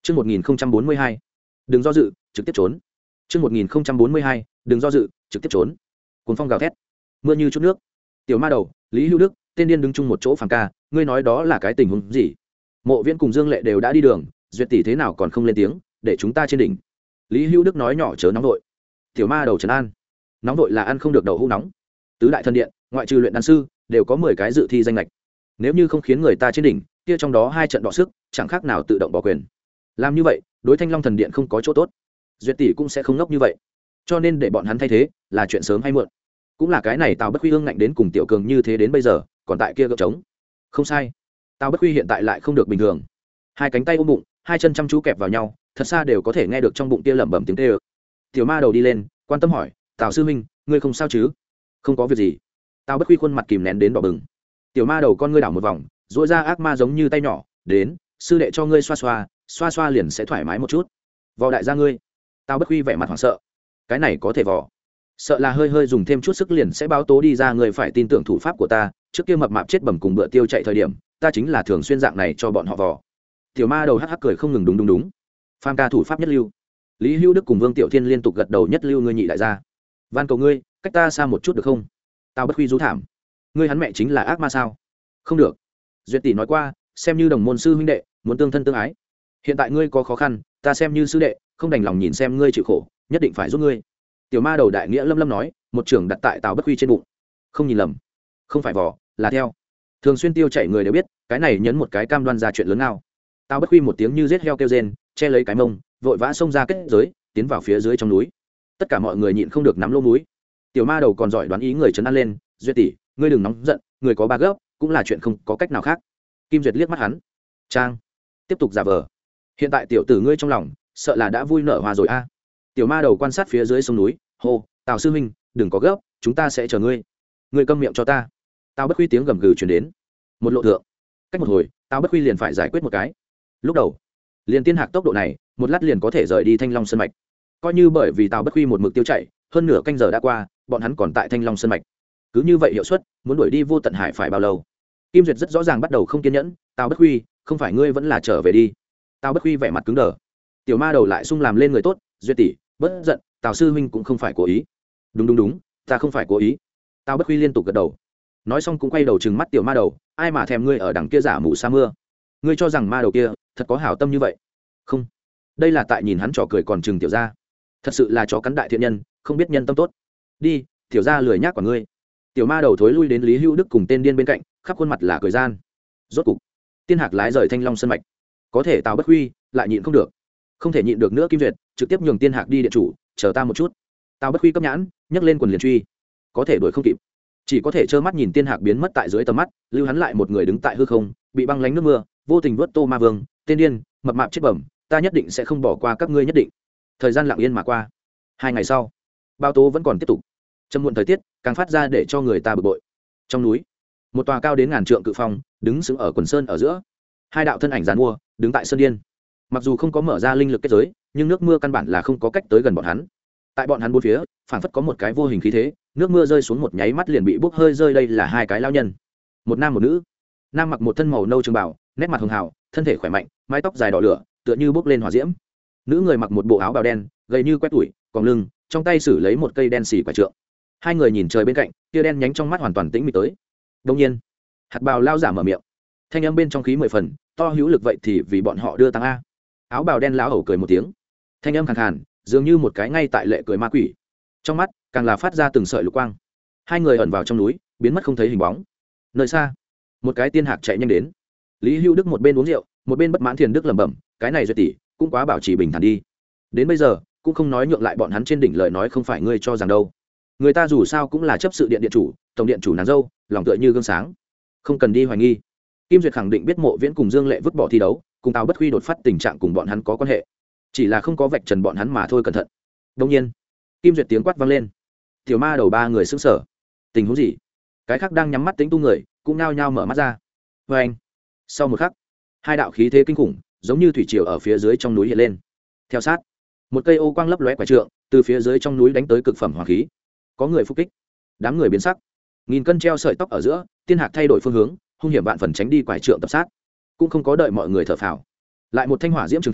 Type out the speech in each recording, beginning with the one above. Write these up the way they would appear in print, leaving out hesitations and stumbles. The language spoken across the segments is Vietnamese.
Chương 1042. Đừng do dự, trực tiếp trốn. Chương 1042. Đừng do dự, trực tiếp trốn. Cuồng phong gào thét, mưa như chút nước. Tiểu ma đầu, Lý Hữu Đức, tên điên đứng chung một chỗ phàm ca, ngươi nói đó là cái tình huống gì? Mộ Viễn cùng Dương Lệ đều đã đi đường, Duyệt tỷ thế nào còn không lên tiếng, để chúng ta trên đỉnh. Lý Hữu Đức nói nhỏ chớ nóng vội. Tiểu ma đầu trấn an, nóng vội là ăn không được đậu hũ nóng. Tứ đại thần điện, ngoại trừ luyện đan sư, đều có 10 cái dự thi danh lệch. Nếu như không khiến người ta trên đỉnh, kia trong đó 2 trận đọ sức, chẳng khác nào tự động bỏ quyền. Làm như vậy, đối Thanh Long thần điện không có chỗ tốt. Duyệt tỷ cũng sẽ không ngốc như vậy, cho nên để bọn hắn thay thế là chuyện sớm hay muộn. Cũng là cái này Tào Bất Quy ương ngạnh đến cùng Tiểu Cường như thế đến bây giờ, còn tại kia gỡ trống. Không sai, Tào Bất Quy hiện tại lại không được bình thường. 2 cánh tay ôm bụng, 2 chân chăm chú kẹp vào nhau, thật xa đều có thể nghe được trong bụng kia lẩm bẩm tiếng kêu. Tiểu ma đầu đi lên, quan tâm hỏi, Tào sư huynh, ngươi không sao chứ? Không có việc gì. Tào Bất Quy khuôn mặt kìm nén đến đỏ bừng. Tiểu ma đầu con ngươi đảo một vòng, duỗi ra ác ma giống như tay nhỏ, đến, sư đệ cho ngươi xoa xoa, xoa xoa liền sẽ thoải mái một chút. Vò đại gia ngươi. Tào Bất Quy vẻ mặt hoảng sợ. Cái này có thể vò? Sợ là hơi hơi dùng thêm chút sức liền sẽ báo tố đi ra, người phải tin tưởng thủ pháp của ta. Trước kia mập mạp chết bẩm cùng bữa tiêu chạy thời điểm, ta chính là thường xuyên dạng này cho bọn họ vò. Tiểu ma đầu hắc hắc cười không ngừng, đúng. Phàm ca thủ pháp nhất lưu. Lý Hữu Đức cùng Vương Tiểu Thiên liên tục gật đầu, nhất lưu ngươi nhị đại gia. Van cầu ngươi, cách ta xa một chút được không? Tào Bất Quy rú thảm. Ngươi hắn mẹ chính là ác ma sao? Không được. Duyệt tỷ nói qua, xem như đồng môn sư huynh đệ, muốn tương thân tương ái. Hiện tại ngươi có khó khăn, ta xem như sư đệ, không đành lòng nhìn xem ngươi chịu khổ, nhất định phải giúp ngươi. Tiểu ma đầu đại nghĩa lâm lâm nói, một trường đặt tại Tào Bất Quy trên bụng. Không nhìn lầm, không phải vò, là theo. Thường xuyên tiêu chảy người đều biết, cái này nhấn một cái cam đoan ra chuyện lớn nào. Tào Bất Quy một tiếng như giết heo kêu rên, che lấy cái mông, vội vã xông ra kết giới, tiến vào phía dưới trong núi. Tất cả mọi người nhịn không được nắm lỗ mũi. Tiểu ma đầu còn giỏi đoán ý người trấn an lên, Duyệt tỷ, ngươi đừng nóng giận, người có 3 gấp, cũng là chuyện không có cách nào khác. Kim Duyệt liếc mắt hắn, trang, tiếp tục giả vờ. Hiện tại tiểu tử ngươi trong lòng, sợ là đã vui nở hoa rồi a. Tiểu ma đầu quan sát phía dưới sông núi, hô, Tào sư huynh, đừng có gấp, chúng ta sẽ chờ ngươi. Ngươi câm miệng cho ta. Tào Bất Quy tiếng gầm gừ truyền đến. Một lộ thượng, cách một hồi, Tào Bất Quy liền phải giải quyết một cái. Lúc đầu, liền tiên hạc tốc độ này, một lát liền có thể rời đi Thanh Long sơn mạch. Coi như bởi vì Tào Bất Quy một mực tiêu chạy, hơn nửa canh giờ đã qua, bọn hắn còn tại Thanh Long sơn mạch. Cứ như vậy hiệu suất, muốn đuổi đi Vô Tận Hải phải bao lâu? Kim Duyệt rất rõ ràng bắt đầu không kiên nhẫn, Tào Bất Quy, không phải ngươi vẫn là trở về đi. Tào Bất Quy vẻ mặt cứng đờ. Tiểu ma đầu lại sung làm lên người tốt, Duyệt tỷ, bất giận, Tào sư huynh cũng không phải cố ý. Đúng, ta không phải cố ý. Tào Bất Quy liên tục gật đầu. Nói xong cũng quay đầu trừng mắt tiểu ma đầu, ai mà thèm ngươi ở đằng kia giả mù sa mưa. Ngươi cho rằng ma đầu kia thật có hảo tâm như vậy? Không, đây là tại nhìn hắn trò cười còn trừng tiểu gia. Thật sự là chó cắn đại thiện nhân, không biết nhân tâm tốt. Đi, tiểu gia lười nhác của ngươi. Tiểu ma đầu thối lui đến Lý Hữu Đức cùng tên điên bên cạnh, khắp khuôn mặt là cười gian. Rốt cục, tiên hạc lái rời Thanh Long sơn mạch. Có thể Tào Bất Quy lại nhịn không được, không thể nhịn được nữa. Kim Duyệt trực tiếp nhường tiên hạc đi điện chủ, chờ ta một chút. Tào Bất Quy cấp nhãn, nhấc lên quần liền truy, có thể đuổi không kịp, chỉ có thể trơ mắt nhìn tiên hạc biến mất tại dưới tầm mắt, lưu hắn lại một người đứng tại hư không, bị băng lánh nước mưa, vô tình vớt Tô Ma Vương, tên điên, mập mạp chết bẩm, ta nhất định sẽ không bỏ qua các ngươi, nhất định. Thời gian lặng yên mà qua. 2 ngày sau, bao tố vẫn còn tiếp tục. Trầm muộn thời tiết càng phát ra để cho người ta bực bội. Trong núi, một tòa cao đến ngàn trượng cự phong đứng sững ở quần sơn ở giữa. 2 đạo thân ảnh giàn mua đứng tại sơn điên. Mặc dù không có mở ra linh lực kết giới, nhưng nước mưa căn bản là không có cách tới gần bọn hắn. Tại bọn hắn bốn phía, phảng phất có một cái vô hình khí thế, nước mưa rơi xuống một nháy mắt liền bị bốc hơi rơi. Đây là 2 cái lao nhân, một nam một nữ. Nam mặc một thân màu nâu trường bào, nét mặt hường hào, thân thể khỏe mạnh, mái tóc dài đỏ lửa, tựa như bốc lên hỏa diễm. Nữ người mặc một bộ áo bào đen, gầy như quét tủi, còng lưng, trong tay xử lấy một cây đen xì quả trượng. 2 người nhìn trời bên cạnh, tia đen nhánh trong mắt hoàn toàn tĩnh mịch tới. Đương nhiên, hạt bào lao giả mở miệng, thanh âm bên trong khí 10 phần, to hữu lực vậy thì vì bọn họ đưa tăng a. Áo bào đen lão hầu cười một tiếng, thanh âm khàn khàn, dường như một cái ngay tại lệ cười ma quỷ, trong mắt càng là phát ra từng sợi lục quang. 2 người ẩn vào trong núi, biến mất không thấy hình bóng. Nơi xa, một cái tiên hạc chạy nhanh đến. Lý Hữu Đức một bên uống rượu, một bên bất mãn thiền đức lẩm bẩm, cái này Duyệt tỷ cũng quá bảo trì bình thản đi, đến bây giờ cũng không nói nhượng lại bọn hắn trên đỉnh lời nói, không phải ngươi cho rằng đâu. Người ta dù sao cũng là chấp sự điện điện chủ, tổng điện chủ nàng dâu, lòng tựa như gương sáng, không cần đi hoài nghi. Kim Duyệt khẳng định biết Mộ Viễn cùng Dương Lệ vứt bỏ thi đấu, cùng Tào Bất Quy đột phát tình trạng cùng bọn hắn có quan hệ, chỉ là không có vạch trần bọn hắn mà thôi. Cẩn thận. Đông nhiên, Kim Duyệt tiếng quát vang lên. Tiểu ma đầu 3 người sững sờ. Tình huống gì? Cái khác đang nhắm mắt tính tu người cũng nhao nhao mở mắt ra. Vê anh. Sau một khắc, 2 đạo khí thế kinh khủng giống như thủy triều ở phía dưới trong núi hiện lên. Theo sát, một cây ô quang lấp lóe quả trượng từ phía dưới trong núi đánh tới cực phẩm hỏa khí. Có người phục kích, đám người biến sắc. Nghìn cân treo sợi tóc ở giữa, tiên hạc thay đổi phương hướng, hung hiểm vạn phần tránh đi quải trượng tập sát. Cũng không có đợi mọi người thở phào, lại một thanh hỏa diễm trường thương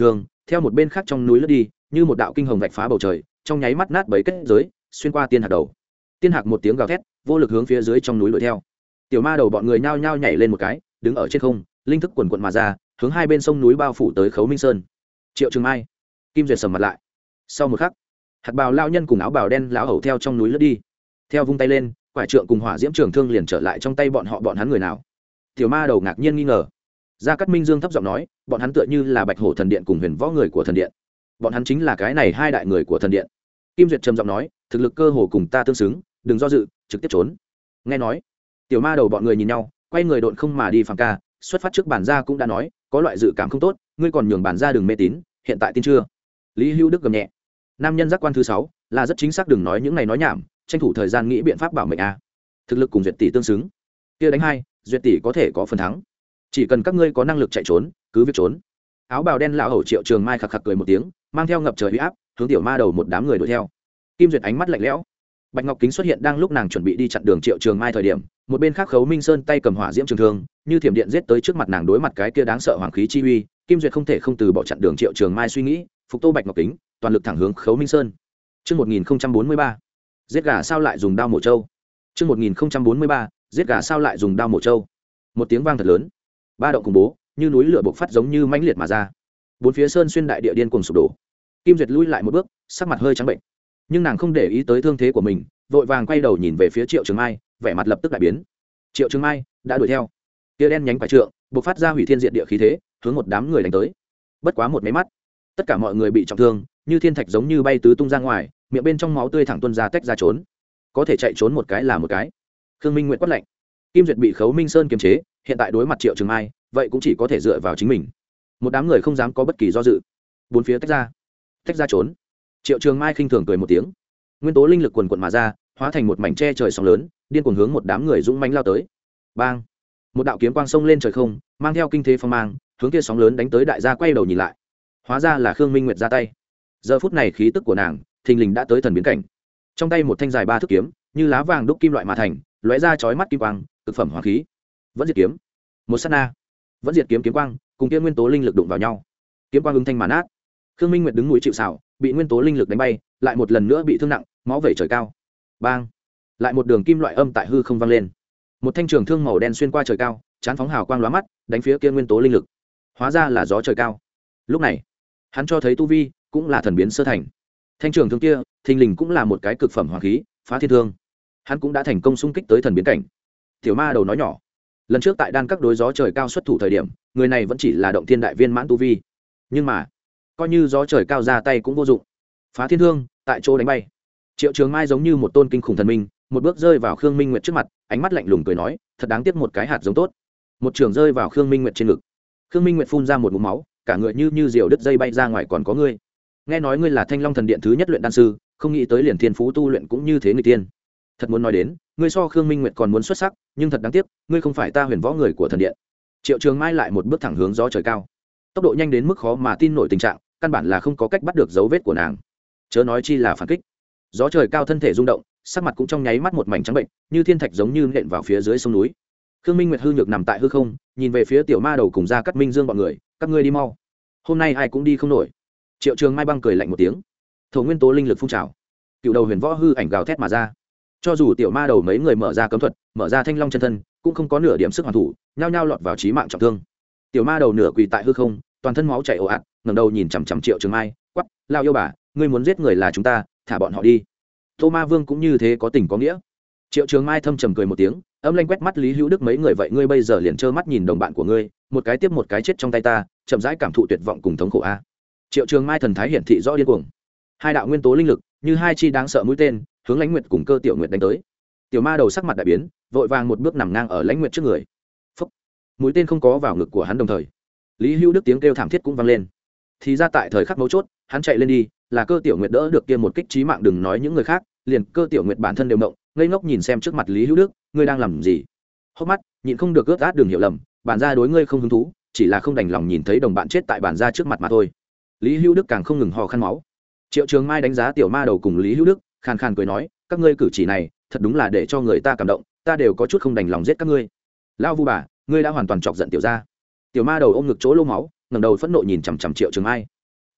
theo một bên khác trong núi lướt đi, như một đạo kinh hồng vạch phá bầu trời, trong nháy mắt nát bấy kết giới, xuyên qua tiên hạc đầu. Tiên hạc một tiếng gào thét, vô lực hướng phía dưới trong núi đuổi theo. Tiểu ma đầu bọn người nhao nhao nhảy lên một cái, đứng ở trên không, linh thức quần quận mà ra, hướng hai bên sông núi bao phủ tới Khấu Minh Sơn. Triệu Trường Mai, Kim Duyệt sầm mặt lại. Sau một khắc, hạt bào lao nhân cùng áo bào đen lão hầu theo trong núi lướt đi. Theo vung tay lên, quải trượng cùng hỏa diễm trường thương liền trở lại trong tay bọn họ. Bọn hắn người nào? Tiểu ma đầu ngạc nhiên nghi ngờ. Gia Cát Minh Dương thấp giọng nói, bọn hắn tựa như là Bạch Hổ thần điện cùng Huyền Võ người của thần điện. Bọn hắn chính là cái này hai đại người của thần điện. Kim Duyệt trầm giọng nói, thực lực cơ hồ cùng ta tương xứng, đừng do dự, trực tiếp trốn. Nghe nói, tiểu ma đầu bọn người nhìn nhau, quay người độn không mà đi. Phàm ca, xuất phát trước bản gia cũng đã nói, có loại dự cảm không tốt, ngươi còn nhường bản gia đừng mê tín, hiện tại tin chưa? Lý Hữu Đức gầm nhẹ. Nam nhân giác quan thứ 6, là rất chính xác, đừng nói những này nói nhảm, tranh thủ thời gian nghĩ biện pháp bảo mệnh a. Thực lực cùng Duyệt tỷ tương xứng, kia đánh hai, Duyệt tỷ có thể có phần thắng. Chỉ cần các ngươi có năng lực chạy trốn, cứ việc trốn. Áo bào đen lão hầu Triệu Trường Mai khặc khặc cười một tiếng, mang theo ngập trời uy áp, hướng tiểu ma đầu một đám người đuổi theo. Kim Duyệt ánh mắt lạnh lẽo. Bạch Ngọc Kính xuất hiện đang lúc nàng chuẩn bị đi chặn đường Triệu Trường Mai thời điểm, một bên khác Khấu Minh Sơn tay cầm hỏa diễm trường thương, như thiểm điện giết tới trước mặt nàng, đối mặt cái kia đáng sợ hoàng khí chi uy, Kim Duyệt không thể không từ bỏ chặn đường Triệu Trường Mai suy nghĩ, phục tô Bạch Ngọc Kính, toàn lực thẳng hướng Khấu Minh Sơn. Chương 1043. Giết gà sao lại dùng đao mổ trâu. Chương 1043. Giết gà sao lại dùng đao mổ trâu. Một tiếng vang thật lớn, ba động khủng bố, như núi lửa bộc phát giống như mãnh liệt mà ra. Bốn phía sơn xuyên đại địa điên cuồng sụp đổ. Kim Duyệt lui lại một bước, sắc mặt hơi trắng bệnh, nhưng nàng không để ý tới thương thế của mình, vội vàng quay đầu nhìn về phía Triệu Trường Mai, vẻ mặt lập tức đại biến. Triệu Trường Mai đã đuổi theo, tia đen nhánh quái trượng bộc phát ra hủy thiên diệt địa khí thế, hướng một đám người đánh tới. Bất quá một máy mắt, tất cả mọi người bị trọng thương, như thiên thạch giống như bay tứ tung ra ngoài, miệng bên trong máu tươi thẳng tuôn ra, tách ra trốn. Có thể chạy trốn một cái là một cái. Khương Minh Nguyệt quát lạnh. Kim Duyệt bị Khấu Minh Sơn kiềm chế, hiện tại đối mặt Triệu Trường Mai, vậy cũng chỉ có thể dựa vào chính mình. Một đám người không dám có bất kỳ do dự, bốn phía tách ra trốn. Triệu Trường Mai khinh thường cười một tiếng, nguyên tố linh lực quần quần mà ra, hóa thành một mảnh che trời sóng lớn, điên cuồng hướng một đám người dũng mãnh lao tới. Bang! Một đạo kiếm quang xông lên trời không, mang theo kinh thế phong mang, hướng kia sóng lớn đánh tới. Đại gia quay đầu nhìn lại, hóa ra là Khương Minh Nguyệt ra tay. Giờ phút này khí tức của nàng thình lình đã tới thần biến cảnh, trong tay một thanh dài 3 thước kiếm, như lá vàng đúc kim loại mà thành, lóe ra chói mắt kim quang, cực phẩm hoàng khí. Vẫn diệt kiếm. Một sát na, vẫn diệt kiếm kiếm quang cùng kia nguyên tố linh lực đụng vào nhau, kiếm quang ứng thanh mà nát. Khương Minh Nguyệt đứng núi chịu sào, bị nguyên tố linh lực đánh bay, lại một lần nữa bị thương nặng, máu vẩy trời cao. Bang! Lại một đường kim loại âm tại hư không vang lên. Một thanh trường thương màu đen xuyên qua trời cao, chán phóng hào quang lóa mắt, đánh phía kia nguyên tố linh lực. Hóa ra là gió trời cao. Lúc này, hắn cho thấy tu vi cũng là thần biến sơ thành. Thanh trường thương kia, thình lình cũng là một cái cực phẩm hoàng khí, phá thiên thương. Hắn cũng đã thành công xung kích tới thần biến cảnh. Tiểu ma đầu nói nhỏ, lần trước tại đan các đối gió trời cao xuất thủ thời điểm, người này vẫn chỉ là động thiên đại viên mãn tu vi, nhưng mà coi như gió trời cao ra tay cũng vô dụng. Phá thiên thương tại chỗ đánh bay. Triệu Trường Mai giống như một tôn kinh khủng thần minh, một bước rơi vào Khương Minh Nguyệt trước mặt, ánh mắt lạnh lùng cười nói, thật đáng tiếc một cái hạt giống tốt. Một trường rơi vào Khương Minh Nguyệt trên ngực. Khương Minh Nguyệt phun ra một ngụm máu, cả người như diều đứt dây bay ra ngoài. Còn có ngươi, nghe nói ngươi là Thanh Long thần điện thứ nhất luyện đan sư, không nghĩ tới liền thiên phú tu luyện cũng như thế người tiên. Thật muốn nói đến, ngươi so Khương Minh Nguyệt còn muốn xuất sắc, nhưng thật đáng tiếc, ngươi không phải ta Huyền Võ người của thần điện. Triệu Trường Mai lại một bước thẳng hướng gió trời cao, tốc độ nhanh đến mức khó mà tin nổi tình trạng, căn bản là không có cách bắt được dấu vết của nàng, chớ nói chi là phản kích. Gió trời cao thân thể rung động, sắc mặt cũng trong nháy mắt một mảnh trắng bệnh, như thiên thạch giống như nện vào phía dưới sông núi. Khương Minh Nguyệt hư nhược nằm tại hư không, nhìn về phía tiểu ma đầu cùng Gia Cát Minh Dương bọn người, các ngươi đi mau, hôm nay ai cũng đi không nổi. Triệu Trường Mai băng cười lạnh một tiếng, thổ nguyên tố linh lực phun trào, cựu đầu huyền võ hư ảnh gào thét mà ra. Cho dù tiểu ma đầu mấy người mở ra cấm thuật, mở ra Thanh Long chân thân, cũng không có nửa điểm sức hoàn thủ, nhao nhao lọt vào chí mạng trọng thương. Tiểu ma đầu nửa quỳ tại hư không, toàn thân máu chảy ồ ạt, ngẩng đầu nhìn chằm chằm Triệu Trường Mai, quắc, lao yêu bà, ngươi muốn giết người là chúng ta, thả bọn họ đi. Tô Ma Vương cũng như thế có tình có nghĩa. Triệu Trường Mai thâm trầm cười một tiếng, âm lanh quét mắt Lý Hữu Đức mấy người, vậy ngươi bây giờ liền trơ mắt nhìn đồng bạn của ngươi một cái tiếp một cái chết trong tay ta, chậm rãi cảm thụ tuyệt vọng cùng thống khổ a. Triệu Trường Mai thần thái hiển thị rõ điên cuồng, hai đạo nguyên tố linh lực như hai chi đáng sợ mũi tên hướng Lãnh Nguyệt cùng Cơ Tiểu Nguyệt đánh tới. Tiểu ma đầu sắc mặt đại biến, vội vàng một bước nằm ngang ở Lãnh Nguyệt trước người. Phốc, mũi tên không có vào ngực của hắn, đồng thời Lý Hữu Đức tiếng kêu thảm thiết cũng vang lên. Thì ra tại thời khắc mấu chốt, hắn chạy lên đi, là Cơ Tiểu Nguyệt đỡ được kia một kích chí mạng, đừng nói những người khác, liền Cơ Tiểu Nguyệt bản thân đều mộng, ngây ngốc nhìn xem trước mặt Lý Hữu Đức, ngươi đang làm gì? Hốc mắt nhịn không được ướt át, đừng hiểu lầm, bản gia đối ngươi không hứng thú, chỉ là không đành lòng nhìn thấy đồng bạn chết tại bản gia trước mặt mà thôi. Lý Hữu Đức càng không ngừng hò khăn máu. Triệu Trường Mai đánh giá tiểu ma đầu cùng Lý Hữu Đức, khàn khàn cười nói, các ngươi cử chỉ này thật đúng là để cho người ta cảm động, ta đều có chút không đành lòng giết các ngươi. Lão vu bà, ngươi đã hoàn toàn chọc giận tiểu gia. Tiểu ma đầu ôm ngực chỗ lô máu, ngẩng đầu phẫn nộ nhìn chằm chằm Triệu Trường Mai.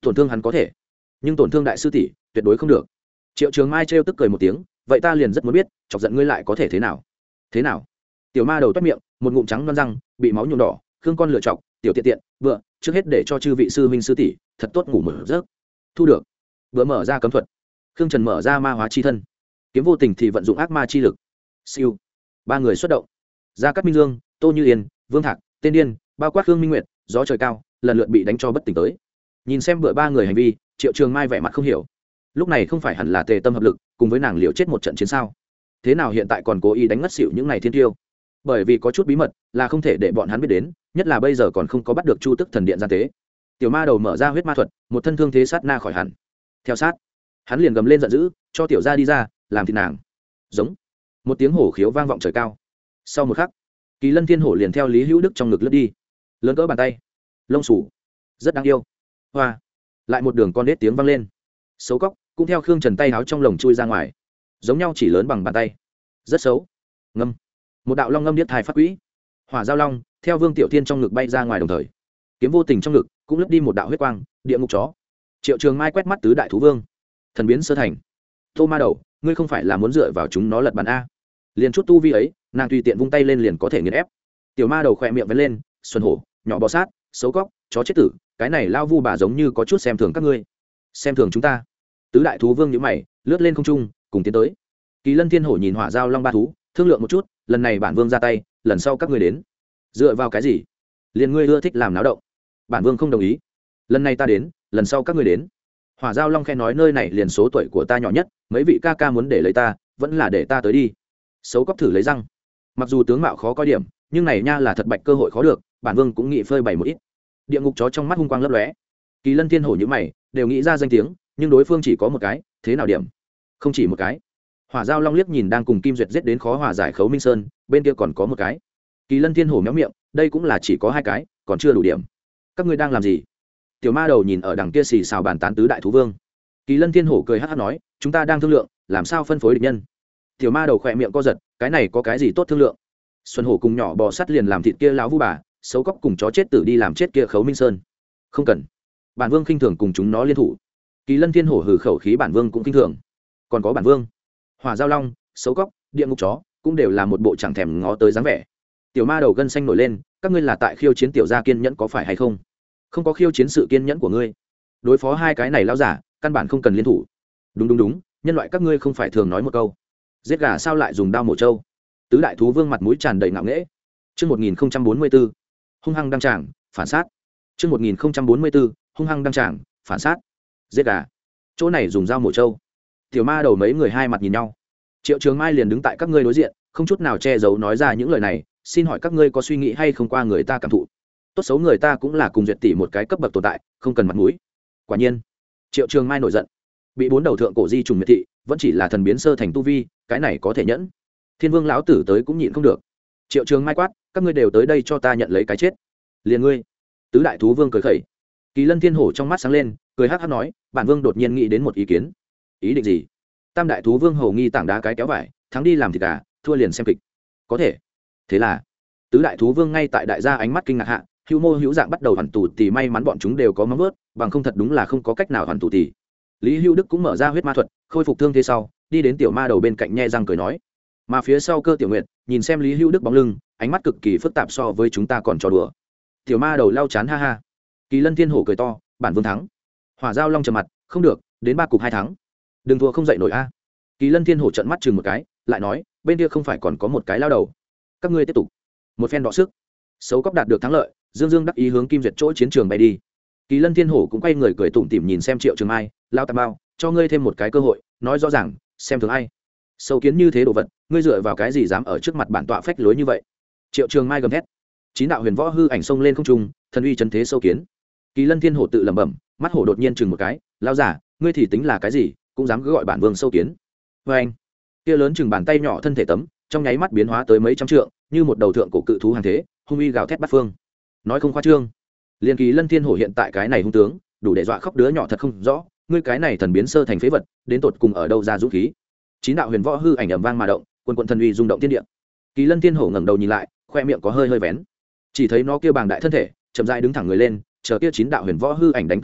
tổn thương hắn có thể, nhưng tổn thương đại sư tỷ tuyệt đối không được. Triệu Trường Mai trêu tức cười một tiếng, vậy ta liền rất muốn biết, chọc giận ngươi lại có thể thế nào? Thế nào? Tiểu ma đầu toét miệng, một ngụm trắng loang răng, bị máu nhuộm đỏ, khương con lựa chọc, tiểu tiện tiện, vừa trước hết để cho chư vị sư huynh sư tỷ thật tốt ngủ một giấc. Thu được. Vừa mở ra cấm thuật, khương trần mở ra ma hóa chi thân, kiếm vô tình thì vận dụng ác ma chi lực. Siêu. Ba người xuất động. Gia Cát Minh Dương, Tô Như Yên, Vương Thạc, Tên Điên, bao quát Khương Minh Nguyệt, gió trời cao, lần lượt bị đánh cho bất tỉnh tới. Nhìn xem bữa ba người hành vi, Triệu Trường Mai vẻ mặt không hiểu. Lúc này không phải hẳn là tề tâm hợp lực, cùng với nàng liều chết một trận chiến sao? Thế nào hiện tại còn cố ý đánh ngất xỉu những này thiên tiêu? Bởi vì có chút bí mật là không thể để bọn hắn biết đến, nhất là bây giờ còn không có bắt được Chu Tức thần điện gian tế. Tiểu ma đầu mở ra huyết ma thuật, một thân thương thế sát na khỏi hẳn. Theo sát, hắn liền gầm lên giận dữ, cho tiểu gia đi ra, làm thịt nàng. Giống. Một tiếng hổ khiếu vang vọng trời cao. Sau một khắc, Kỳ Lân Thiên Hổ liền theo Lý Hữu Đức trong ngực lướt đi, lớn cỡ bàn tay, lông sủ, rất đáng yêu. Hoa. Lại một đường con đết tiếng vang lên. Xấu cóc cũng theo Khương Trần tay háo trong lồng chui ra ngoài, giống nhau chỉ lớn bằng bàn tay, rất xấu. Ngâm. Một đạo long ngâm điếc thai phát quỹ. Hỏa giao long theo Vương Tiểu Thiên trong ngực bay ra ngoài, đồng thời kiếm vô tình trong ngực cũng lướt đi một đạo huyết quang, địa ngục chó. Triệu Trường Mai quét mắt tứ đại thú vương, thần biến sơ thành. Tô ma đầu, ngươi không phải là muốn dựa vào chúng nó lật bàn a? Liền chút tu vi ấy, nàng tùy tiện vung tay lên liền có thể nghiền ép. Tiểu ma đầu khỏe miệng vén lên, xuân hổ, nhỏ bò sát, xấu cóc, chó chết tử, cái này lao vu bà giống như có chút xem thường các ngươi, xem thường chúng ta. Tứ đại thú vương nhíu mày, lướt lên không trung, cùng tiến tới. Kỳ Lân Thiên Hổ nhìn hỏa giao long ba thú, thương lượng một chút, lần này bản vương ra tay, lần sau các ngươi đến. Dựa vào cái gì? Liền ngươi ưa thích làm náo động, bản vương không đồng ý. Lần này ta đến, lần sau các ngươi đến. Hỏa giao long khe nói, nơi này liền số tuổi của ta nhỏ nhất, mấy vị ca ca muốn để lấy ta, vẫn là để ta tới đi. Xấu cóc thử lấy răng, mặc dù tướng mạo khó coi điểm, nhưng này nha là thật bạch cơ hội khó được, bản vương cũng nghĩ phơi bày một ít. Địa ngục chó trong mắt hung quang lấp lóe. Kỳ Lân Thiên Hổ như mày, đều nghĩ ra danh tiếng, nhưng đối phương chỉ có một cái, thế nào điểm? Không chỉ một cái. Hỏa giao long liếc nhìn đang cùng Kim Duyệt giết đến khó hòa giải Khấu Minh Sơn, bên kia còn có một cái. Kỳ Lân Thiên Hổ méo miệng, đây cũng là chỉ có hai cái, còn chưa đủ điểm. Các ngươi đang làm gì? Tiểu ma đầu nhìn ở đằng kia xì xào bàn tán tứ đại thú vương. Kỳ Lân Thiên Hổ cười hắc hắc nói, chúng ta đang thương lượng, làm sao phân phối địch nhân. Tiểu ma đầu khỏe miệng co giật, cái này có cái gì tốt thương lượng? Xuân hổ cùng nhỏ bò sắt liền làm thịt kia lão vu bà, xấu cóc cùng chó chết tử đi làm chết kia Khấu Minh Sơn. Không cần, bản vương khinh thường cùng chúng nó liên thủ. Kỳ Lân Thiên Hổ hừ khẩu khí, bản vương cũng khinh thường. Còn có bản vương, hỏa giao long, xấu cóc, địa ngục chó cũng đều là một bộ chẳng thèm ngó tới dáng vẻ. Tiểu ma đầu gân xanh nổi lên, các ngươi là tại khiêu chiến tiểu gia kiên nhẫn có phải hay không? Không có khiêu chiến sự kiên nhẫn của ngươi, đối phó hai cái này lão giả căn bản không cần liên thủ. Đúng, nhân loại các ngươi không phải thường nói một câu, giết gà sao lại dùng đao mổ trâu? Tứ đại thú vương mặt mũi tràn đầy ngạo nghễ. Chương 1044, hung hăng đăng tràng, phản sát. Chương 1044, hung hăng đăng tràng, phản sát. Giết gà, chỗ này dùng dao mổ trâu. Tiểu ma đầu mấy người hai mặt nhìn nhau. Triệu Trường Mai liền đứng tại các ngươi đối diện, không chút nào che giấu nói ra những lời này, xin hỏi các ngươi có suy nghĩ hay không qua người ta cảm thụ? Tốt xấu người ta cũng là cùng Duyệt tỷ một cái cấp bậc tồn tại, không cần mặt mũi. Quả nhiên, Triệu Trường Mai nổi giận. Bị bốn đầu thượng cổ di trùng miệt thị, vẫn chỉ là thần biến sơ thành tu vi, cái này có thể nhẫn. Thiên Vương lão tử tới cũng nhịn không được. Triệu Trường Mai quát, các ngươi đều tới đây cho ta nhận lấy cái chết. Liền ngươi. Tứ đại thú vương cười khẩy. Kỳ Lân Thiên Hổ trong mắt sáng lên, cười hắc hắc nói, bản vương đột nhiên nghĩ đến một ý kiến. Ý định gì? Tam đại thú vương hầu nghi tảng đá cái kéo vải, thắng đi làm thịt gà, thua liền xem kịch. Có thể. Thế là tứ đại thú vương ngay tại đại gia ánh mắt kinh ngạc hạ, hữu mô hữu dạng bắt đầu hoàn tù tì, may mắn bọn chúng đều có móng vuốt, bằng không thật đúng là không có cách nào hoàn tù tì. Lý Hữu Đức cũng mở ra huyết ma thuật, khôi phục thương thế sau, đi đến tiểu ma đầu bên cạnh nhe răng cười nói. Mà phía sau Cơ Tiểu Nguyệt nhìn xem Lý Hữu Đức bóng lưng, ánh mắt cực kỳ phức tạp, so với chúng ta còn trò đùa. Tiểu ma đầu lau chán ha ha. Kỳ Lân Thiên Hổ cười to, bản vương thắng. Hỏa giao long trầm mặt, không được, đến 3 cục 2 thắng, đừng thua không dậy nổi a. Kỳ Lân Thiên Hổ trợn mắt chừng một cái, lại nói, bên kia không phải còn có một cái lao đầu. Các ngươi tiếp tục một phen đọ sức. Xấu cóc đạt được thắng lợi, dương dương đắc ý hướng Kim Duyệt chỗ chiến trường bay đi. Kỳ Lân Thiên Hổ cũng quay người cười tủm tỉm nhìn xem Triệu Trường Mai, lao tà bao, cho ngươi thêm một cái cơ hội, nói rõ ràng, xem thường ai. Sâu kiến như thế đồ vật, ngươi dựa vào cái gì dám ở trước mặt bản tọa phách lối như vậy? Triệu Trường Mai gầm thét. Chín đạo huyền võ hư ảnh xông lên không trung, thần uy chấn thế sâu kiến. Kỳ Lân Thiên Hổ tự lẩm bẩm, mắt hổ đột nhiên chừng một cái, lao giả, ngươi thì tính là cái gì, cũng dám cứ gọi bản vương sâu kiến? Vê anh, kia lớn chừng bàn tay nhỏ thân thể tấm, trong nháy mắt biến hóa tới mấy trăm trượng, như một đầu thượng cổ cự thú hàng thế, hung uy gào thét bát phương. Nói không khoa trương, liên Kỳ Lân Thiên Hổ hiện tại cái này hung tướng, đủ để dọa khóc đứa nhỏ thật không rõ, ngươi cái này thần biến sơ thành phế vật, đến tột cùng ở đâu ra dũng khí? Chín đạo huyền võ hư ảnh ầm vang mà động, quần quần thần uy rung động thiên địa. Kỳ Lân Thiên Hổ ngẩng đầu nhìn lại, khoe miệng có hơi hơi vén, chỉ thấy nó kia bàng đại thân thể chậm rãi đứng thẳng người lên, chờ kia chín đạo huyền võ hư ảnh đánh tới lúc,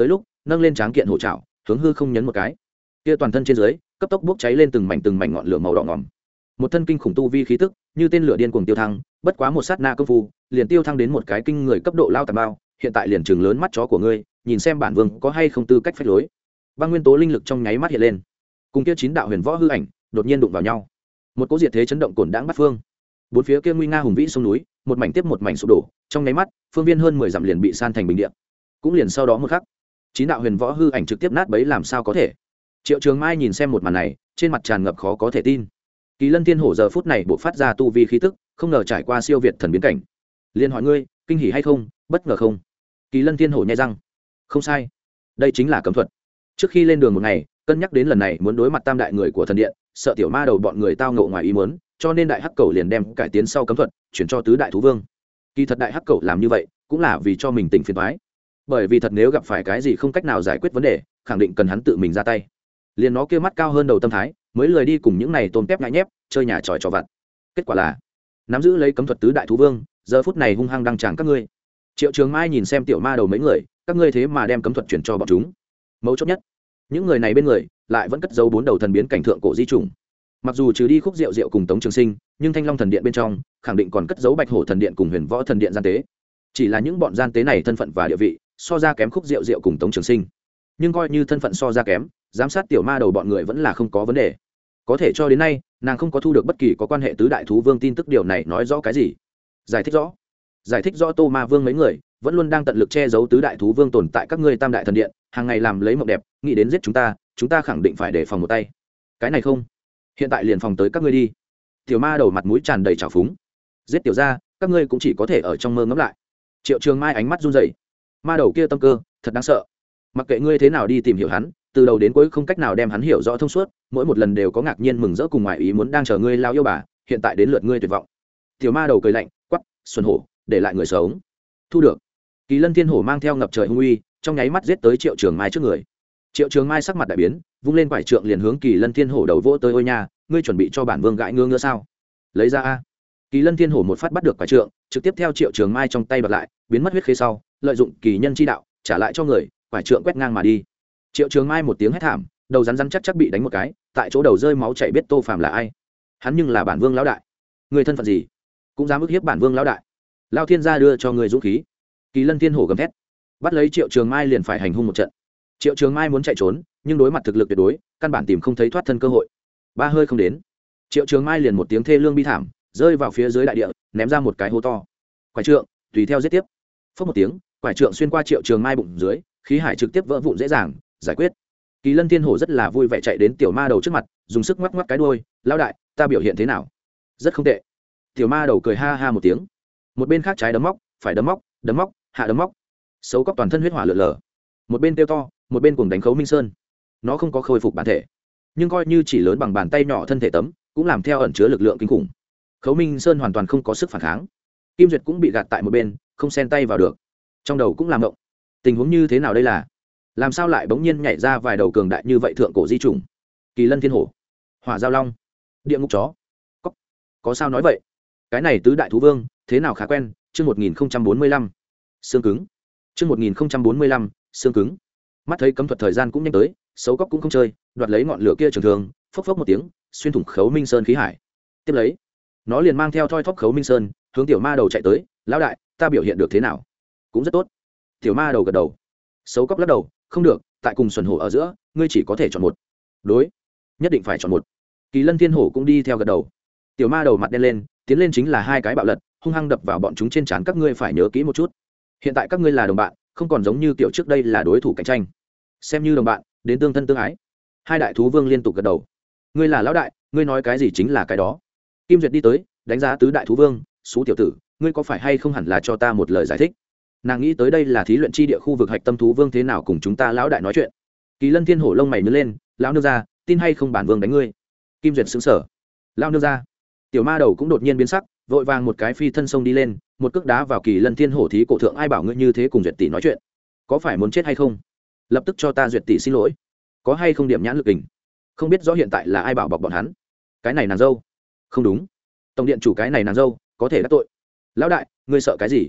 nâng lên tráng kiện hổ trảo hướng hư không nhấn một cái, kia toàn thân trên dưới cấp tốc bốc cháy lên từng mảnh ngọn lửa màu đỏ ngòm. Một thân kinh khủng tu vi khí tức như tên lửa điên cuồng tiêu thăng, bất quá một sát na công phu liền tiêu thăng đến một cái kinh người cấp độ lao tà bao, hiện tại liền chừng lớn mắt chó của ngươi, nhìn xem bản vương có hay không tư cách phách lối. Băng nguyên tố linh lực trong nháy mắt hiện lên, cùng kia 9 đạo huyền võ hư ảnh đột nhiên đụng vào nhau, một cỗ diệt thế chấn động cồn đãng bắt phương. Bốn phía kia nguy nga hùng vĩ sông núi một mảnh tiếp một mảnh sụp đổ, trong nháy mắt phương viên hơn 10 dặm liền bị san thành bình địa. Cũng liền sau đó một khắc, 9 đạo huyền võ hư ảnh trực tiếp nát bấy, làm sao có thể. Triệu Trường Mai nhìn xem một màn này, trên mặt tràn ngập khó có thể tin. Kỳ Lân Thiên Hổ giờ phút này bộc phát ra tu vi khí tức, không ngờ trải qua siêu việt thần biến cảnh. Liên hỏi ngươi, kinh hỉ hay không, bất ngờ không? Kỳ Lân Thiên Hổ nhếch răng. Không sai, đây chính là cấm thuật. Trước khi lên đường một ngày, cân nhắc đến lần này muốn đối mặt tam đại người của thần điện, sợ tiểu ma đầu bọn người tao ngộ ngoài ý muốn, cho nên đại hắc cầu liền đem cải tiến sau cấm thuật chuyển cho tứ đại thú vương. Kỳ thật đại hắc cầu làm như vậy cũng là vì cho mình tỉnh phiền toái, bởi vì thật nếu gặp phải cái gì không cách nào giải quyết vấn đề, khẳng định cần hắn tự mình ra tay. Liền nó kia mắt cao hơn đầu tâm thái, mới lười đi cùng những này tôm tép ngại nhép chơi nhà tròi trò vặt. Kết quả là nắm giữ lấy cấm thuật tứ đại thú vương giờ phút này hung hăng đăng tràng các ngươi. Triệu Trường Mai nhìn xem tiểu ma đầu mấy người, các ngươi thế mà đem cấm thuật chuyển cho bọn chúng. Mấu chốt nhất, những người này bên người lại vẫn cất giấu 4 đầu thần biến cảnh thượng cổ di chủng. Mặc dù trừ đi Khúc Diệu Diệu cùng Tống Trường Sinh, nhưng Thanh Long thần điện bên trong khẳng định còn cất giấu Bạch Hổ thần điện cùng Huyền Võ thần điện gian tế. Chỉ là những bọn gian tế này thân phận và địa vị so ra kém Khúc Diệu Diệu cùng Tống Trường Sinh, nhưng coi như thân phận so ra kém, giám sát tiểu ma đầu bọn người vẫn là không có vấn đề. Có thể cho đến nay nàng không có thu được bất kỳ có quan hệ tứ đại thú vương tin tức, điều này nói rõ cái gì? Giải thích rõ Tô Ma Vương mấy người vẫn luôn đang tận lực che giấu tứ đại thú vương tồn tại các ngươi tam đại thần điện, hàng ngày làm lấy mộng đẹp, nghĩ đến giết chúng ta khẳng định phải đề phòng một tay. Cái này không, hiện tại liền phòng tới các ngươi đi. Tiểu ma đầu mặt mũi tràn đầy trào phúng. Giết tiểu gia, các ngươi cũng chỉ có thể ở trong mơ ngẫm lại. Triệu Trường Mai ánh mắt run rẩy. Ma đầu kia tâm cơ thật đáng sợ, mặc kệ ngươi thế nào đi tìm hiểu hắn, từ đầu đến cuối không cách nào đem hắn hiểu rõ thông suốt, mỗi một lần đều có ngạc nhiên mừng rỡ cùng ngoại ý muốn đang chờ ngươi lao yêu bà, hiện tại đến lượt ngươi tuyệt vọng. Tiểu ma đầu cười lạnh, quắc, xuân hổ, để lại người sống. Thu được. Kỳ Lân Thiên Hổ mang theo ngập trời hung uy, trong nháy mắt giết tới Triệu Trường Mai trước người. Triệu Trường Mai sắc mặt đại biến, vung lên quải trượng liền hướng Kỳ Lân Thiên Hổ đầu vỗ tới. Ôi nha, ngươi chuẩn bị cho bản vương gãi ngứa sao? Lấy ra a. Kỳ Lân Thiên Hổ một phát bắt được quải trượng, trực tiếp theo Triệu Trường Mai trong tay bật lại, biến mất huyết khế sau, lợi dụng kỳ nhân chi đạo, trả lại cho người, quải trượng quét ngang mà đi. Triệu Trường Mai một tiếng hét thảm, đầu rắn chắc bị đánh một cái, tại chỗ đầu rơi máu chảy, biết Tô Phàm là ai. Hắn nhưng là bản vương lão đại. Người thân phận gì? Cũng dám ức hiếp bản vương lão đại. Lao Thiên gia đưa cho người dũng khí. Kỳ Lân Thiên Hổ gầm thét, bắt lấy Triệu Trường Mai liền phải hành hung một trận. Triệu Trường Mai muốn chạy trốn, nhưng đối mặt thực lực tuyệt đối, căn bản tìm không thấy thoát thân cơ hội. Ba hơi không đến, Triệu Trường Mai liền một tiếng thê lương bi thảm, rơi vào phía dưới đại địa, ném ra một cái hố to. Quải trượng, tùy theo giết tiếp. Phốc một tiếng, quải trượng xuyên qua Triệu Trường Mai bụng dưới, khí hải trực tiếp vỡ vụn dễ dàng giải quyết. Kỳ Lân Thiên Hổ rất là vui vẻ chạy đến tiểu ma đầu trước mặt, dùng sức ngoắc ngoắc cái đuôi, lão đại, ta biểu hiện thế nào? Rất không tệ. Tiểu ma đầu cười ha ha một tiếng. Một bên khác trái đấm móc, phải đấm móc, hạ đấm móc. Xấu cóc toàn thân huyết hỏa lượn lờ. Một bên kêu to, một bên cùng đánh Khấu Minh Sơn. Nó không có khôi phục bản thể, nhưng coi như chỉ lớn bằng bàn tay nhỏ thân thể tấm, cũng làm theo ẩn chứa lực lượng kinh khủng. Khấu Minh Sơn hoàn toàn không có sức phản kháng. Kim Duyệt cũng bị gạt tại một bên, không xen tay vào được. Trong đầu cũng làm động. Tình huống như thế nào đây là? Làm sao lại bỗng nhiên nhảy ra vài đầu cường đại như vậy thượng cổ di chủng? Kỳ Lân Thiên Hổ, Hỏa Giao Long, Địa Ngục Chó. Có sao nói vậy? Cái này tứ đại thú vương, thế nào khá quen, chương 1045. Xương cứng. Chương 1045, xương cứng. Mắt thấy cấm thuật thời gian cũng nhanh tới, xấu cóc cũng không chơi, đoạt lấy ngọn lửa kia trường thường, phốc phốc một tiếng, xuyên thủng Khấu Minh Sơn khí hải. Tiếp lấy, nó liền mang theo thoi thóp Khấu Minh Sơn, hướng tiểu ma đầu chạy tới. Lão đại, ta biểu hiện được thế nào? Cũng rất tốt. Tiểu ma đầu gật đầu. Xấu cóc lắc đầu, không được, tại cùng xuẩn hổ ở giữa, ngươi chỉ có thể chọn một. Đối, nhất định phải chọn một. Kỳ Lân Thiên Hổ cũng đi theo gật đầu. Tiểu ma đầu mặt đen lên, tiến lên chính là hai cái bạo lật, hung hăng đập vào bọn chúng trên trán. Các ngươi phải nhớ kỹ một chút, hiện tại các ngươi là đồng bạn, không còn giống như kiểu trước đây là đối thủ cạnh tranh, xem như đồng bạn, đến tương thân tương ái. Hai đại thú vương liên tục gật đầu. Ngươi là lão đại, ngươi nói cái gì chính là cái đó. Kim Duyệt đi tới, đánh giá tứ đại thú vương, xú tiểu tử, ngươi có phải hay không hẳn là cho ta một lời giải thích. Nàng nghĩ tới đây là thí luyện chi địa khu vực hạch tâm thú vương, thế nào cùng chúng ta lão đại nói chuyện. Kỳ Lân Thiên Hổ lông mày nhướng lên, lão nương gia, tin hay không bản vương đánh ngươi. Kim Duyệt sững sờ. Lão nương gia. Tiểu ma đầu cũng đột nhiên biến sắc, vội vàng một cái phi thân sông đi lên, một cước đá vào Kỳ Lân Thiên Hổ thí cổ thượng. Ai bảo ngươi như thế cùng Duyệt tỷ nói chuyện, có phải muốn chết hay không? Lập tức cho ta Duyệt tỷ xin lỗi. Có hay không điểm nhãn lực hình? Không biết rõ hiện tại là ai bảo bọc bọn hắn. Cái này nàng dâu. Không đúng, tổng điện chủ cái này nàng dâu có thể đắc tội. Lão đại, ngươi sợ cái gì?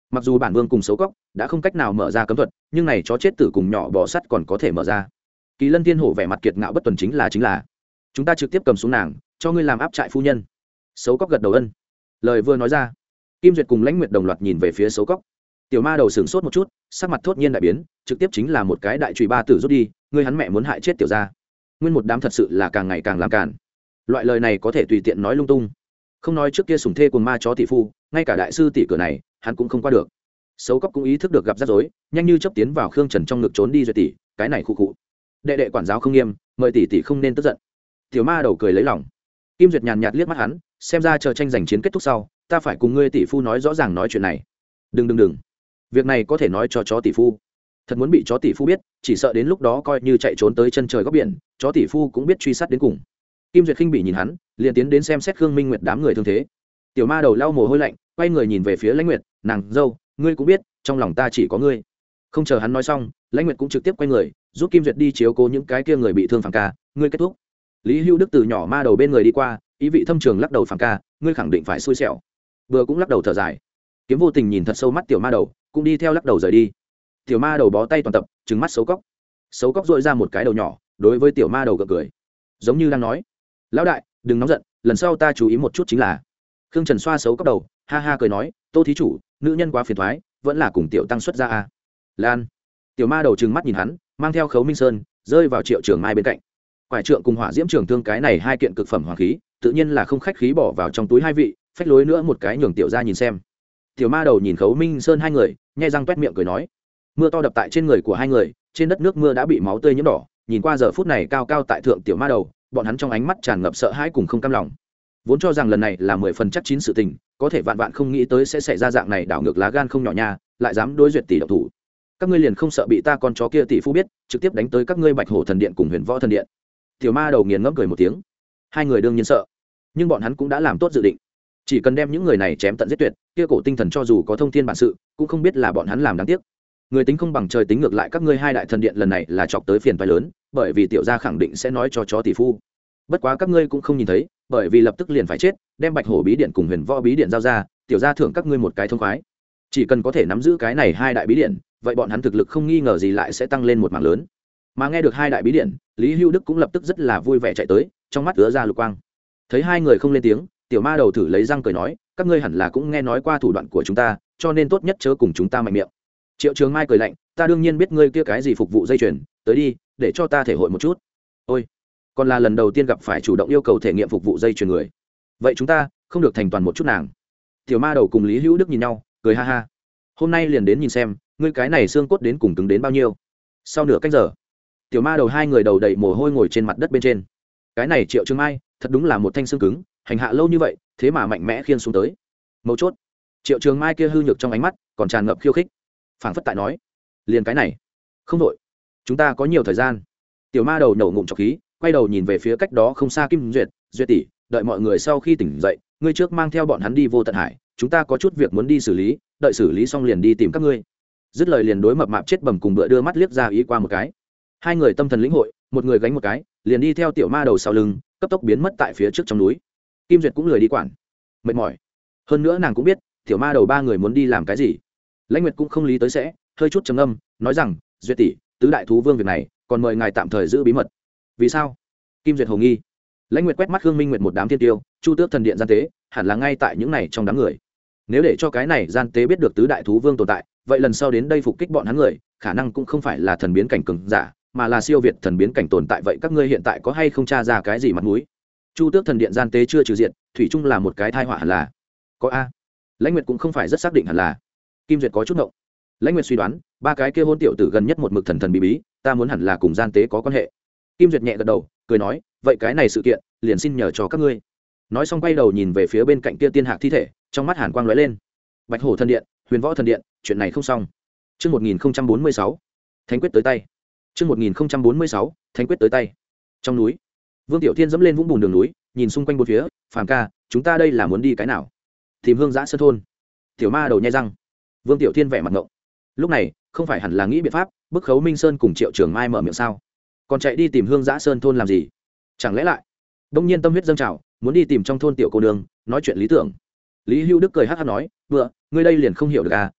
mặc dù bản vương cùng xấu cóc đã không cách nào mở ra cấm thuật, nhưng này chó chết tử cùng nhỏ bò sắt còn có thể mở ra. Kỳ Lân Thiên Hổ vẻ mặt kiệt ngạo bất tuần, chính là chúng ta trực tiếp cầm xuống nàng, cho ngươi làm áp trại phu nhân. Xấu cóc gật đầu ân. Lời vừa nói ra, Kim Duyệt cùng Lãnh Nguyệt đồng loạt nhìn về phía xấu cóc. Tiểu ma đầu sửng sốt một chút, sắc mặt thốt nhiên đại biến, trực tiếp chính là một cái đại chùy ba tử rút đi, ngươi hắn mẹ muốn hại chết tiểu gia. Nguyên một đám thật sự là càng ngày càng làm càn. Loại lời này có thể tùy tiện nói lung tung. Không nói trước kia sủng thê cùng ma chó tỷ phu, ngay cả đại sư tỷ cửa này, hắn cũng không qua được. Xấu cóc cũng ý thức được gặp rắc rối, nhanh như chớp tiến vào Khương Trần trong ngực trốn đi Duyệt tỷ, cái này khụ khụ. Đệ đệ quản giáo không nghiêm, mời tỷ tỷ không nên tức giận. Tiểu ma đầu cười lấy lòng. Kim Duyệt nhàn nhạt liếc mắt hắn, xem ra chờ tranh giành chiến kết thúc sau, ta phải cùng ngươi tỷ phu nói rõ ràng nói chuyện này. Đừng, việc này có thể nói cho chó tỷ phu. Thật muốn bị chó tỷ phu biết, chỉ sợ đến lúc đó coi như chạy trốn tới chân trời góc biển, chó tỷ phu cũng biết truy sát đến cùng. Kim Duyệt khinh bỉ nhìn hắn, liền tiến đến xem xét Khương Minh Nguyệt đám người thương thế. Tiểu ma đầu lau mồ hôi lạnh, quay người nhìn về phía Lãnh Nguyệt, nàng dâu, ngươi cũng biết, trong lòng ta chỉ có ngươi. Không chờ hắn nói xong, Lãnh Nguyệt cũng trực tiếp quay người, giúp Kim Duyệt đi chiếu cố những cái kia người bị thương. Phàm ca, ngươi kết thúc. Lý Hưu Đức từ nhỏ ma đầu bên người đi qua, ý vị thâm trường lắc đầu. Phàm ca, ngươi khẳng định phải xui xẻo. Vừa cũng lắc đầu thở dài. Kiếm Vô Tình nhìn thật sâu mắt tiểu ma đầu, cũng đi theo lắc đầu rời đi. Tiểu ma đầu bó tay toàn tập, trừng mắt xấu cóc. Xấu cóc dội ra một cái đầu nhỏ, đối với tiểu ma đầu gượng cười, giống như đang nói, lão đại đừng nóng giận, lần sau ta chú ý một chút chính là. Khương Trần xoa xấu cóc đầu, ha ha cười nói, Tô thí chủ, nữ nhân quá phiền thoái, vẫn là cùng tiểu tăng xuất ra a. Lan. Tiểu ma đầu trừng mắt nhìn hắn, mang theo Khấu Minh Sơn rơi vào Triệu Trường Mai bên cạnh. Quải trượng cùng hỏa diễm trường thương cái này hai kiện cực phẩm hoàng khí, tự nhiên là không khách khí bỏ vào trong túi hai vị, phách lối nữa một cái nhường tiểu ra nhìn xem. Tiểu ma đầu nhìn Khấu Minh Sơn hai người, nhai răng toét miệng cười nói, mưa to đập tại trên người của hai người, trên đất nước mưa đã bị máu tươi nhiễm đỏ, nhìn qua giờ phút này cao cao tại thượng tiểu ma đầu, bọn hắn trong ánh mắt tràn ngập sợ hãi cùng không cam lòng. Vốn cho rằng lần này là 10 phần chắc chín sự tình, có thể vạn vạn không nghĩ tới sẽ xảy ra dạng này, đảo ngược lá gan không nhỏ nha, lại dám đối Duyệt tỷ động thủ. Các ngươi liền không sợ bị ta con chó kia tỷ phu biết, trực tiếp đánh tới các ngươi Bạch Hổ thần điện cùng Huyền Võ thần điện. Tiểu ma đầu nghiền ngẫm cười một tiếng. Hai người đương nhiên sợ, nhưng bọn hắn cũng đã làm tốt dự định, chỉ cần đem những người này chém tận giết tuyệt, kia cổ tinh thần cho dù có thông thiên bản sự, cũng không biết là bọn hắn làm đáng tiếc. Người tính không bằng trời tính, ngược lại các ngươi hai đại thần điện lần này là chọc tới phiền toái lớn, bởi vì tiểu gia khẳng định sẽ nói cho chó tỷ phu. Bất quá các ngươi cũng không nhìn thấy, bởi vì lập tức liền phải chết, đem Bạch Hổ bí điện cùng Huyền Võ bí điện giao ra, tiểu gia thưởng các ngươi một cái thông khoái. Chỉ cần có thể nắm giữ cái này hai đại bí điện, vậy bọn hắn thực lực không nghi ngờ gì lại sẽ tăng lên một mảng lớn. Mà nghe được hai đại bí điện, Lý Hưu Đức cũng lập tức rất là vui vẻ chạy tới, trong mắt ứa ra lục quang. Thấy hai người không lên tiếng, tiểu ma đầu thử lấy răng cười nói, các ngươi hẳn là cũng nghe nói qua thủ đoạn của chúng ta, cho nên tốt nhất chớ cùng chúng ta mạnh miệng. Triệu Trường Mai cười lạnh, ta đương nhiên biết ngươi kia cái gì phục vụ dây chuyền, tới đi, để cho ta thể hội một chút. Ôi, còn là lần đầu tiên gặp phải chủ động yêu cầu thể nghiệm phục vụ dây chuyền người, vậy chúng ta không được thành toàn một chút nàng. Tiểu ma đầu cùng Lý Hữu Đức nhìn nhau, cười ha ha, hôm nay liền đến nhìn xem ngươi cái này xương cốt đến cùng cứng đến bao nhiêu. Sau nửa canh giờ, tiểu ma đầu hai người đầu đầy mồ hôi ngồi trên mặt đất bên trên. Cái này Triệu Trường Mai thật đúng là một thanh xương cứng, hành hạ lâu như vậy thế mà mạnh mẽ khiên xuống tới. Mấu chốt, Triệu Trường Mai kia hư nhược trong ánh mắt còn tràn ngập khiêu khích, phảng phất tại nói, liền cái này không đội, chúng ta có nhiều thời gian. Tiểu ma đầu nổ ngụm trọc khí, quay đầu nhìn về phía cách đó không xa Kim Duyệt, Duyệt tỷ, đợi mọi người sau khi tỉnh dậy, ngươi trước mang theo bọn hắn đi Vô Tận Hải, chúng ta có chút việc muốn đi xử lý, đợi xử lý xong liền đi tìm các ngươi. Dứt lời liền đối mập mạp chết bầm cùng bựa đưa mắt liếc ra ý qua một cái. Hai người tâm thần lĩnh hội, một người gánh một cái, liền đi theo tiểu ma đầu sau lưng, cấp tốc biến mất tại phía trước trong núi. Kim Duyệt cũng lười đi quản, mệt mỏi. Hơn nữa nàng cũng biết, tiểu ma đầu ba người muốn đi làm cái gì. Lãnh Nguyệt cũng không lý tới sẽ, hơi chút trầm ngâm, nói rằng, Duyệt tỷ, tứ đại thú vương việc này, còn mời ngài tạm thời giữ bí mật. Vì sao? Kim Duyệt hồ nghi. Lãnh Nguyệt quét mắt Khương Minh Nguyệt một đám thiên tiêu, Chu Tước thần điện gian tế, hẳn là ngay tại những này trong đám người. Nếu để cho cái này gian tế biết được tứ đại thú vương tồn tại, vậy lần sau đến đây phục kích bọn hắn người, khả năng cũng không phải là thần biến cảnh cường giả, mà là siêu việt thần biến cảnh tồn tại. Vậy các ngươi hiện tại có hay không tra ra cái gì mặt mũi? Chu Tước thần điện gian tế chưa trừ diện, thủy chung là một cái tai họa hẳn là. Có a. Lãnh Nguyệt cũng không phải rất xác định hẳn là. Kim Duyệt có chút ngộng. Lãnh Nguyệt suy đoán, ba cái kia hôn tiểu tử gần nhất một mực thần thần bí bí, ta muốn hẳn là cùng gian tế có quan hệ. Kim Duyệt nhẹ gật đầu, cười nói, vậy cái này sự kiện, liền xin nhờ cho các ngươi. Nói xong quay đầu nhìn về phía bên cạnh kia tiên hạc thi thể, trong mắt hàn quang lóe lên. Bạch Hổ thần điện, Huyền Võ thần điện, chuyện này không xong. Chương 1046, Thánh quyết tới tay. Chương 1046, Thánh quyết tới tay. Trong núi, Vương Tiểu Thiên dẫm lên vũng bùn đường núi, nhìn xung quanh bốn phía, Phàm ca, chúng ta đây là muốn đi cái nào? Tìm Hương Giã Sơn thôn. Tiểu ma đầu nhai răng. Vương Tiểu Thiên vẻ mặt ngộng. Lúc này, không phải hẳn là nghĩ biện pháp bức Khấu Minh Sơn cùng Triệu Trường Mai mở miệng sao? Còn chạy đi tìm Hương Giã Sơn thôn làm gì? Chẳng lẽ lại đông nhiên tâm huyết dâng trào, muốn đi tìm trong thôn tiểu cô nương nói chuyện lý tưởng. Lý Hưu Đức cười hắc hắc nói, vừa ngươi đây liền không hiểu được à,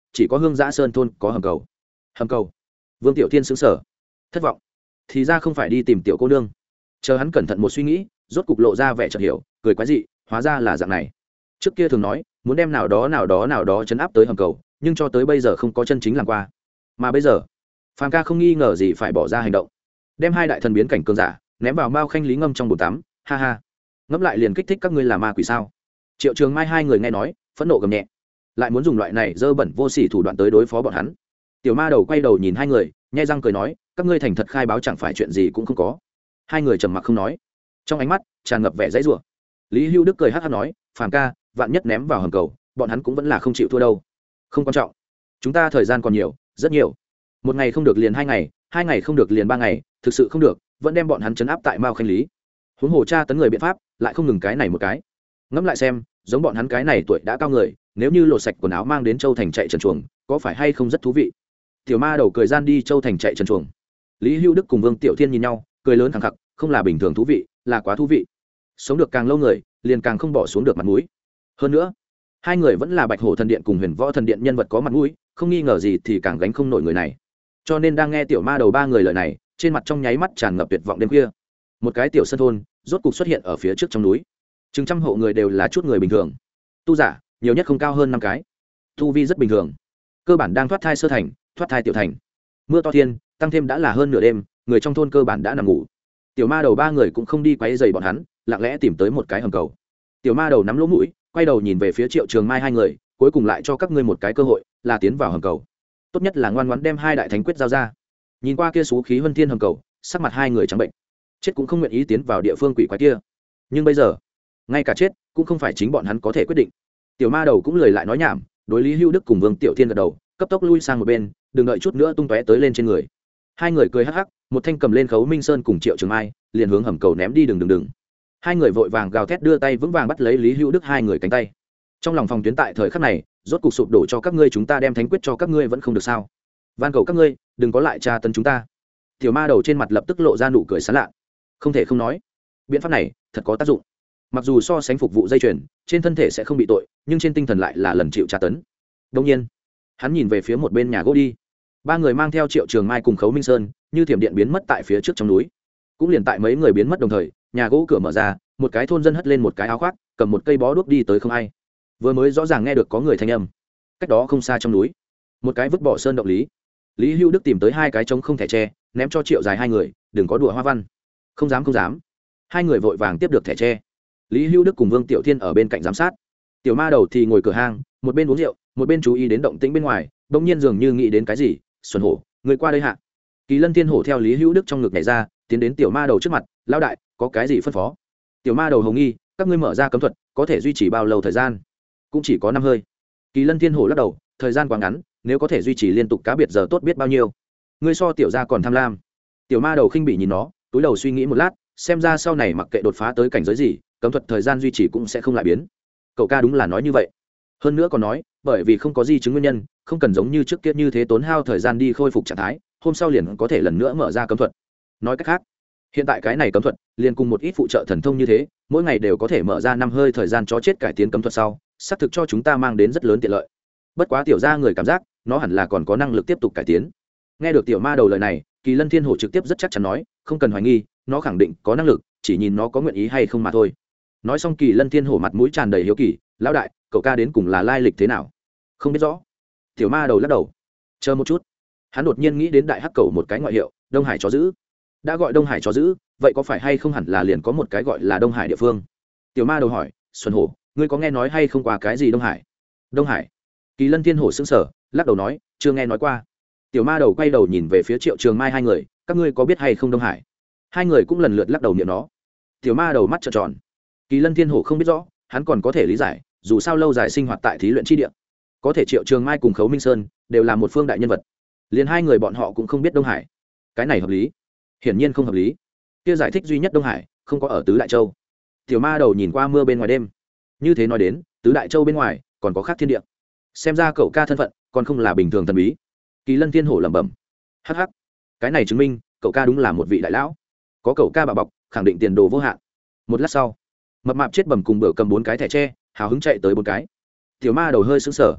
chỉ có hương giã sơn thôn có hầm cầu. Hầm cầu? Vương Tiểu Thiên sững sờ, thất vọng. Thì ra không phải đi tìm tiểu cô nương. Chờ hắn cẩn thận một suy nghĩ, rốt cục lộ ra vẻ chợt hiểu, cười quái dị, hóa ra là dạng này. Trước kia thường nói muốn đem nào đó chấn áp tới hầm cầu, nhưng cho tới bây giờ không có chân chính làm qua. Mà bây giờ Phàm ca không nghi ngờ gì phải bỏ ra hành động, đem hai đại thần biến cảnh cường giả ném vào Mao Khanh Lý ngâm trong bồn tắm. Ha ha, ngẫm lại liền kích thích các ngươi là ma quỷ sao? Triệu Trường Mai hai người nghe nói phẫn nộ gầm nhẹ, lại muốn dùng loại này dơ bẩn vô sỉ thủ đoạn tới đối phó bọn hắn. Tiểu ma đầu quay đầu nhìn hai người, nhai răng cười nói, các ngươi thành thật khai báo chẳng phải chuyện gì cũng không có. Hai người trầm mặc không nói, trong ánh mắt tràn ngập vẻ dãy rủa. Lý Hưu Đức cười hắc hắc nói, Phàm ca, vạn nhất ném vào hầm cầu, bọn hắn cũng vẫn là không chịu thua đâu. Không quan trọng, chúng ta thời gian còn nhiều, rất nhiều. Một ngày không được liền hai ngày không được liền 3 ngày, thực sự không được vẫn đem bọn hắn trấn áp tại Mao Khanh Lý. Huống hồ tra tấn người biện pháp lại không ngừng cái này một cái. Ngẫm lại xem, giống bọn hắn cái này tuổi đã cao người, nếu như lột sạch quần áo mang đến Châu Thành chạy trần chuồng, có phải hay không rất thú vị? Tiểu ma đầu cười gian đi Châu Thành chạy trần chuồng. Lý Hưu Đức cùng Vương Tiểu Thiên nhìn nhau, cười lớn khẳng khặc, không là bình thường thú vị, là quá thú vị. Sống được càng lâu người, liền càng không bỏ xuống được mặt mũi. Hơn nữa, hai người vẫn là Bạch Hổ Thần Điện cùng Huyền Võ Thần Điện nhân vật có mặt mũi, không nghi ngờ gì thì càng gánh không nổi người này. Cho nên đang nghe tiểu ma đầu ba người lời này, trên mặt trong nháy mắt tràn ngập tuyệt vọng đêm khuya. Một cái tiểu sân thôn rốt cục xuất hiện ở phía trước trong núi, chừng trăm hộ người đều là chút người bình thường, tu giả nhiều nhất không cao hơn 5 cái, tu vi rất bình thường, cơ bản đang thoát thai sơ thành, thoát thai tiểu thành. Mưa to thiên, tăng thêm đã là hơn nửa đêm, người trong thôn cơ bản đã nằm ngủ. Tiểu ma đầu ba người cũng không đi quấy rầy bọn hắn, lặng lẽ tìm tới một cái hầm cầu. Tiểu ma đầu nắm lỗ mũi, quay đầu nhìn về phía Triệu Trường Mai hai người, cuối cùng lại cho các ngươi một cái cơ hội, là tiến vào hầm cầu. Tốt nhất là ngoan ngoãn đem hai đại thánh quyết giao ra. Nhìn qua kia số khí huân thiên hầm cầu, sắc mặt hai người trắng bệnh, chết cũng không nguyện ý tiến vào địa phương quỷ quái kia. Nhưng bây giờ ngay cả chết cũng không phải chính bọn hắn có thể quyết định. Tiểu ma đầu cũng lười lại nói nhảm, đối Lý Hưu Đức cùng Vương Tiểu Thiên gật đầu, cấp tốc lui sang một bên, đừng đợi chút nữa tung tóe tới lên trên người. Hai người cười hắc hắc, một thanh cầm lên Khấu Minh Sơn cùng Triệu Trường Mai, liền hướng hầm cầu ném đi. Đừng. Hai người vội vàng gào thét đưa tay vững vàng bắt lấy Lý Hưu Đức hai người cánh tay. Trong lòng phòng tuyến tại thời khắc này rốt cục sụp đổ, cho các ngươi chúng ta đem thánh quyết cho các ngươi vẫn không được sao? Van cầu các ngươi đừng có lại tra tấn chúng ta. Tiểu ma đầu trên mặt lập tức lộ ra nụ cười sán lạ. Không thể không nói, biện pháp này thật có tác dụng. Mặc dù so sánh phục vụ dây chuyền, trên thân thể sẽ không bị tội, nhưng trên tinh thần lại là lần chịu tra tấn. Đương nhiên, hắn nhìn về phía một bên nhà gỗ đi. Ba người mang theo Triệu Trường Mai cùng Khấu Minh Sơn, như thiểm điện biến mất tại phía trước trong núi. Cũng liền tại mấy người biến mất đồng thời, nhà gỗ cửa mở ra, một cái thôn dân hất lên một cái áo khoác, cầm một cây bó đuốc đi tới không ai. Vừa mới rõ ràng nghe được có người thanh âm. Cách đó không xa trong núi, một cái vứt bỏ sơn động Lý Hưu Đức tìm tới 2 cái trống không thẻ tre, ném cho Triệu Dài hai người, đừng có đùa hoa văn. Không dám. Hai người vội vàng tiếp được thẻ tre. Lý Hưu Đức cùng Vương Tiểu Thiên ở bên cạnh giám sát. Tiểu ma đầu thì ngồi cửa hang, một bên uống rượu, một bên chú ý đến động tĩnh bên ngoài, bỗng nhiên dường như nghĩ đến cái gì, Xuân Hổ, người qua đây hạ. Kỳ Lân Thiên Hổ theo Lý Hưu Đức trong ngực nhảy ra, tiến đến tiểu ma đầu trước mặt, lão đại, có cái gì phân phó? Tiểu ma đầu hồng nghi, các ngươi mở ra cấm thuật, có thể duy trì bao lâu thời gian? Cũng chỉ có 5 hơi. Kỳ Lân Thiên Hổ lắc đầu, thời gian quá ngắn, nếu có thể duy trì liên tục cá biệt giờ tốt biết bao nhiêu. Ngươi so tiểu gia còn tham lam. Tiểu ma đầu khinh bỉ nhìn nó, túi đầu suy nghĩ một lát, xem ra sau này mặc kệ đột phá tới cảnh giới gì, cấm thuật thời gian duy trì cũng sẽ không lại biến. Cậu ca đúng là nói như vậy. Hơn nữa còn nói, bởi vì không có di chứng nguyên nhân, không cần giống như trước kia như thế tốn hao thời gian đi khôi phục trạng thái, hôm sau liền có thể lần nữa mở ra cấm thuật. Nói cách khác, hiện tại cái này cấm thuật liền cùng một ít phụ trợ thần thông như thế, mỗi ngày đều có thể mở ra 5 hơi thời gian cho chết cải tiến cấm thuật sau, xác thực cho chúng ta mang đến rất lớn tiện lợi. Bất quá tiểu gia người cảm giác, nó hẳn là còn có năng lực tiếp tục cải tiến. Nghe được tiểu ma đầu lời này, Kỳ Lân Thiên Hổ trực tiếp rất chắc chắn nói, không cần hoài nghi, nó khẳng định có năng lực, chỉ nhìn nó có nguyện ý hay không mà thôi. Nói xong, Kỳ Lân Thiên Hổ mặt mũi tràn đầy hiếu kỳ, lão đại, cậu ca đến cùng là lai lịch thế nào? Không biết rõ. Tiểu ma đầu lắc đầu. Chờ một chút. Hắn đột nhiên nghĩ đến đại hắc cầu một cái ngoại hiệu, Đông Hải chó dữ. Đã gọi Đông Hải chó dữ, vậy có phải hay không hẳn là liền có một cái gọi là Đông Hải địa phương? Tiểu ma đầu hỏi, Xuân Hổ, ngươi có nghe nói hay không qua cái gì Đông Hải? Đông Hải? Kỳ Lân Thiên Hổ sững sờ, lắc đầu nói, chưa nghe nói qua. Tiểu ma đầu quay đầu nhìn về phía Triệu Trường Mai hai người, các ngươi có biết hay không Đông Hải? Hai người cũng lần lượt lắc đầu niệm nó. Tiểu ma đầu mắt trợn tròn. Kỳ Lân Thiên Hổ không biết rõ, hắn còn có thể lý giải, dù sao lâu dài sinh hoạt tại thí luyện chi địa, có thể Triệu Trường Mai cùng Khấu Minh Sơn đều là một phương đại nhân vật, liền hai người bọn họ cũng không biết Đông Hải. Cái này hợp lý? Hiển nhiên không hợp lý. Kia giải thích duy nhất Đông Hải không có ở Tứ Đại Châu. Tiểu ma đầu nhìn qua mưa bên ngoài đêm, như thế nói đến, Tứ Đại Châu bên ngoài còn có khác thiên địa. Xem ra cậu ca thân phận còn không là bình thường thần bí. Kỳ Lân Thiên Hổ lẩm bẩm. Hắc hắc, cái này chứng minh cậu ca đúng là một vị đại lão, có cậu ca bảo bọc, khẳng định tiền đồ vô hạn. Một lát sau, mập mạp chết bầm cùng bữa cầm 4 cái thẻ tre, hào hứng chạy tới 4 cái. Tiểu ma đầu hơi sững sờ.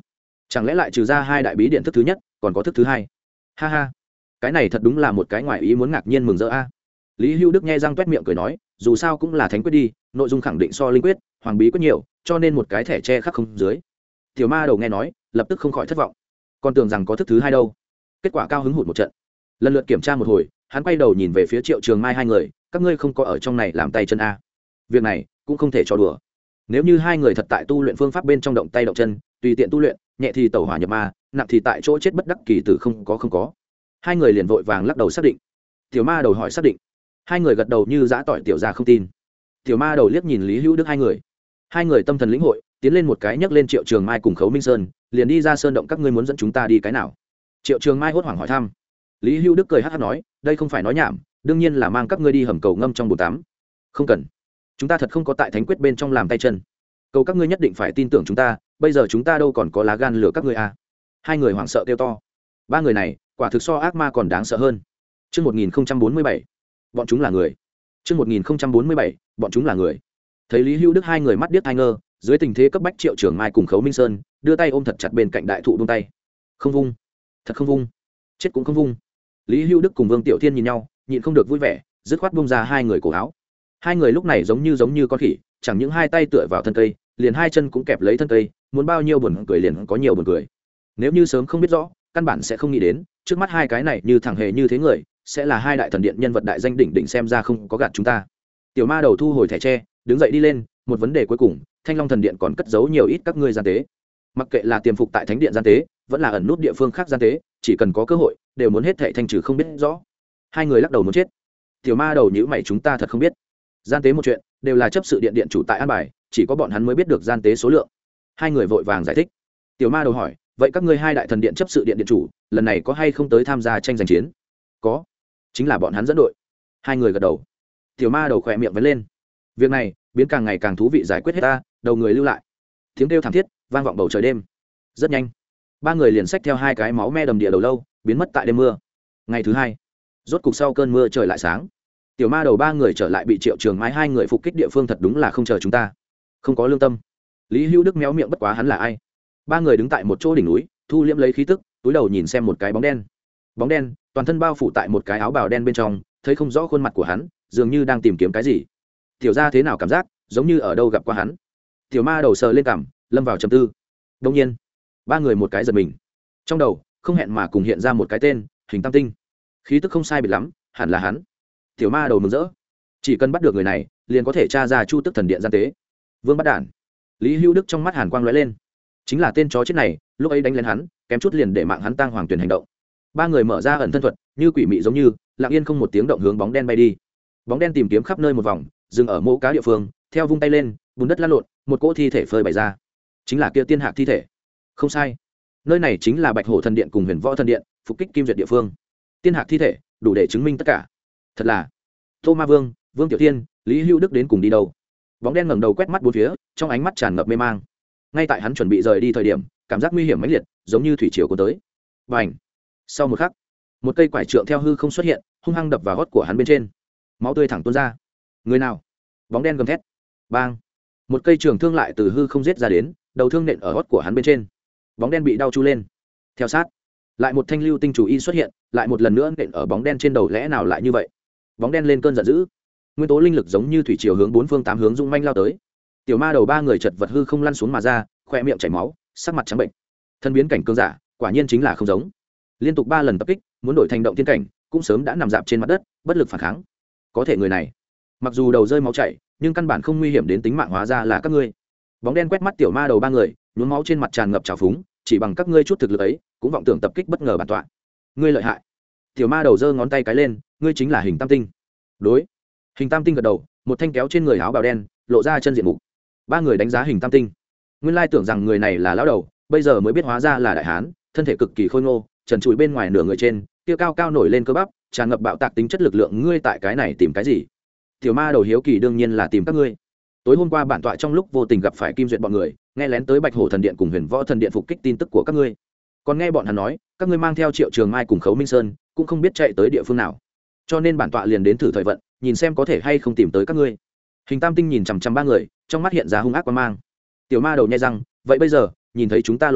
chẳng lẽ lại trừ ra hai đại bí điện thức thứ nhất còn có thức thứ hai? Ha ha, cái này thật đúng là một cái ngoài ý muốn ngạc nhiên mừng rỡ a. Lý Hưu Đức nghe răng toét miệng cười nói, dù sao cũng là thánh quyết đi, nội dung khẳng định so linh quyết hoàng bí quyết nhiều, cho nên một cái thẻ che khắc không dưới. Tiểu ma đầu nghe nói lập tức không khỏi thất vọng, còn tưởng rằng có thức thứ hai đâu. Kết quả cao hứng hụt một trận. Lần lượt kiểm tra một hồi, hắn quay đầu nhìn về phía Triệu Trường Mai hai người, các ngươi không có ở trong này làm tay chân a? Việc này cũng không thể cho đùa. Nếu như hai người thật tại tu luyện phương pháp bên trong động tay động chân, tùy tiện tu luyện, nhẹ thì tẩu hỏa nhập ma, nặng thì tại chỗ chết bất đắc kỳ tử không có. Hai người liền vội vàng lắc đầu xác định. Tiểu ma đầu hỏi xác định. Hai người gật đầu như giã tỏi tiểu ra không tin. Tiểu ma đầu liếc nhìn Lý Hữu Đức hai người tâm thần lĩnh hội, tiến lên một cái nhấc lên Triệu Trường Mai cùng Khấu Minh Sơn, liền đi ra sơn động. Các ngươi muốn dẫn chúng ta đi cái nào? Triệu Trường Mai hốt hoảng hỏi thăm. Lý Hữu Đức cười hắc hắc nói, đây không phải nói nhảm, đương nhiên là mang các ngươi đi hầm cầu ngâm trong bồn tắm. Không cần, chúng ta thật không có tại thánh quyết bên trong làm tay chân, cầu các ngươi nhất định phải tin tưởng chúng ta, bây giờ chúng ta đâu còn có lá gan lừa các ngươi à? Hai người hoảng sợ kêu to. Ba người này quả thực so ác ma còn đáng sợ hơn. Trước 1047, bọn chúng là người. Trước 1047, bọn chúng là người. Thấy Lý Hữu Đức hai người mắt điếc hai ngơ, dưới tình thế cấp bách Triệu Trường Mai cùng Khấu Minh Sơn đưa tay ôm thật chặt bên cạnh đại thụ buông tay. Không vung, thật không vung, chết cũng không vung. Lý Hữu Đức cùng Vương Tiểu Thiên nhìn nhau, nhịn không được vui vẻ, dứt khoát buông ra hai người cổ áo. Hai người lúc này giống như con khỉ, chẳng những hai tay tựa vào thân cây, liền hai chân cũng kẹp lấy thân cây, muốn bao nhiêu buồn cười liền có nhiều buồn cười. Nếu như sớm không biết rõ, căn bản sẽ không nghĩ đến, trước mắt hai cái này như thằng hề như thế người, sẽ là hai đại thần điện nhân vật đại danh đỉnh đỉnh, xem ra không có gạt chúng ta. Tiểu ma đầu thu hồi thẻ tre, đứng dậy đi lên, một vấn đề cuối cùng, Thanh Long thần điện còn cất giấu nhiều ít các ngươi gian tế. Mặc kệ là tiềm phục tại thánh điện gian tế, vẫn là ẩn nút địa phương khác gian tế, chỉ cần có cơ hội, đều muốn hết thảy thanh trừ không biết rõ. Hai người lắc đầu muốn chết. Tiểu ma đầu nhíu mày, chúng ta thật không biết. Gian tế một chuyện, đều là chấp sự điện điện chủ tại an bài, chỉ có bọn hắn mới biết được gian tế số lượng. Hai người vội vàng giải thích. Tiểu ma đầu hỏi, vậy các ngươi hai đại thần điện chấp sự điện điện chủ, lần này có hay không tới tham gia tranh giành chiến? Có, chính là bọn hắn dẫn đội. Hai người gật đầu. Tiểu ma đầu khỏe miệng vấn lên. Việc này biến càng ngày càng thú vị, giải quyết hết ta, đầu người lưu lại. Tiếng kêu thảm thiết vang vọng bầu trời đêm. Rất nhanh, ba người liền xách theo hai cái máu me đầm địa đầu lâu, biến mất tại đêm mưa. Ngày thứ hai, rốt cục sau cơn mưa trời lại sáng. Tiểu ma đầu ba người trở lại bị Triệu Trường Mai hai người phục kích địa phương, thật đúng là không chờ chúng ta, không có lương tâm. Lý Hữu Đức méo miệng, bất quá hắn là ai? Ba người đứng tại một chỗ đỉnh núi, thu liễm lấy khí tức, túi đầu nhìn xem một cái bóng đen toàn thân bao phủ tại một cái áo bào đen bên trong, thấy không rõ khuôn mặt của hắn, dường như đang tìm kiếm cái gì. Tiểu gia thế nào cảm giác giống như ở đâu gặp qua hắn? Tiểu ma đầu sờ lên cằm, lâm vào trầm tư. Đột nhiên, ba người một cái giật mình, trong đầu không hẹn mà cùng hiện ra một cái tên, Hình Tam Tinh. Khí tức không sai biệt lắm, hẳn là hắn. Tiểu ma đầu mừng rỡ, chỉ cần bắt được người này, liền có thể tra ra Chu Tức thần điện gian tế. Vương Bắt Đản. Lý Hữu Đức trong mắt hàn quang lóe lên, chính là tên chó chết này, lúc ấy đánh lên hắn, kém chút liền để mạng hắn tang hoàng tuyển hành động. Ba người mở ra ẩn thân thuật, như quỷ mị giống như, lặng yên không một tiếng động hướng bóng đen bay đi. Bóng đen tìm kiếm khắp nơi một vòng, dừng ở mộ cá địa phương, theo vung tay lên, bùn đất lăn lộn, một cỗ thi thể phơi bày ra. Chính là kia Tiên Hạc thi thể. Không sai, nơi này chính là Bạch Hổ thần điện cùng Huyền Võ thần điện phục kích Kim Duyệt địa phương. Tiên Hạc thi thể đủ để chứng minh tất cả. Thật là Tô Ma Vương, Vương Tiểu Thiên, Lý Hữu Đức đến cùng đi đâu? Bóng đen ngẩng đầu quét mắt bốn phía, trong ánh mắt tràn ngập mê mang. Ngay tại hắn chuẩn bị rời đi thời điểm, cảm giác nguy hiểm mãnh liệt, giống như thủy triều cuốn tới. Bành! Sau một khắc, một cây quải trượng theo hư không xuất hiện, hung hăng đập vào gót của hắn bên trên. Máu tươi thẳng tuôn ra. Người nào? Bóng đen gầm thét. Bang! Một cây trường thương lại từ hư không giết ra đến, đầu thương nện ở gót của hắn bên trên. Bóng đen bị đau chu lên. Theo sát, lại một thanh lưu tinh chủ y xuất hiện, lại một lần nữa nện ở bóng đen trên đầu, lẽ nào lại như vậy? Bóng đen lên cơn giận dữ, nguyên tố linh lực giống như thủy triều hướng bốn phương tám hướng rung manh lao tới. Tiểu ma đầu ba người chật vật hư không lăn xuống mà ra, khoe miệng chảy máu, sắc mặt trắng bệnh. Thân biến cảnh cương giả, quả nhiên chính là không giống. Liên tục 3 lần tập kích, muốn đổi thành động thiên cảnh, cũng sớm đã nằm dạp trên mặt đất, bất lực phản kháng. Có thể người này, mặc dù đầu rơi máu chảy, nhưng căn bản không nguy hiểm đến tính mạng, hóa ra là các ngươi. Bóng đen quét mắt tiểu ma đầu ba người, nhuốm máu trên mặt tràn ngập trào phúng, chỉ bằng các ngươi chút thực lực ấy, cũng vọng tưởng tập kích bất ngờ bản tọa. Ngươi lợi hại. Tiểu ma đầu giơ ngón tay cái lên, ngươi chính là Hình Tam Tinh. Đối. Hình Tam Tinh gật đầu, một thanh kéo trên người áo bào đen, lộ ra chân diện mục. Ba người đánh giá Hình Tam Tinh, nguyên lai tưởng rằng người này là lão đầu, bây giờ mới biết hóa ra là đại hán, thân thể cực kỳ khôi ngô, trần trụi bên ngoài nửa người trên, kia cao cao nổi lên cơ bắp, tràn ngập bạo tạc tính chất lực lượng. Ngươi tại cái này tìm cái gì? Tiểu ma đầu hiếu kỳ, đương nhiên là tìm các ngươi. Tối hôm qua bản tọa trong lúc vô tình gặp phải Kim Duyệt bọn người, nghe lén tới Bạch Hổ thần điện cùng Huyền Võ thần điện phục kích tin tức của các ngươi, còn nghe bọn hắn nói các ngươi mang theo Triệu Trường Mai cùng Khấu Minh Sơn, cũng không biết chạy tới địa phương nào, cho nên bản tọa liền đến thử thời vận, nhìn xem có thể hay không tìm tới các ngươi. Hình Tam Tinh nhìn chằm chằm ba người, trong mắt hiện ra hung ác quan mang. Tiểu ma đầu nhai răng, vậy bây giờ nhìn thấy chúng ta lộ diện,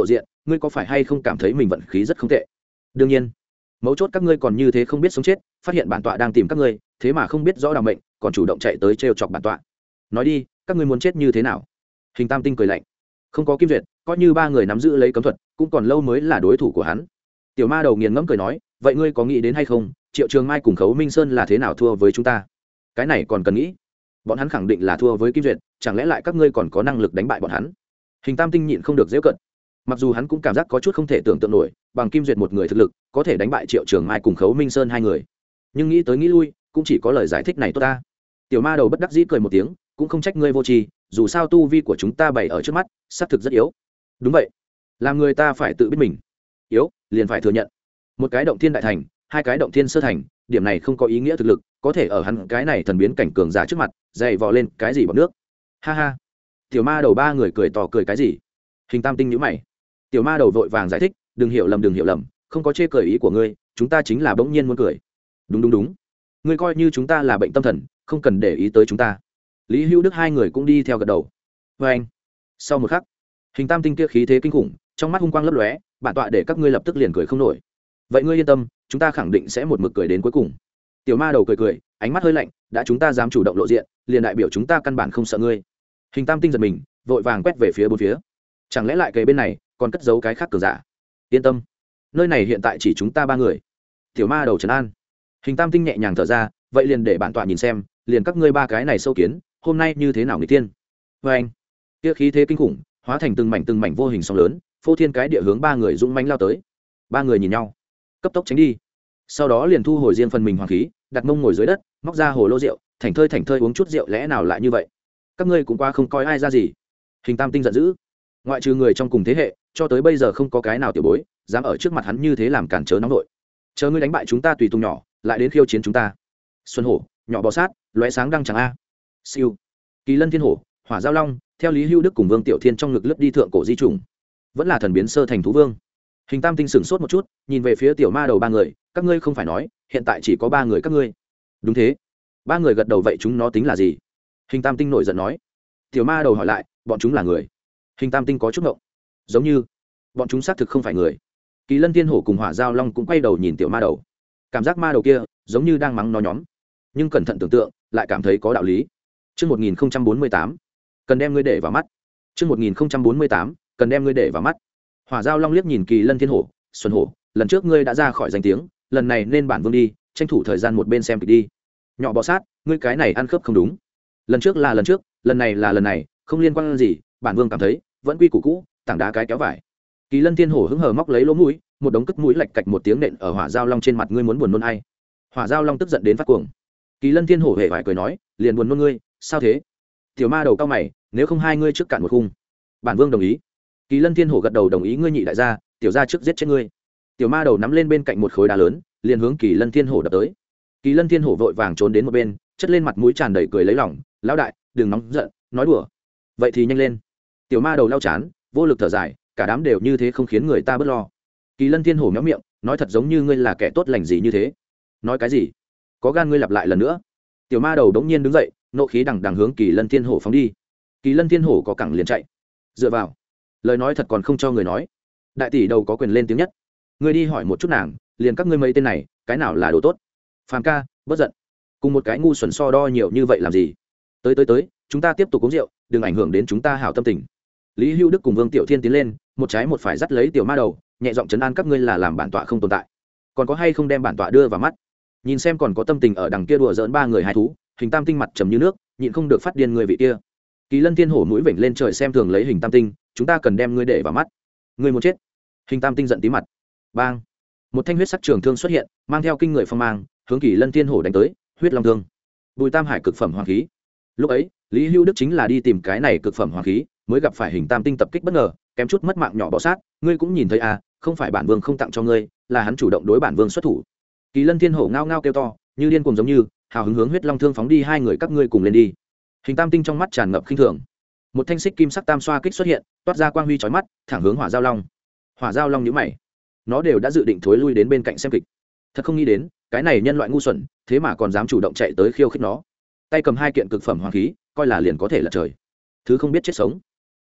ngươi có phải hay không cảm thấy mình vận khí rất không tệ? Đương nhiên, mấu chốt các ngươi còn như thế không biết sống chết, phát hiện bản tọa đang tìm các ngươi, thế mà không biết rõ đạo mệnh, còn chủ động chạy tới trêu chọc bản tọa. Nói đi, các ngươi muốn chết như thế nào? Hình Tam Tinh cười lạnh, không có Kim Duyệt, coi như ba người nắm giữ lấy cấm thuật, cũng còn lâu mới là đối thủ của hắn. Tiểu Ma Đầu nghiền ngẫm cười nói, vậy ngươi có nghĩ đến hay không, Triệu Trường Mai cùng Khấu Minh Sơn là thế nào thua với chúng ta? Cái này còn cần nghĩ. Bọn hắn khẳng định là thua với Kim Duyệt, chẳng lẽ lại các ngươi còn có năng lực đánh bại bọn hắn? Hình Tam Tinh nhịn không được giễu cợt. Mặc dù hắn cũng cảm giác có chút không thể tưởng tượng nổi, bằng Kim Duyệt một người thực lực, có thể đánh bại Triệu Trường Mai cùng Khấu Minh Sơn hai người. Nhưng nghĩ tới nghĩ lui, cũng chỉ có lời giải thích này tốt ta. Tiểu Ma Đầu bất đắc dĩ cười một tiếng, cũng không trách ngươi vô tri, dù sao tu vi của chúng ta bày ở trước mắt, xác thực rất yếu. Đúng vậy, làm người ta phải tự biết mình yếu, liền phải thừa nhận. Một cái động thiên đại thành, hai cái động thiên sơ thành, điểm này không có ý nghĩa thực lực, có thể ở hắn cái này thần biến cảnh cường giả trước mặt, dày vò lên cái gì bằng nước. Ha ha. Tiểu Ma Đầu ba người cười to cười cái gì? Hình Tam Tinh nhíu mày. Tiểu Ma Đầu vội vàng giải thích, đừng hiểu lầm, không có chê cười ý của ngươi, chúng ta chính là bỗng nhiên muốn cười. Đúng, ngươi coi như chúng ta là bệnh tâm thần, không cần để ý tới chúng ta. Lý Hữu Đức hai người cũng đi theo gật đầu. Và anh. Sau một khắc, Hình Tam Tinh kia khí thế kinh khủng, trong mắt hung quang lấp lóe, bản tọa để các ngươi lập tức liền cười không nổi. Vậy ngươi yên tâm, chúng ta khẳng định sẽ một mực cười đến cuối cùng. Tiểu Ma Đầu cười, ánh mắt hơi lạnh, đã chúng ta dám chủ động lộ diện, liền đại biểu chúng ta căn bản không sợ ngươi. Hình Tam Tinh giật mình, vội vàng quét về phía bốn phía. Chẳng lẽ lại kề bên này còn cất giấu cái khác cường giả? Yên tâm, nơi này hiện tại chỉ chúng ta ba người. Tiểu Ma Đầu trấn an. Hình Tam Tinh nhẹ nhàng thở ra, vậy liền để bản tọa nhìn xem, liền các ngươi ba cái này sâu kiến, hôm nay như thế nào người tiên. Và anh, kia khí thế kinh khủng, hóa thành từng mảnh vô hình sóng lớn, phô thiên cái địa hướng ba người dũng mãnh lao tới. Ba người nhìn nhau, cấp tốc tránh đi. Sau đó liền thu hồi riêng phần mình hoàng khí, đặt mông ngồi dưới đất, móc ra hồ lô rượu, thảnh thơi uống chút rượu, lẽ nào lại như vậy? Các ngươi cũng qua không coi ai ra gì. Hình Tam Tinh giận dữ, ngoại trừ người trong cùng thế hệ, cho tới bây giờ không có cái nào tiểu bối dám ở trước mặt hắn như thế làm cản trở nóng nội. Chờ ngươi đánh bại chúng ta tùy tùng nhỏ, lại đến khiêu chiến chúng ta. Xuân hổ, nhỏ bò sát, lóe sáng đăng chẳng a. Siêu, Kỳ Lân Thiên Hổ, Hỏa Giao Long, theo Lý Hưu Đức cùng Vương Tiểu Thiên trong ngực lướt đi thượng cổ di trùng, vẫn là thần biến sơ thành thú vương. Hình Tam Tinh sửng sốt một chút, nhìn về phía Tiểu Ma Đầu ba người, các ngươi không phải nói hiện tại chỉ có ba người các ngươi? Đúng thế. Ba người gật đầu, vậy chúng nó tính là gì? Hình Tam Tinh nổi giận nói. Tiểu Ma Đầu hỏi lại, bọn chúng là người? Hình Tam Tinh có chút ngộng, giống như bọn chúng xác thực không phải người. Kỳ Lân Thiên Hổ cùng Hỏa Giao Long cũng quay đầu nhìn Tiểu Ma Đầu, cảm giác ma đầu kia giống như đang mắng nó nhóm, nhưng cẩn thận tưởng tượng lại cảm thấy có đạo lý. Trước 1048, cần đem ngươi để vào mắt. Trước 1048, cần đem ngươi để vào mắt. Hỏa Giao Long liếc nhìn Kỳ Lân Thiên Hổ, Xuân Hổ, lần trước ngươi đã ra khỏi danh tiếng, lần này nên bản vương đi, tranh thủ thời gian một bên xem kịch đi. Nhỏ bò sát, ngươi cái này ăn khớp không đúng. Lần trước là lần trước, lần này là lần này, không liên quan gì, bản vương cảm thấy vẫn quy củ cũ, tảng đá cái kéo vải. Kỳ Lân Thiên Hổ hứng hờ móc lấy lỗ mũi, một đống cất mũi lạch cạch một tiếng nện ở Hỏa Giao Long trên mặt, ngươi muốn buồn nôn hay? Hỏa Giao Long tức giận đến phát cuồng. Kỳ Lân Thiên Hổ hề vải cười nói, liền buồn nôn ngươi, sao thế? Tiểu Ma Đầu cao mày, nếu không hai ngươi trước cạn một khung. Bản vương đồng ý. Kỳ Lân Thiên Hổ gật đầu đồng ý, ngươi nhị đại gia, tiểu gia trước giết chết ngươi. Tiểu Ma Đầu nắm lên bên cạnh một khối đá lớn, liền hướng Kỳ Lân Thiên Hổ đập tới. Kỳ Lân Thiên Hổ vội vàng trốn đến một bên, chất lên mặt mũi tràn đầy cười lấy lòng, lão đại, đừng nóng giận, nói đùa. Vậy thì nhanh lên. Tiểu Ma Đầu lau chán, vô lực thở dài, cả đám đều như thế không khiến người ta bớt lo. Kỳ Lân Thiên Hổ méo miệng, nói thật giống như ngươi là kẻ tốt lành gì như thế. Nói cái gì? Có gan ngươi lặp lại lần nữa. Tiểu Ma Đầu đống nhiên đứng dậy, nộ khí đằng đằng hướng Kỳ Lân Thiên Hổ phóng đi. Kỳ Lân Thiên Hổ có cẳng liền chạy. Dựa vào, lời nói thật còn không cho người nói. Đại tỷ đầu có quyền lên tiếng nhất. Ngươi đi hỏi một chút nàng, liền các ngươi mấy tên này, cái nào là đồ tốt? Phàm ca, bất giận. Cùng một cái ngu xuẩn so đo nhiều như vậy làm gì? Tới, chúng ta tiếp tục uống rượu, đừng ảnh hưởng đến chúng ta hảo tâm tình. Lý Hưu Đức cùng Vương Tiểu Thiên tiến lên, một trái một phải dắt lấy Tiểu Ma Đầu, nhẹ giọng trấn an các ngươi là làm bản tọa không tồn tại, còn có hay không đem bản tọa đưa vào mắt, nhìn xem còn có tâm tình ở đằng kia đùa giỡn ba người hai thú. Hình Tam Tinh mặt trầm như nước, nhịn không được phát điên người vị kia. Kỳ Lân Thiên Hổ mũi vểnh lên trời xem thường lấy Hình Tam Tinh, chúng ta cần đem ngươi để vào mắt, ngươi muốn chết. Hình Tam Tinh giận tí mặt, bang, một thanh huyết sắc trường thương xuất hiện, mang theo kinh người phong mang, hướng Kỳ Lân Thiên Hổ đánh tới. Huyết Long Thương, Bùi Tam Hải cực phẩm hoàng khí. Lúc ấy Lý Hưu Đức chính là đi tìm cái này cực phẩm hoàng khí, mới gặp phải Hình Tam Tinh tập kích bất ngờ, kém chút mất mạng nhỏ bỏ sát. Ngươi cũng nhìn thấy à, không phải bản vương không tặng cho ngươi, là hắn chủ động đối bản vương xuất thủ. Kỳ Lân Thiên Hổ ngao ngao kêu to, như điên cuồng giống như hào hứng hướng Huyết Long Thương phóng đi. Hai người các ngươi cùng lên đi. Hình Tam Tinh trong mắt tràn ngập khinh thường, một thanh xích kim sắc tam xoa kích xuất hiện, toát ra quang huy chói mắt, thẳng hướng Hỏa Giao Long. Hỏa Giao Long nhíu mày, nó đều đã dự định thối lui đến bên cạnh xem kịch, thật không nghĩ đến cái này nhân loại ngu xuẩn thế mà còn dám chủ động chạy tới khiêu khích nó. Tay cầm hai kiện cực phẩm hoàng khí, coi là liền có thể lật trời, thứ không biết chết sống.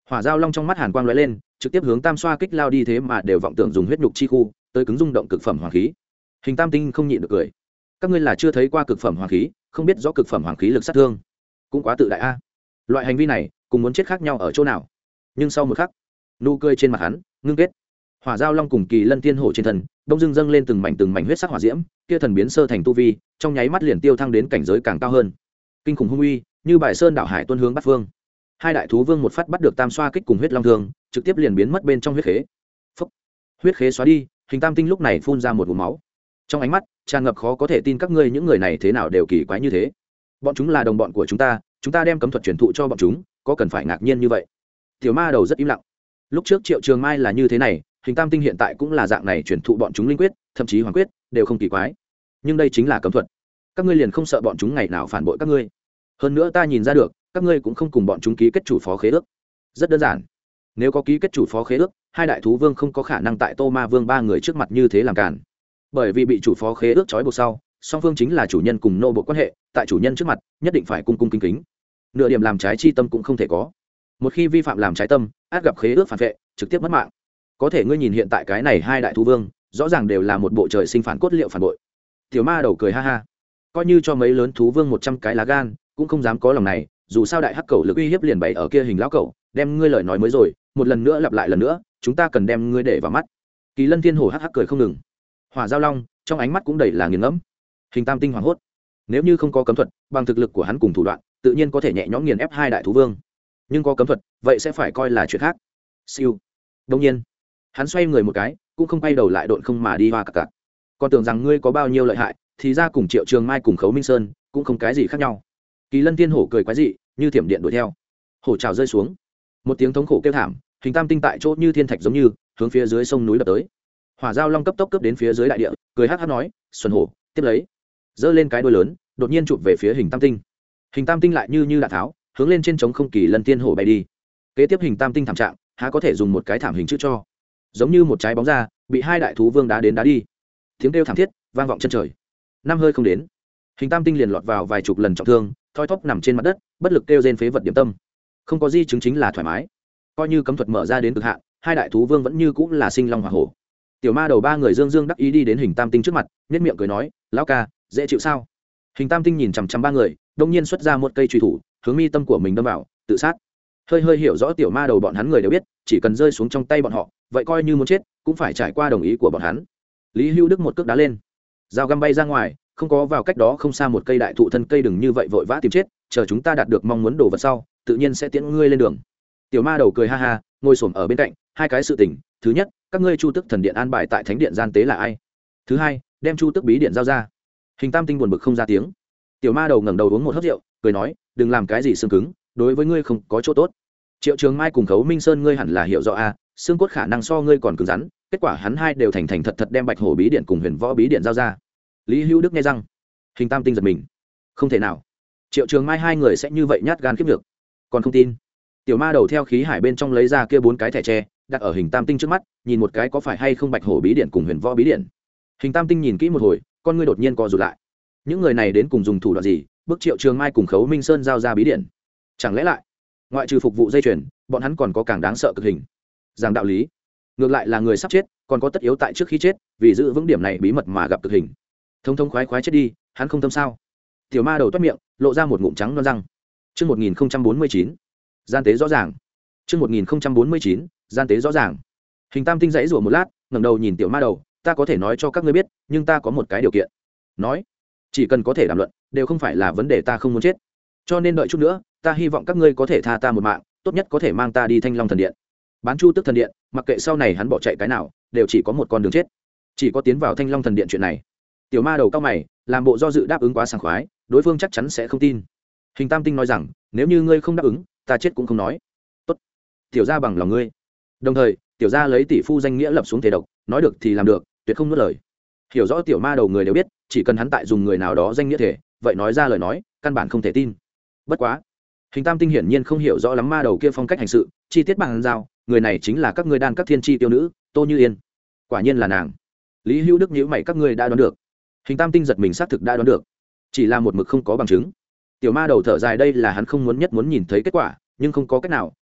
Hỏa Giao Long trong mắt hàn quang lóe lên, trực tiếp hướng tam xoa kích lao đi, thế mà đều vọng tưởng dùng huyết nhục chi khu tới cứng rung động cực phẩm hoàng khí. Hình Tam Tinh không nhịn được cười. Các ngươi là chưa thấy qua cực phẩm hoàng khí, không biết rõ cực phẩm hoàng khí lực sát thương, cũng quá tự đại a. Loại hành vi này cùng muốn chết khác nhau ở chỗ nào? Nhưng sau một khắc, nụ cười trên mặt hắn ngưng kết. Hỏa Giao Long cùng Kỳ Lân Tiên Hổ trên thân đông dưng dâng lên từng mảnh huyết sắc hỏa diễm, kia thần biến sơ thành tu vi, trong nháy mắt liền tiêu thăng đến cảnh giới càng cao hơn. Kinh khủng hung uy, như bài sơn đảo hải tuôn hướng bát phương. Hai đại thú vương một phát bắt được tam xoa kích cùng huyết long thương, trực tiếp liền biến mất bên trong huyết khế. Phốc. Huyết khế xóa đi, Hình Tam Tinh lúc này phun ra một ngụm máu. Trong ánh mắt tràn ngập khó có thể tin, các ngươi những người này thế nào đều kỳ quái như thế. Bọn chúng là đồng bọn của chúng ta đem cấm thuật truyền thụ cho bọn chúng, có cần phải ngạc nhiên như vậy? Tiểu ma đầu rất im lặng. Lúc trước Triệu Trường Mai là như thế này, Hình Tam Tinh hiện tại cũng là dạng này, truyền thụ bọn chúng linh quyết, thậm chí hoàng quyết, đều không kỳ quái. Nhưng đây chính là cấm thuật. Các ngươi liền không sợ bọn chúng ngày nào phản bội các ngươi? Hơn nữa ta nhìn ra được, các ngươi cũng không cùng bọn chúng ký kết chủ phó khế ước. Rất đơn giản, nếu có ký kết chủ phó khế ước, hai đại thú vương không có khả năng tại Tô Ma Vương ba người trước mặt như thế làm cản. Bởi vì bị chủ phó khế ước trói buộc sau, song phương chính là chủ nhân cùng nô bộc quan hệ, tại chủ nhân trước mặt nhất định phải cung cung kính kính, nửa điểm làm trái chi tâm cũng không thể có. Một khi vi phạm làm trái tâm, át gặp khế ước phản vệ, trực tiếp mất mạng. Có thể ngươi nhìn hiện tại cái này hai đại thú vương, rõ ràng đều là một bộ trời sinh phản cốt liệu phản bội. Tiểu ma đầu cười ha ha, coi như cho mấy lớn thú vương 100 cái lá gan, cũng không dám có lòng này. Dù sao đại hắc cầu lực uy hiếp liền bày ở kia hình lão cẩu, đem ngươi lời nói mới rồi, một lần nữa lặp lại lần nữa, chúng ta cần đem ngươi để vào mắt. Kỳ Lân Thiên Hổ hắc hắc cười không ngừng. Hỏa Giao Long trong ánh mắt cũng đầy là nghiền ngẫm. Hình Tam Tinh hoảng hốt, nếu như không có cấm thuật, bằng thực lực của hắn cùng thủ đoạn, tự nhiên có thể nhẹ nhõm nghiền ép hai đại thú vương. Nhưng có cấm thuật, vậy sẽ phải coi là chuyện khác. Siêu. Đương nhiên, hắn xoay người một cái, cũng không quay đầu lại độn không mà đi hoa cặc cặc. Còn tưởng rằng ngươi có bao nhiêu lợi hại, thì ra cùng Triệu Trường Mai cùng Khấu Minh Sơn cũng không cái gì khác nhau. Kỳ Lân Tiên Hổ cười quái dị, như thiểm điện đuổi theo. Hổ trào rơi xuống, một tiếng thống khổ kêu thảm, Hình Tam Tinh tại chỗ như thiên thạch giống như hướng phía dưới sông núi đập tới. Hỏa Giao Long cấp tốc cướp đến phía dưới đại địa, cười hắc hắc nói, "Xuân Hổ, tiếp lấy." Giơ lên cái đuôi lớn, đột nhiên chụp về phía Hình Tam Tinh. Hình Tam Tinh lại như đạn tháo, hướng lên trên trống không. Kỳ Lân Tiên Hổ bay đi. Kế tiếp Hình Tam Tinh thảm trạng, há có thể dùng một cái thảm hình chữ cho. Giống như một trái bóng ra, bị hai đại thú vương đá đến đá đi. Tiếng kêu thảm thiết vang vọng chân trời. Năm hơi không đến, Hình Tam Tinh liền lọt vào vài chục lần trọng thương, thoi thóp nằm trên mặt đất, bất lực kêu rên phế vật điểm tâm. Không có di chứng chính là thoải mái. Coi như cấm thuật mở ra đến cực hạn, hai đại thú vương vẫn như cũng là sinh long hỏa hổ. Tiểu ma đầu ba người dương dương đắc ý đi đến Hình Tam Tinh trước mặt, nhếch miệng cười nói, "Lão ca, dễ chịu sao?" Hình Tam Tinh nhìn chằm chằm ba người, đông nhiên xuất ra một cây chùy thủ, hướng mi tâm của mình đâm vào, tự sát. Hơi hiểu rõ tiểu ma đầu bọn hắn người đều biết, chỉ cần rơi xuống trong tay bọn họ, vậy coi như muốn chết, cũng phải trải qua đồng ý của bọn hắn. Lý Hưu Đức một cước đá lên, dao găm bay ra ngoài, không có vào cách đó không xa một cây đại thụ thân cây, đừng như vậy vội vã tìm chết, chờ chúng ta đạt được mong muốn đồ vật sau, tự nhiên sẽ tiễn ngươi lên đường. Tiểu ma đầu cười ha ha, ngồi xổm ở bên cạnh, hai cái sự tình, thứ nhất, các ngươi Chu Tức thần điện an bài tại thánh điện gian tế là ai? Thứ hai, đem Chu Tức bí điện giao ra. Hình Tam Tinh buồn bực không ra tiếng. Tiểu ma đầu ngẩng đầu uống một hớp rượu, cười nói, đừng làm cái gì xương cứng, đối với ngươi không có chỗ tốt. Triệu Trường Mai cùng Khấu Minh Sơn ngươi hẳn là hiểu rõ a, xương cốt khả năng so ngươi còn cứng rắn, kết quả hắn hai đều thành thật đem Bạch Hổ bí điện cùng Huyền Võ bí điện giao ra. Lý Hữu Đức nghe răng. Hình Tam Tinh giật mình, không thể nào, Triệu Trường Mai hai người sẽ như vậy nhát gan kiếp được, còn không tin. Tiểu ma đầu theo khí hải bên trong lấy ra kia 4 cái thẻ tre, đặt ở Hình Tam Tinh trước mắt, nhìn một cái có phải hay không Bạch Hổ bí điện cùng Huyền Võ bí điện. Hình Tam Tinh nhìn kỹ một hồi, con ngươi đột nhiên co rụt lại. Những người này đến cùng dùng thủ đoạn gì, bức Triệu Trường Mai cùng Khấu Minh Sơn giao ra bí điện? Chẳng lẽ lại, ngoại trừ phục vụ dây chuyền, bọn hắn còn có càng đáng sợ cực hình? Giảng đạo lý, ngược lại là người sắp chết, còn có tất yếu tại trước khi chết, vì giữ vững điểm này bí mật mà gặp cực hình. Thông khoái chết đi, hắn không tâm sao? Tiểu ma đầu toát miệng, lộ ra một ngụm trắng non răng. Chương 1049, gian tế rõ ràng. Chương 1049, gian tế rõ ràng. Hình Tam Tinh dãy rủa một lát, ngẩng đầu nhìn tiểu ma đầu, ta có thể nói cho các ngươi biết, nhưng ta có một cái điều kiện. Nói, chỉ cần có thể đàm luận, đều không phải là vấn đề, ta không muốn chết. Cho nên đợi chút nữa, ta hy vọng các ngươi có thể tha ta một mạng, tốt nhất có thể mang ta đi Thanh Long thần điện. Bán Chu Tức thần điện, mặc kệ sau này hắn bỏ chạy cái nào, đều chỉ có một con đường chết. Chỉ có tiến vào Thanh Long thần điện chuyện này. Tiểu ma đầu cao mày, làm bộ do dự đáp ứng quá sảng khoái, đối phương chắc chắn sẽ không tin. Hình Tam Tinh nói rằng, nếu như ngươi không đáp ứng, ta chết cũng không nói. Tốt, tiểu gia bằng lòng ngươi. Đồng thời, tiểu gia lấy tỷ phu danh nghĩa lập xuống thể độc, nói được thì làm được, tuyệt không nuốt lời. Hiểu rõ tiểu ma đầu người đều biết, chỉ cần hắn tại dùng người nào đó danh nghĩa thể, vậy nói ra lời nói, căn bản không thể tin. Bất quá, Hình Tam Tinh hiển nhiên không hiểu rõ lắm ma đầu kia phong cách hành sự, chi tiết bằng giao, người này chính là các ngươi đan các thiên chi tiêu nữ, Tô Như Yên. Quả nhiên là nàng. Lý Hữu Đức nhíu mày, các ngươi đã đoán được. Hình Tam Tinh giật mình, xác thực đã đoán được, chỉ là một mực không có bằng chứng. Tiểu ma đầu thở dài, đây là hắn không muốn nhất muốn nhìn thấy kết quả, nhưng không có cách nào,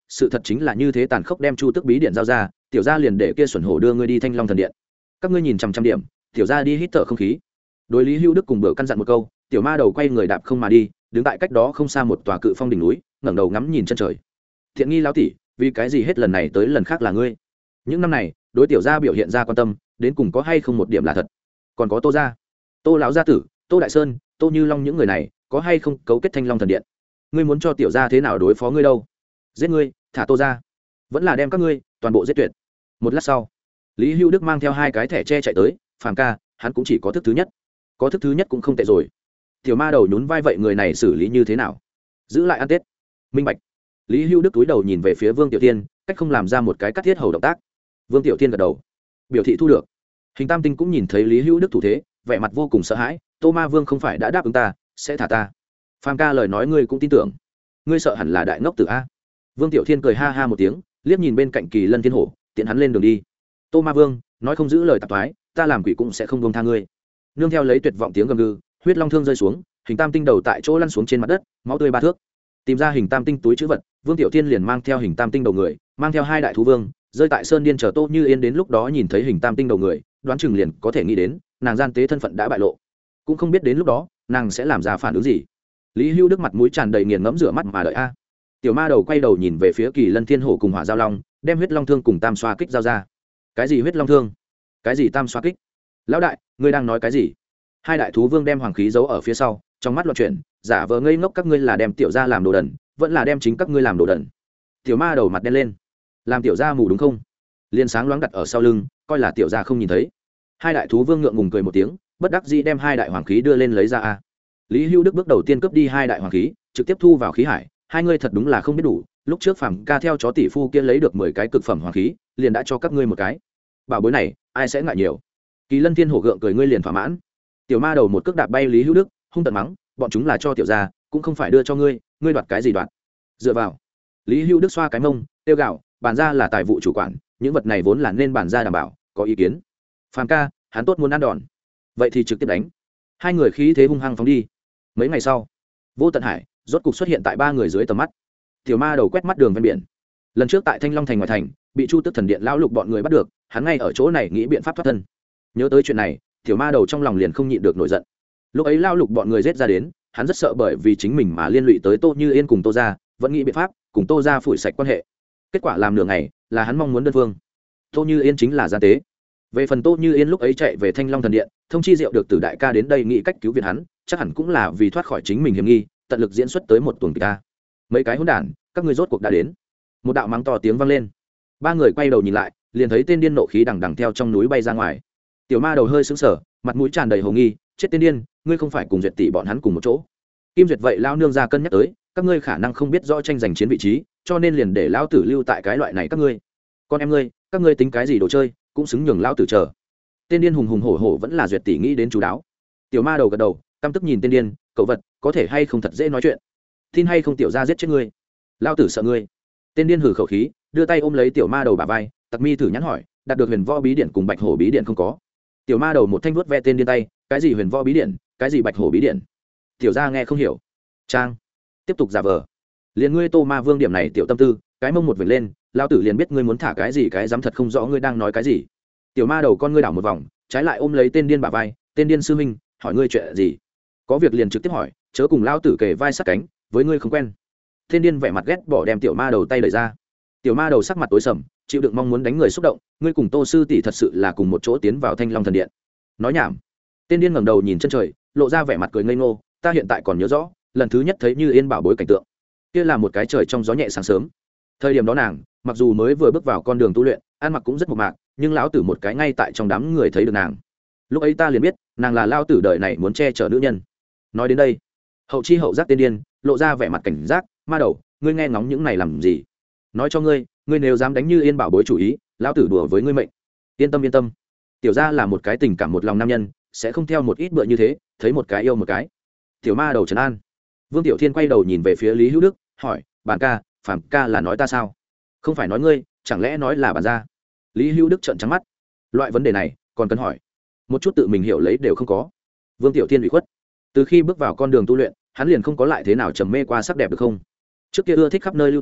sự thật chính là như thế tàn khốc, đem chu tước bí điện giao ra, tiểu gia liền để kia xuẩn hổ đưa ngươi đi Thanh Long thần điện. Các ngươi nhìn chằm điểm, tiểu gia đi hít thở không khí. Đối Lý Hữu Đức cùng Bờ căn dặn một câu, tiểu ma đầu quay người đạp không mà đi, đứng tại cách đó không xa một tòa cự phong đỉnh núi, ngẩng đầu ngắm nhìn chân trời. Thiện nghi lão tỷ, vì cái gì hết lần này tới lần khác là ngươi? Những năm này, đối tiểu gia biểu hiện ra quan tâm, đến cùng có hay không một điểm là thật? Còn có Tô gia, Tô lão gia tử, Tô đại sơn, Tô như long những người này, có hay không cấu kết Thanh Long thần điện? Ngươi muốn cho tiểu gia thế nào đối phó ngươi đâu? Giết ngươi, thả Tô gia, vẫn là đem các ngươi toàn bộ giết tuyệt. Một lát sau, Lý Hữu Đức mang theo hai cái thẻ tre chạy tới. Phàm ca, hắn cũng chỉ có thức thứ nhất, có thức thứ nhất cũng không tệ rồi. Tiểu ma đầu nhún vai, vậy người này xử lý như thế nào? Giữ lại ăn Tết. Minh bạch. Lý Hữu Đức túi đầu nhìn về phía Vương Tiểu Thiên, cách không làm ra một cái cắt thiết hầu động tác. Vương Tiểu Thiên gật đầu, biểu thị thu được. Hình Tam Tinh cũng nhìn thấy Lý Hữu Đức thủ thế, vẻ mặt vô cùng sợ hãi. Tô Ma Vương không phải đã đáp ứng ta sẽ thả ta? Phàm ca lời nói ngươi cũng tin tưởng? Ngươi sợ hẳn là đại ngốc tử a. Vương Tiểu Thiên cười ha ha một tiếng, liếc nhìn bên cạnh Kỳ Lân Thiên Hổ, tiện hắn lên đường đi. Tô Ma Vương nói không giữ lời tạp thoái, ta làm quỷ cũng sẽ không buông tha ngươi. Nương theo lấy tuyệt vọng tiếng gầm gừ, huyết long thương rơi xuống, Hình Tam Tinh đầu tại chỗ lăn xuống trên mặt đất, máu tươi ba thước. Tìm ra Hình Tam Tinh túi trữ vật, Vương Tiểu Thiên liền mang theo Hình Tam Tinh đầu người, mang theo hai đại thú vương, rơi tại sơn điên chờ Tô Như Yên đến lúc đó nhìn thấy Hình Tam Tinh đầu người, đoán chừng liền có thể nghĩ đến, nàng gian tế thân phận đã bại lộ. Cũng không biết đến lúc đó, nàng sẽ làm ra phản ứng gì. Lý Hữu Đức mặt mũi tràn đầy nghiền ngẫm rửa mắt mà đợi a. Tiểu ma đầu quay đầu nhìn về phía Kỳ Lân Thiên Hổ cùng Hỏa Giao Long, đem huyết long thương cùng tam xoa kích giao ra. Cái gì huyết long thương? Cái gì tam xoa kích? Lão đại, ngươi đang nói cái gì? Hai đại thú vương đem hoàng khí giấu ở phía sau, trong mắt loạn chuyển, giả vờ ngây ngốc, các ngươi là đem tiểu gia làm đồ đần, vẫn là đem chính các ngươi làm đồ đần? Tiểu ma đầu mặt đen lên, làm tiểu gia mù đúng không? Liên sáng loáng đặt ở sau lưng, coi là tiểu gia không nhìn thấy. Hai đại thú vương ngượng ngùng cười một tiếng, bất đắc dĩ đem hai đại hoàng khí đưa lên lấy ra a. Lý Hữu Đức bước đầu tiên cướp đi hai đại hoàng khí, trực tiếp thu vào khí hải. Hai ngươi thật đúng là không biết đủ, lúc trước Phàm ca theo chó tỷ phu kia lấy được 10 cái cực phẩm hoàng khí, liền đã cho các ngươi một cái. Bảo bối này, ai sẽ ngại nhiều? Kỳ Lân Thiên Hổ gượng cười, ngươi liền thỏa mãn. Tiểu ma đầu một cước đạp bay Lý Hữu Đức, hung tợn mắng, bọn chúng là cho tiểu gia, cũng không phải đưa cho ngươi, ngươi đoạt cái gì đoạt? Dựa vào. Lý Hữu Đức xoa cái mông, tiêu gạo, bản gia là tài vụ chủ quản, những vật này vốn là nên bản gia đảm bảo, có ý kiến? Phàm ca, hắn tốt muốn ăn đòn. Vậy thì trực tiếp đánh. Hai người khí thế hung hăng phóng đi. Mấy ngày sau, Vô Tận Hải rốt cục xuất hiện tại ba người dưới tầm mắt. Tiểu ma đầu quét mắt đường ven biển. Lần trước tại Thanh Long thành ngoài thành, bị Chu Tước thần điện lão lục bọn người bắt được, hắn ngay ở chỗ này nghĩ biện pháp thoát thân. Nhớ tới chuyện này, tiểu ma đầu trong lòng liền không nhịn được nổi giận. Lúc ấy lão lục bọn người giết ra đến, hắn rất sợ bởi vì chính mình mà liên lụy tới Tô Như Yên cùng Tô gia, vẫn nghĩ biện pháp cùng Tô gia phủi sạch quan hệ. Kết quả làm nửa ngày, là hắn mong muốn đơn phương. Tô Như Yên chính là gian tế. Về phần Tô Như Yên lúc ấy chạy về Thanh Long thần điện, thông chi Diệu được Tử đại ca đến đây nghĩ cách cứu viện hắn, chắc hẳn cũng là vì thoát khỏi chính mình hiểm nghi, tận lực diễn xuất tới một tuần ta. Mấy cái hỗn đản, các ngươi rốt cuộc đã đến. Một đạo mắng to tiếng vang lên. Ba người quay đầu nhìn lại, liền thấy tên điên nộ khí đằng đằng theo trong núi bay ra ngoài. Tiểu ma đầu hơi sững sờ, mặt mũi tràn đầy hồ nghi, chết tên điên, ngươi không phải cùng Duyệt tỷ bọn hắn cùng một chỗ? Kim Duyệt vậy lao nương ra cân nhắc tới, các ngươi khả năng không biết rõ tranh giành chiến vị trí, cho nên liền để lão tử lưu tại cái loại này các ngươi. Con em ngươi, các ngươi tính cái gì đồ chơi, cũng xứng nhường lão tử chờ. Tên điên hùng hùng hổ hổ vẫn là Duyệt tỷ nghĩ đến chú đáo. Tiểu ma đầu gật đầu, căm tức nhìn tên điên, cậu vật, có thể hay không thật dễ nói chuyện? Tin hay không tiểu gia giết chết ngươi? Lão tử sợ ngươi. Tên điên hừ khẩu khí, đưa tay ôm lấy tiểu ma đầu bả vai, tặc mi thử nhắn hỏi, đạt được huyền võ bí điện cùng bạch hổ bí điện không có? Tiểu ma đầu một thanh vuốt ve tên điên tay, cái gì huyền võ bí điện, cái gì bạch hổ bí điện? Tiểu gia nghe không hiểu. Trang, tiếp tục giả vờ. Liền ngươi Tô Ma Vương điểm này tiểu tâm tư, cái mông một vệt lên, lão tử liền biết ngươi muốn thả cái gì, cái dám thật không rõ ngươi đang nói cái gì. Tiểu ma đầu con ngươi đảo một vòng, trái lại ôm lấy tên điên bả vai, tên điên sư huynh, hỏi ngươi chuyện gì? Có việc liền trực tiếp hỏi, chớ cùng lão tử kề vai sát cánh, với ngươi không quen. Tên điên vẻ mặt ghét bỏ đem tiểu ma đầu tay đẩy ra. Tiểu ma đầu sắc mặt tối sầm, chịu đựng mong muốn đánh người xúc động, ngươi cùng Tô sư tỷ thật sự là cùng một chỗ tiến vào Thanh Long thần điện? Nói nhảm. Tên điên ngẩng đầu nhìn chân trời, lộ ra vẻ mặt cười ngây ngô, ta hiện tại còn nhớ rõ, lần thứ nhất thấy Như Yên bảo bối cảnh tượng. Kia là một cái trời trong gió nhẹ sáng sớm. Thời điểm đó nàng, mặc dù mới vừa bước vào con đường tu luyện, ăn mặc cũng rất mộc mạc, nhưng lão tử một cái ngay tại trong đám người thấy được nàng. Lúc ấy ta liền biết, nàng là lão tử đời này muốn che chở nữ nhân. Nói đến đây, hậu chi hậu giác tên điên, lộ ra vẻ mặt cảnh giác, ma đầu, ngươi nghe ngóng những này làm gì? Nói cho ngươi, ngươi nếu dám đánh Như Yên bảo bối chủ ý, lão tử đùa với ngươi mệnh. Yên tâm yên tâm, tiểu gia là một cái tình cảm một lòng nam nhân, sẽ không theo một ít bựa như thế, thấy một cái yêu một cái. Tiểu ma đầu trấn an. Vương Tiểu Thiên quay đầu nhìn về phía Lý Hữu Đức, hỏi, bản ca, Phàm ca là nói ta sao? Không phải nói ngươi, chẳng lẽ nói là bản gia? Lý Hữu Đức trợn trắng mắt. Loại vấn đề này còn cần hỏi? Một chút tự mình hiểu lấy đều không có. Vương Tiểu Thiên ủy khuất. Từ khi bước vào con đường tu luyện, hắn liền không có lại thế nào trầm mê qua sắc đẹp được không? Trước kia ưa thích khắp nơi lưu tình,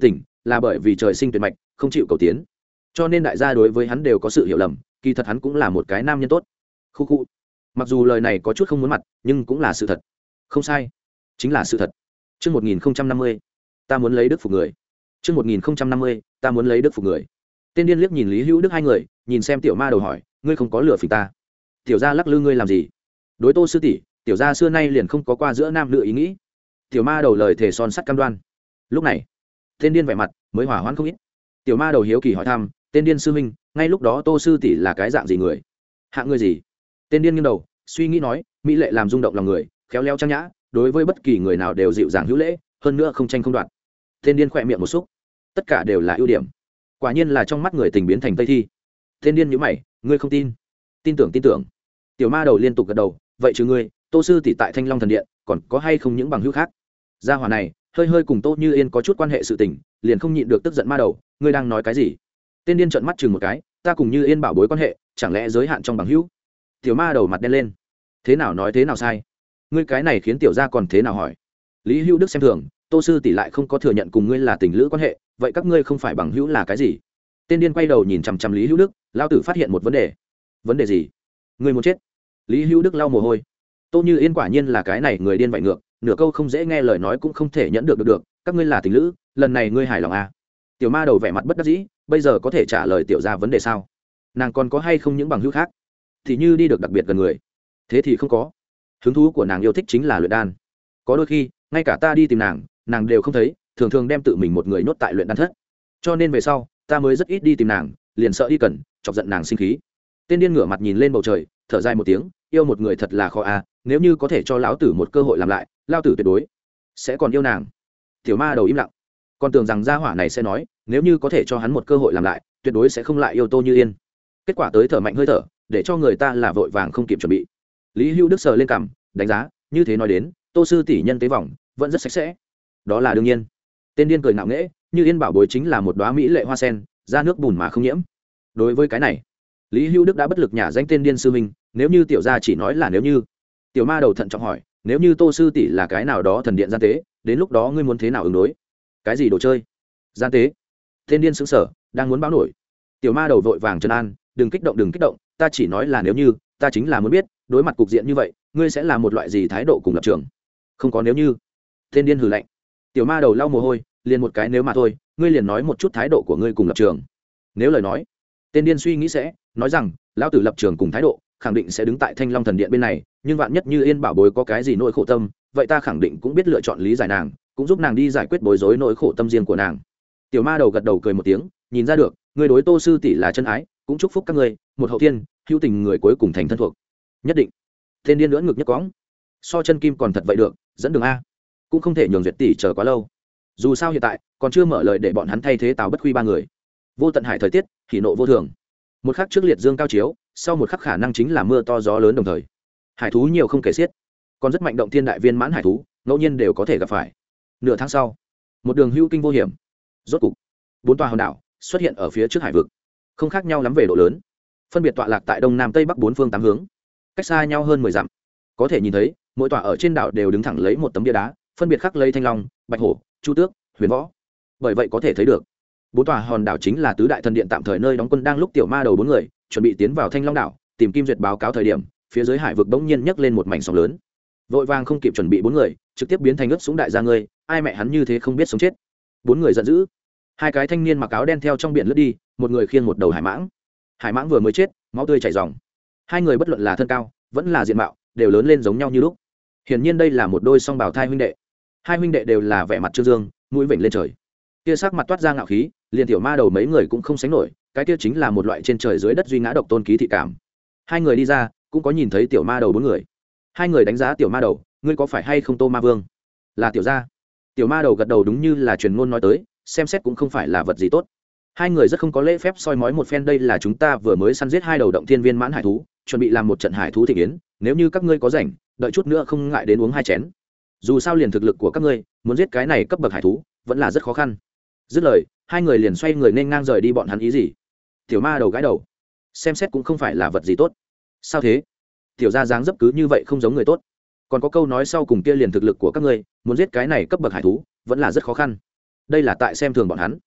là bởi vì trời sinh tuyệt mạch không chịu cầu tiến, cho nên đại gia đối với hắn đều có sự hiểu lầm, kỳ thật hắn cũng là một cái nam nhân tốt. Khu khu, mặc dù lời này có chút không muốn mặt nhưng cũng là sự thật. Không sai, chính là sự thật. Trước 1050, ta muốn lấy đức phục người. Trước 1050, ta muốn lấy đức phục người. Tên điên liếc nhìn Lý Hữu Đức hai người, nhìn xem tiểu ma đầu hỏi, ngươi không có lừa phỉnh ta? Tiểu gia lắc lư ngươi làm gì? Đối Tô sư tỷ, tiểu gia xưa nay liền không có qua giữa nam nữ ý nghĩ. Tiểu ma đầu lời thề son sắt cam đoan. Lúc này, tên điên vẻ mặt mới hỏa hoãn không ít. Tiểu ma đầu hiếu kỳ hỏi thăm, tên điên sư huynh, ngay lúc đó Tô sư tỷ là cái dạng gì người? Hạng người gì? Tên điên nghiêng đầu, suy nghĩ nói, mỹ lệ làm rung động lòng người, khéo léo trang nhã, đối với bất kỳ người nào đều dịu dàng hữu lễ, hơn nữa không tranh không đoạt. Tên điên khỏe miệng một xúc, tất cả đều là ưu điểm. Quả nhiên là trong mắt người tình biến thành tây thi. Tên điên nhíu mày, ngươi không tin? Tin tưởng tin tưởng. Tiểu ma đầu liên tục gật đầu, vậy chứ ngươi, Tô sư tỷ tại Thanh Long thần điện, còn có hay không những bằng hữu khác? Gia hỏa này, hơi hơi cùng Tô Như Yên có chút quan hệ sự tình, liền không nhịn được tức giận ma đầu, ngươi đang nói cái gì? Tên điên trợn mắt chừng một cái, ta cùng Như Yên bảo bối quan hệ, chẳng lẽ giới hạn trong bằng hữu? Tiểu ma đầu mặt đen lên, thế nào nói thế nào sai? Ngươi cái này khiến tiểu gia còn thế nào hỏi? Lý Hữu Đức xem thường, Tô sư tỷ lại không có thừa nhận cùng ngươi là tình lữ quan hệ, vậy các ngươi không phải bằng hữu là cái gì? Tên điên quay đầu nhìn chằm chằm Lý Hữu Đức, lao tử phát hiện một vấn đề. Vấn đề gì? Ngươi muốn chết? Lý Hữu Đức lau mồ hôi. Tô Như Yên quả nhiên là cái này người điên vậy ngược, nửa câu không dễ nghe lời nói cũng không thể nhẫn được, các ngươi là tình lữ, lần này ngươi hài lòng à? Tiểu ma đầu vẻ mặt bất đắc dĩ, bây giờ có thể trả lời tiểu gia vấn đề sao? Nàng còn có hay không những bằng hữu khác? Thì như đi được đặc biệt gần người. Thế thì không có. Hứng thú của nàng yêu thích chính là luyện đan. Có đôi khi, ngay cả ta đi tìm nàng, nàng đều không thấy, thường thường đem tự mình một người nhốt tại luyện đan thất. Cho nên về sau, ta mới rất ít đi tìm nàng, liền sợ đi cần chọc giận nàng sinh khí. Tên điên ngửa mặt nhìn lên bầu trời, thở dài một tiếng, yêu một người thật là khó à, nếu như có thể cho lão tử một cơ hội làm lại, lão tử tuyệt đối sẽ còn yêu nàng. Tiểu ma đầu im lặng, còn tưởng rằng gia hỏa này sẽ nói, nếu như có thể cho hắn một cơ hội làm lại, tuyệt đối sẽ không lại yêu Tô Như Yên. Kết quả tới thở mạnh hơi thở, để cho người ta là vội vàng không kịp chuẩn bị. Lý Hữu Đức sờ lên cằm, đánh giá, như thế nói đến, Tô sư tỷ nhân tế vòng vẫn rất sạch sẽ. Đó là đương nhiên. Tên điên cười ngạo nghễ, Như Yên bảo bối chính là một đóa mỹ lệ hoa sen, ra nước bùn mà không nhiễm. Đối với cái này, Lý Hữu Đức đã bất lực nhả danh tên điên sư huynh, nếu như tiểu gia chỉ nói là nếu như. Tiểu ma đầu thận trọng hỏi, nếu như Tô sư tỷ là cái nào đó thần điện gian tế, đến lúc đó ngươi muốn thế nào ứng đối? Cái gì đồ chơi? Gian tế? Tên điên sững sờ, đang muốn báo nổi. Tiểu ma đầu vội vàng trấn an, đừng kích động, ta chỉ nói là nếu như, ta chính là muốn biết, đối mặt cục diện như vậy, ngươi sẽ là một loại gì thái độ cùng lập trường? Không có nếu như. Tên điên hừ lạnh. Tiểu ma đầu lau mồ hôi, liền một cái nếu mà thôi, ngươi liền nói một chút thái độ của ngươi cùng lập trường. Nếu lời nói, tên điên suy nghĩ sẽ nói rằng, lão tử lập trường cùng thái độ, khẳng định sẽ đứng tại Thanh Long thần điện bên này, nhưng vạn nhất Như Yên bảo bối có cái gì nỗi khổ tâm, vậy ta khẳng định cũng biết lựa chọn lý giải nàng, cũng giúp nàng đi giải quyết bối rối nỗi khổ tâm riêng của nàng. Tiểu ma đầu gật đầu cười một tiếng, nhìn ra được, ngươi đối Tô sư tỷ là chân ái, cũng chúc phúc các ngươi, một hậu thiên, hữu tình người cuối cùng thành thân thuộc. Nhất định. Tên điên lưỡn ngực nhấc cõng. So chân kim còn thật vậy được, dẫn đường a. Cũng không thể nhường Duyệt tỷ chờ quá lâu. Dù sao hiện tại còn chưa mở lời để bọn hắn thay thế Tào Bất Khuy ba người. Vô tận hải thời tiết, hỉ nộ vô thường. Một khắc trước liệt dương cao chiếu, sau một khắc khả năng chính là mưa to gió lớn đồng thời. Hải thú nhiều không kể xiết, còn rất mạnh động thiên đại viên mãn hải thú, ngẫu nhiên đều có thể gặp phải. Nửa tháng sau, một đường hữu kinh vô hiểm. Rốt cục, 4 tòa hòn đảo xuất hiện ở phía trước hải vực, không khác nhau lắm về độ lớn, phân biệt tọa lạc tại đông nam tây bắc 4 phương 8 hướng, cách xa nhau hơn 10 dặm. Có thể nhìn thấy, mỗi tòa ở trên đảo đều đứng thẳng lấy một tấm bia đá, phân biệt khắc lấy Thanh Long, Bạch Hổ, Chu Tước, Huyền Võ. Bởi vậy có thể thấy được, 4 tòa hòn đảo chính là tứ đại thần điện tạm thời nơi đóng quân đang lúc tiểu ma đầu 4 người chuẩn bị tiến vào Thanh Long đảo, tìm Kim Duyệt báo cáo thời điểm, phía dưới hải vực bỗng nhiên nhấc lên một mảnh sóng lớn. Vội vàng không kịp chuẩn bị 4 người, trực tiếp biến thành ướt sũng đại gia ngươi, ai mẹ hắn như thế không biết sống chết. 4 người giận dữ. Hai cái thanh niên mặc áo đen theo trong biển lướt đi, một người khiêng một đầu hải mãng. Hải mãng vừa mới chết, máu tươi chảy ròng. Hai người bất luận là thân cao, vẫn là diện mạo, đều lớn lên giống nhau như lúc. Hiển nhiên đây là một đôi song bào thai huynh đệ. Hai huynh đệ đều là vẻ mặt trương dương, mũi vểnh lên trời. Kia sắc mặt toát ra ngạo khí, liền tiểu ma đầu mấy người cũng không sánh nổi, cái kia chính là một loại trên trời dưới đất duy ngã độc tôn ký thị cảm. Hai người đi ra, cũng có nhìn thấy tiểu ma đầu 4 người. Hai người đánh giá tiểu ma đầu, ngươi có phải hay không Tô Ma Vương? Là tiểu gia. Tiểu ma đầu gật đầu, đúng như là truyền ngôn nói tới, xem xét cũng không phải là vật gì tốt. Hai người rất không có lễ phép soi mói một phen, đây là chúng ta vừa mới săn giết 2 đầu động thiên viên mãn hải thú, chuẩn bị làm một trận hải thú thịnh yến, nếu như các ngươi có rảnh, đợi chút nữa không ngại đến uống 2 chén. Dù sao liền thực lực của các ngươi, muốn giết cái này cấp bậc hải thú, vẫn là rất khó khăn. Dứt lời, hai người liền xoay người nên ngang rời đi, bọn hắn ý gì? Tiểu ma đầu gãi đầu, xem xét cũng không phải là vật gì tốt. Sao thế? Tiểu gia dáng dấp cứ như vậy không giống người tốt. Còn có câu nói sau cùng kia liền thực lực của các ngươi, muốn giết cái này cấp bậc hải thú, vẫn là rất khó khăn. Đây là tại xem thường bọn hắn.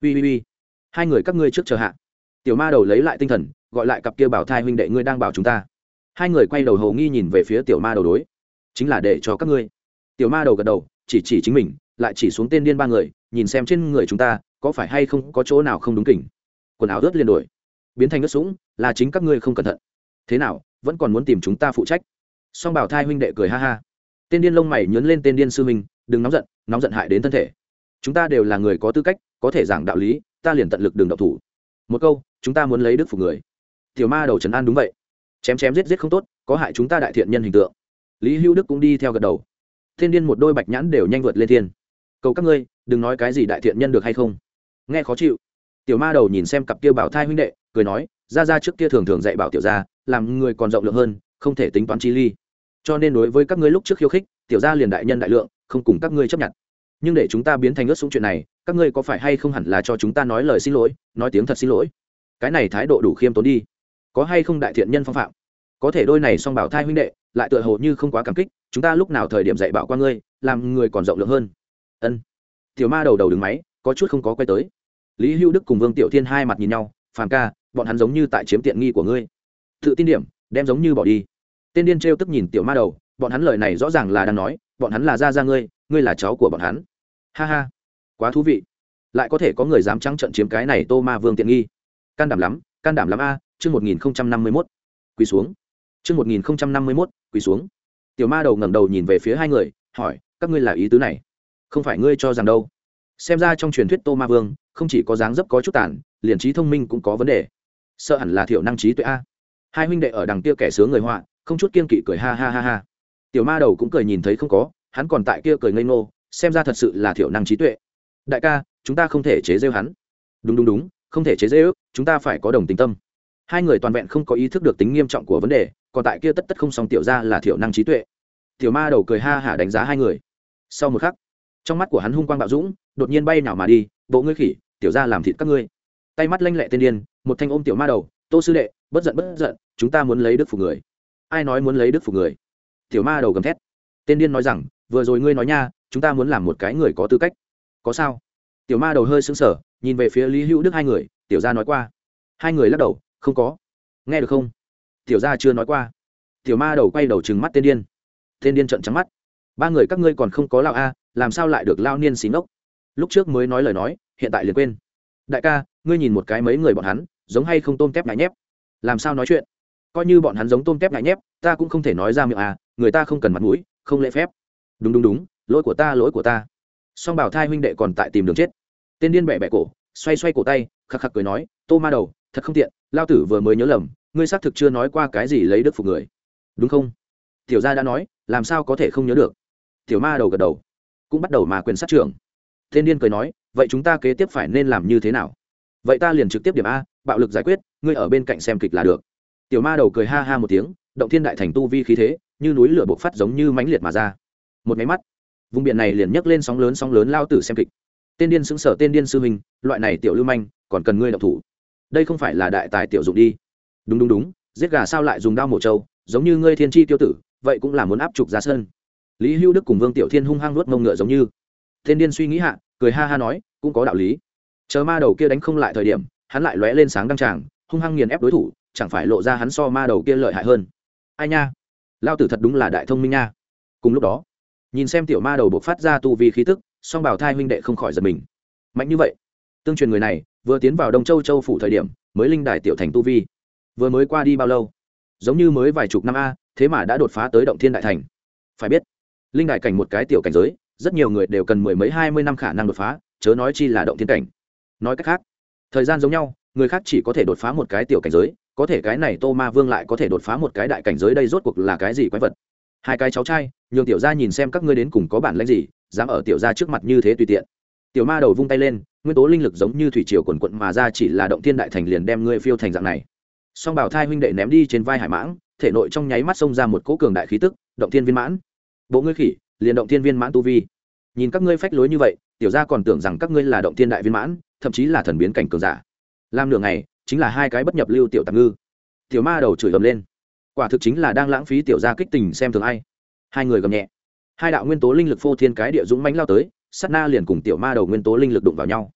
Ui, hai người các ngươi trước chờ hạ. Tiểu ma đầu lấy lại tinh thần, gọi lại cặp kia bảo thai huynh đệ, ngươi đang bảo chúng ta. Hai người quay đầu hầu nghi nhìn về phía tiểu ma đầu đối, chính là để cho các ngươi. Tiểu ma đầu gật đầu, chỉ chính mình, lại chỉ xuống tên điên ba người, nhìn xem trên người chúng ta có phải hay không có chỗ nào không đúng kỉnh. Quần áo ướt liền đổi, biến thành ướt sũng, là chính các ngươi không cẩn thận. Thế nào, vẫn còn muốn tìm chúng ta phụ trách? Song bảo thai huynh đệ cười ha ha. Tên điên lông mày nhướng lên, tên điên sư huynh, đừng nóng giận hại đến thân thể. Chúng ta đều là người có tư cách, có thể giảng đạo lý, ta liền tận lực đường động thủ. Một câu, chúng ta muốn lấy đức phục người. Tiểu ma đầu trấn an, đúng vậy, chém giết không tốt, có hại chúng ta đại thiện nhân hình tượng. Lý Hữu Đức cũng đi theo gật đầu. Thiên điên một đôi bạch nhãn đều nhanh vượt lên thiên. Cầu các ngươi đừng nói cái gì đại thiện nhân được hay không, nghe khó chịu. Tiểu ma đầu nhìn xem cặp kia bảo thai huynh đệ, cười nói, ra trước kia thường dạy bảo tiểu gia, làm người còn rộng lượng hơn, không thể tính toán chi ly, cho nên đối với các ngươi lúc trước khiêu khích, tiểu gia liền đại nhân đại lượng, không cùng các ngươi chấp nhận. Nhưng để chúng ta biến thành ướt sũng chuyện này, các ngươi có phải hay không hẳn là cho chúng ta nói lời xin lỗi, nói tiếng thật xin lỗi. Cái này thái độ đủ khiêm tốn đi, có hay không đại thiện nhân phong phạm. Có thể đôi này song bảo thai huynh đệ lại tựa hồ như không quá cảm kích, chúng ta lúc nào thời điểm dạy bảo qua ngươi, làm người còn rộng lượng hơn. Ân. Tiểu ma đầu đứng máy, có chút không có quay tới. Lý Hữu Đức cùng Vương Tiểu Thiên hai mặt nhìn nhau, phàm ca, bọn hắn giống như tại chiếm tiện nghi của ngươi, tự tin điểm, đem giống như bỏ đi. Tên điên trêu tức nhìn tiểu ma đầu, bọn hắn lời này rõ ràng là đang nói, bọn hắn là gia ngươi, ngươi là cháu của bọn hắn. Ha ha, quá thú vị, lại có thể có người dám trắng trợn chiếm cái này Tô Ma Vương tiện nghi. Can đảm lắm a. Chương 1051, quỳ xuống. Chương 1051, quỳ xuống. Tiểu ma đầu ngẩng đầu nhìn về phía hai người, hỏi, các ngươi là ý tứ này? Không phải ngươi cho rằng đâu. Xem ra trong truyền thuyết Tô Ma Vương không chỉ có dáng dấp có chút tàn, liền trí thông minh cũng có vấn đề. Sợ hẳn là thiểu năng trí tuệ a. Hai huynh đệ ở đằng kia kẻ sướng người họa, không chút kiên kỵ cười ha ha ha ha. Tiểu ma đầu cũng cười, nhìn thấy không có, hắn còn tại kia cười ngây ngô, xem ra thật sự là thiểu năng trí tuệ. Đại ca, chúng ta không thể chế giễu hắn. Đúng, không thể chế giễu, chúng ta phải có đồng tình tâm. Hai người toàn vẹn không có ý thức được tính nghiêm trọng của vấn đề, còn tại kia tất không xong tiểu ra là thiểu năng trí tuệ. Tiểu ma đầu cười ha hả đánh giá hai người. Sau một khắc, trong mắt của hắn hung quang bạo dũng, đột nhiên bay nào mà đi, bộ ngươi khỉ, tiểu ra làm thịt các ngươi. Tay mắt lanh lẹ tên điên, một thanh ôm tiểu ma đầu, Tô sư đệ, bất giận, chúng ta muốn lấy đức phục người. Ai nói muốn lấy đức phục người? Tiểu ma đầu gầm thét. Tên điên nói rằng, vừa rồi ngươi nói nha, chúng ta muốn làm một cái người có tư cách, có sao? Tiểu ma đầu hơi sững sờ, nhìn về phía Lý Hữu Đức hai người, tiểu gia nói qua. Hai người lắc đầu, không có. Nghe được không? Tiểu gia chưa nói qua. Tiểu ma đầu quay đầu trừng mắt tên điên. Tên điên trợn trắng mắt. Ba người các ngươi còn không có lão a, làm sao lại được lao niên xí ngốc? Lúc trước mới nói lời nói, hiện tại liền quên. Đại ca, ngươi nhìn một cái mấy người bọn hắn, giống hay không tôm tép ngại nhép? Làm sao nói chuyện? Coi như bọn hắn giống tôm tép ngại nhép, ta cũng không thể nói ra miệng à, người ta không cần mặt mũi, không lễ phép. Đúng, lỗi của ta. Song bảo thai huynh đệ còn tại tìm đường chết. Tên điên bẻ cổ, xoay cổ tay, khắc khắc cười nói, Tô ma đầu, thật không tiện, lao tử vừa mới nhớ lầm, ngươi xác thực chưa nói qua cái gì lấy đức phục người, đúng không? Tiểu gia đã nói, làm sao có thể không nhớ được? Tiểu ma đầu gật đầu, cũng bắt đầu mà quyền sát trưởng. Tên điên cười nói, vậy chúng ta kế tiếp phải nên làm như thế nào? Vậy ta liền trực tiếp điểm a, bạo lực giải quyết, ngươi ở bên cạnh xem kịch là được. Tiểu ma đầu cười ha ha một tiếng, động thiên đại thành tu vi khí thế, như núi lửa bộc phát giống như mãnh liệt mà ra. Một cái mắt, vùng biển này liền nhấc lên sóng lớn lao tử xem kịch. Tên điên sững sờ, tên điên sư huynh, loại này tiểu lưu manh, còn cần ngươi động thủ. Đây không phải là đại tài tiểu dụng đi. Đúng, giết gà sao lại dùng đao mổ trâu, giống như ngươi thiên chi tiêu tử, vậy cũng là muốn áp trục ra sân. Lý Hữu Đức cùng Vương Tiểu Thiên hung hăng nuốt mông ngựa giống như. Tên điên suy nghĩ hạ, cười ha ha nói, cũng có đạo lý. Chờ ma đầu kia đánh không lại thời điểm, hắn lại lóe lên sáng đăng tràng, hung hăng nghiền ép đối thủ, chẳng phải lộ ra hắn so ma đầu kia lợi hại hơn. Ai nha, lao tử thật đúng là đại thông minh nha. Cùng lúc đó, nhìn xem tiểu ma đầu bộc phát ra tu vi khí tức, song bảo thai huynh đệ không khỏi giật mình. Mạnh như vậy, tương truyền người này vừa tiến vào Đông Châu phủ thời điểm, mới linh đài tiểu thành tu vi, vừa mới qua đi bao lâu, giống như mới vài chục năm a, thế mà đã đột phá tới động thiên đại thành. Phải biết, linh đài cảnh một cái tiểu cảnh giới, rất nhiều người đều cần mười mấy 20 năm khả năng đột phá, chớ nói chi là động thiên cảnh. Nói cách khác, thời gian giống nhau, người khác chỉ có thể đột phá một cái tiểu cảnh giới, có thể cái này Tô Ma Vương lại có thể đột phá một cái đại cảnh giới, đây rốt cuộc là cái gì quái vật? Hai cái cháu trai, nhường tiểu gia nhìn xem các ngươi đến cùng có bản lĩnh gì, dám ở tiểu gia trước mặt như thế tùy tiện. Tiểu ma đầu vung tay lên, nguyên tố linh lực giống như thủy triều quần quận mà ra, chỉ là động thiên đại thành liền đem ngươi phiêu thành dạng này. Song bảo thai huynh đệ ném đi trên vai hải mãng, thể nội trong nháy mắt xông ra một cỗ cường đại khí tức, động thiên viên mãn. Bộ ngươi khỉ, liền động thiên viên mãn tu vi. Nhìn các ngươi phách lối như vậy, tiểu gia còn tưởng rằng các ngươi là động thiên đại viên mãn, thậm chí là thần biến cảnh cường giả. Làm nửa ngày, chính là hai cái bất nhập lưu tiểu tạp ngư. Tiểu ma đầu chửi ầm lên, quả thực chính là đang lãng phí tiểu gia kích tình xem thường ai. Hai người gầm nhẹ, hai đạo nguyên tố linh lực phô thiên cái địa dũng mãnh lao tới, sát na liền cùng tiểu ma đầu nguyên tố linh lực đụng vào nhau.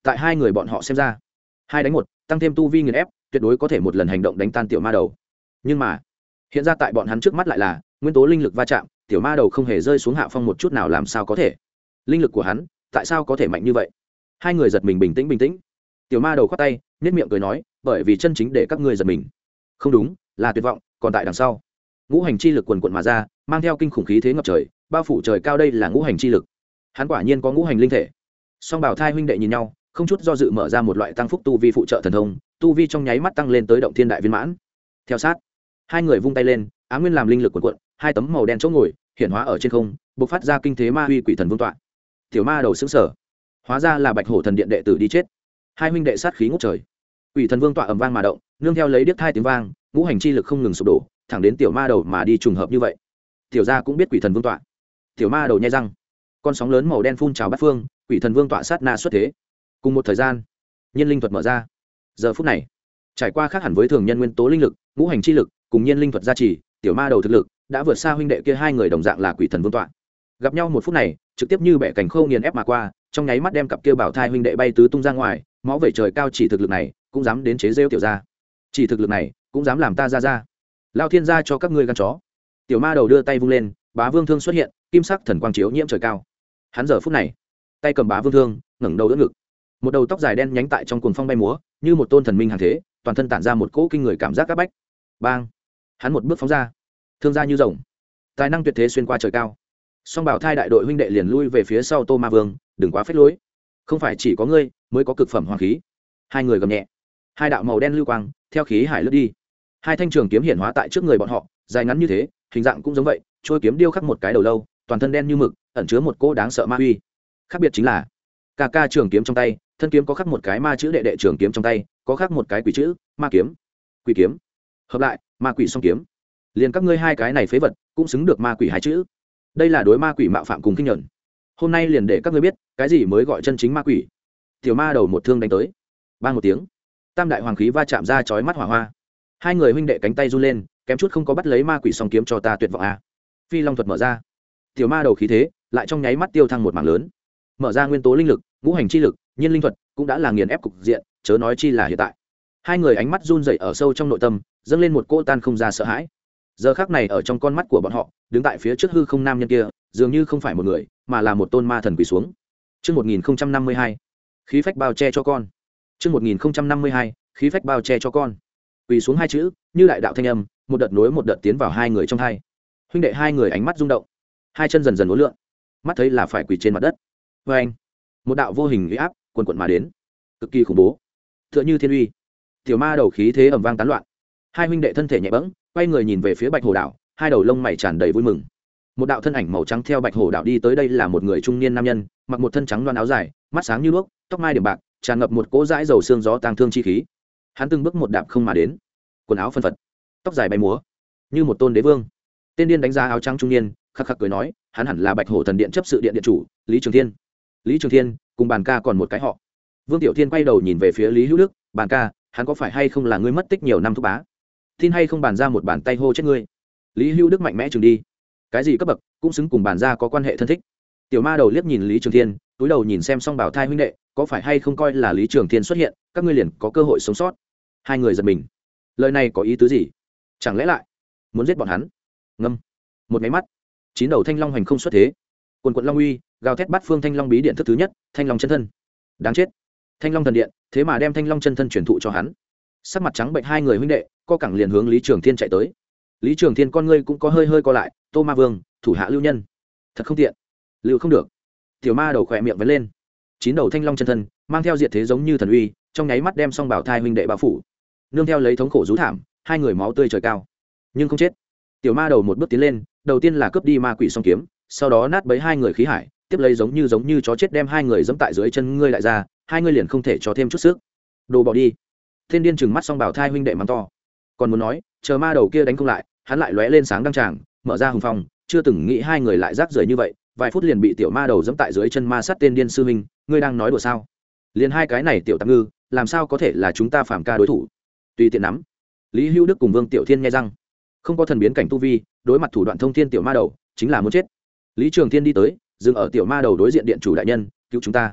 tại hai người bọn họ xem ra 2-1 tăng thêm tu vi nghiền ép tuyệt đối có thể một lần hành động đánh tan tiểu ma đầu. Nhưng mà hiện ra tại bọn hắn trước mắt lại là nguyên tố linh lực va chạm, tiểu ma đầu không hề rơi xuống hạ phong một chút nào. Làm sao có thể? Linh lực của hắn tại sao có thể mạnh như vậy? Hai người giật mình, bình tĩnh. Tiểu ma đầu khoát tay nhếch miệng cười nói, bởi vì chân chính để các ngươi giật mình không đúng, là tuyệt vọng còn tại đằng sau. Ngũ hành chi lực quần quận mà ra, mang theo kinh khủng khí thế ngập trời, bao phủ trời cao. Đây là ngũ hành chi lực. Hắn quả nhiên có ngũ hành linh thể. Song bảo thai huynh đệ nhìn nhau, không chút do dự mở ra một loại tăng phúc tu vi phụ trợ thần thông, tu vi trong nháy mắt tăng lên tới động thiên đại viên mãn. Theo sát, hai người vung tay lên, á nguyên làm linh lực quần quận, hai tấm màu đen chỗ ngồi hiện hóa ở trên không, bộc phát ra kinh thế ma uy quỷ thần vương tọa. Tiểu ma đầu sững sờ, hóa ra là bạch hổ thần điện đệ tử đi chết. Hai huynh đệ sát khí ngút trời, quỷ thần vương tọa ầm vang mà động, nương theo lấy điếc thai tiếng vang, ngũ hành chi lực không ngừng sụp đổ, thẳng đến tiểu ma đầu mà đi, trùng hợp như vậy. Tiểu gia cũng biết quỷ thần vương tọa. Tiểu ma đầu nhai răng, con sóng lớn màu đen phun trào bát phương, quỷ thần vương tọa sát na xuất thế. Cùng một thời gian, nhiên linh thuật mở ra. Giờ phút này, trải qua khác hẳn với thường nhân nguyên tố linh lực, ngũ hành chi lực cùng nhiên linh thuật gia trì, tiểu ma đầu thực lực đã vượt xa huynh đệ kia hai người đồng dạng là quỷ thần vương tọa. Gặp nhau một phút này, trực tiếp như bẻ cành khô nghiền ép mà qua, trong nháy mắt đem cặp kia bảo thai huynh đệ bay tứ tung ra ngoài, máu vẩy trời cao. Chỉ thực lực này cũng dám đến chế rêu tiểu gia, chỉ thực lực này cũng dám làm ta ra lao thiên gia cho các ngươi gan chó. Tiểu ma đầu đưa tay vung lên, bá vương thương xuất hiện, kim sắc thần quang chiếu nhiễm trời cao. Hắn giờ phút này tay cầm bá vương thương, ngẩng đầu đỡ ngực, một đầu tóc dài đen nhánh tại trong cuồng phong bay múa, như một tôn thần minh hàng thế, toàn thân tản ra một cỗ kinh người cảm giác áp bách. Bang! Hắn một bước phóng ra, thương ra như rồng, tài năng tuyệt thế xuyên qua trời cao. Song bảo thai đại đội huynh đệ liền lui về phía sau. Tô Ma Vương, đừng quá phách lối, không phải chỉ có ngươi mới có cực phẩm hoàng khí. Hai người gầm nhẹ, hai đạo màu đen lưu quang theo khí hải lướt đi, hai thanh trường kiếm hiển hóa tại trước người bọn họ, dài ngắn như thế, hình dạng cũng giống vậy, trôi kiếm điêu khắc một cái đầu lâu, toàn thân đen như mực, ẩn chứa một cỗ đáng sợ ma uy. Khác biệt chính là ca trường kiếm trong tay, thân kiếm có khắc một cái ma chữ, đệ trường kiếm trong tay có khắc một cái quỷ chữ, ma kiếm. Quỷ kiếm hợp lại, ma quỷ song kiếm. Liền các ngươi hai cái này phế vật cũng xứng được ma quỷ hai chữ. Đây là đối ma quỷ mạo phạm cùng kinh nhẫn. Hôm nay liền để các ngươi biết cái gì mới gọi chân chính ma quỷ. Tiểu ma đầu một thương đánh tới, bang một tiếng, tam đại hoàng khí va chạm ra chói mắt hỏa hoa. Hai người huynh đệ cánh tay run lên, kém chút không có bắt lấy ma quỷ song kiếm. Cho ta tuyệt vọng a! Phi long thuật mở ra, tiểu ma đầu khí thế lại trong nháy mắt tiêu thăng một mảng lớn. Mở ra nguyên tố linh lực, ngũ hành chi lực, nhiên linh thuật cũng đã là nghiền ép cục diện, chớ nói chi là hiện tại. Hai người ánh mắt run rẩy ở sâu trong nội tâm, dâng lên một cỗ tan không ra sợ hãi. Giờ khắc này ở trong con mắt của bọn họ, đứng tại phía trước hư không nam nhân kia, dường như không phải một người, mà là một tôn ma thần quỳ xuống. Chương 1052, khí phách bao che cho con. Chương 1052, khí phách bao che cho con. Quỳ xuống hai chữ, như đại đạo thanh âm, một đợt nối một đợt tiến vào hai người trong hai. Huynh đệ hai người ánh mắt rung động, hai chân dần dần uốn lượn, mắt thấy là phải quỳ trên mặt đất. Và anh, một đạo vô hình uy áp quần quần mà đến, cực kỳ khủng bố, tựa như thiên uy. Tiểu ma đầu khí thế ầm vang tán loạn, hai huynh đệ thân thể nhẹ bẫng, quay người nhìn về phía Bạch Hổ đảo, hai đầu lông mày tràn đầy vui mừng. Một đạo thân ảnh màu trắng theo Bạch Hổ đảo đi tới, đây là một người trung niên nam nhân, mặc một thân trắng loan áo dài, mắt sáng như đuốc, tóc mai điểm bạc, tràn ngập một cỗ dãi dầu xương gió tang thương chi khí. Hắn từng bước một đạp không mà đến, quần áo phân phật, tóc dài bay múa, như một tôn đế vương. Tên điên đánh giá áo trắng trung niên, khắc khắc cười nói, hắn hẳn là Bạch Hổ thần điện chấp sự điện điện chủ Lý Trường Thiên. Lý Trường Thiên cùng bàn ca còn một cái họ. Vương Tiểu Thiên quay đầu nhìn về phía Lý Hữu Đức, bàn ca, hắn có phải hay không là ngươi mất tích nhiều năm thúc bá? Tin hay không bàn ra một bàn tay hô chết ngươi. Lý Hữu Đức mạnh mẽ chừng đi, cái gì cấp bậc cũng xứng cùng bàn ra có quan hệ thân thích. Tiểu ma đầu liếc nhìn Lý Trường Thiên, túi đầu nhìn xem xong bảo thai huynh đệ, có phải hay không coi là Lý Trường Thiên xuất hiện, các ngươi liền có cơ hội sống sót. Hai người giật mình, lời này có ý tứ gì? Chẳng lẽ lại muốn giết bọn hắn? Ngâm một máy mắt, chín đầu thanh long hành không xuất thế, quần quận long uy gào thét bát phương. Thanh long bí điện thức thứ nhất, thanh long chân thân. Đáng chết, thanh long thần điện thế mà đem thanh long chân thân truyền thụ cho hắn. Sắc mặt trắng bệnh hai người huynh đệ co cẳng liền hướng Lý Trường Thiên chạy tới. Lý Trường Thiên con ngươi cũng có hơi co lại, Tô Ma Vương thủ hạ lưu nhân, thật không tiện, lưu không được. Tiểu ma đầu khỏe miệng vấn lên, chín đầu thanh long chân thân mang theo diệt thế giống như thần uy, trong nháy mắt đem song bảo thai huynh đệ bao phủ, nương theo lấy thống khổ rú thảm, hai người máu tươi trời cao nhưng không chết. Tiểu ma đầu một bước tiến lên, đầu tiên là cướp đi ma quỷ song kiếm, sau đó nát bấy hai người khí hải, tiếp lấy giống như chó chết đem hai người giẫm tại dưới chân ngươi lại ra, hai ngươi liền không thể cho thêm chút sức. Đồ bỏ đi. Thiên điên trừng mắt song bảo thai huynh đệ mắng to, còn muốn nói chờ ma đầu kia đánh không lại, hắn lại lóe lên sáng đăng tràng, mở ra hùng phong, chưa từng nghĩ hai người lại rác rưởi như vậy, vài phút liền bị tiểu ma đầu giẫm tại dưới chân ma sát. Tên điên sư huynh, ngươi đang nói đùa sao? Liền hai cái này tiểu tạp ngư, làm sao có thể là chúng ta phàm ca đối thủ? Tùy tiện nắm. Lý Hữu Đức cùng Vương Tiểu Thiên nghe răng, không có thần biến cảnh tu vi, đối mặt thủ đoạn thông thiên tiểu ma đầu, chính là muốn chết. Lý Trường Thiên đi tới, dừng ở tiểu ma đầu đối diện, điện chủ đại nhân, cứu chúng ta.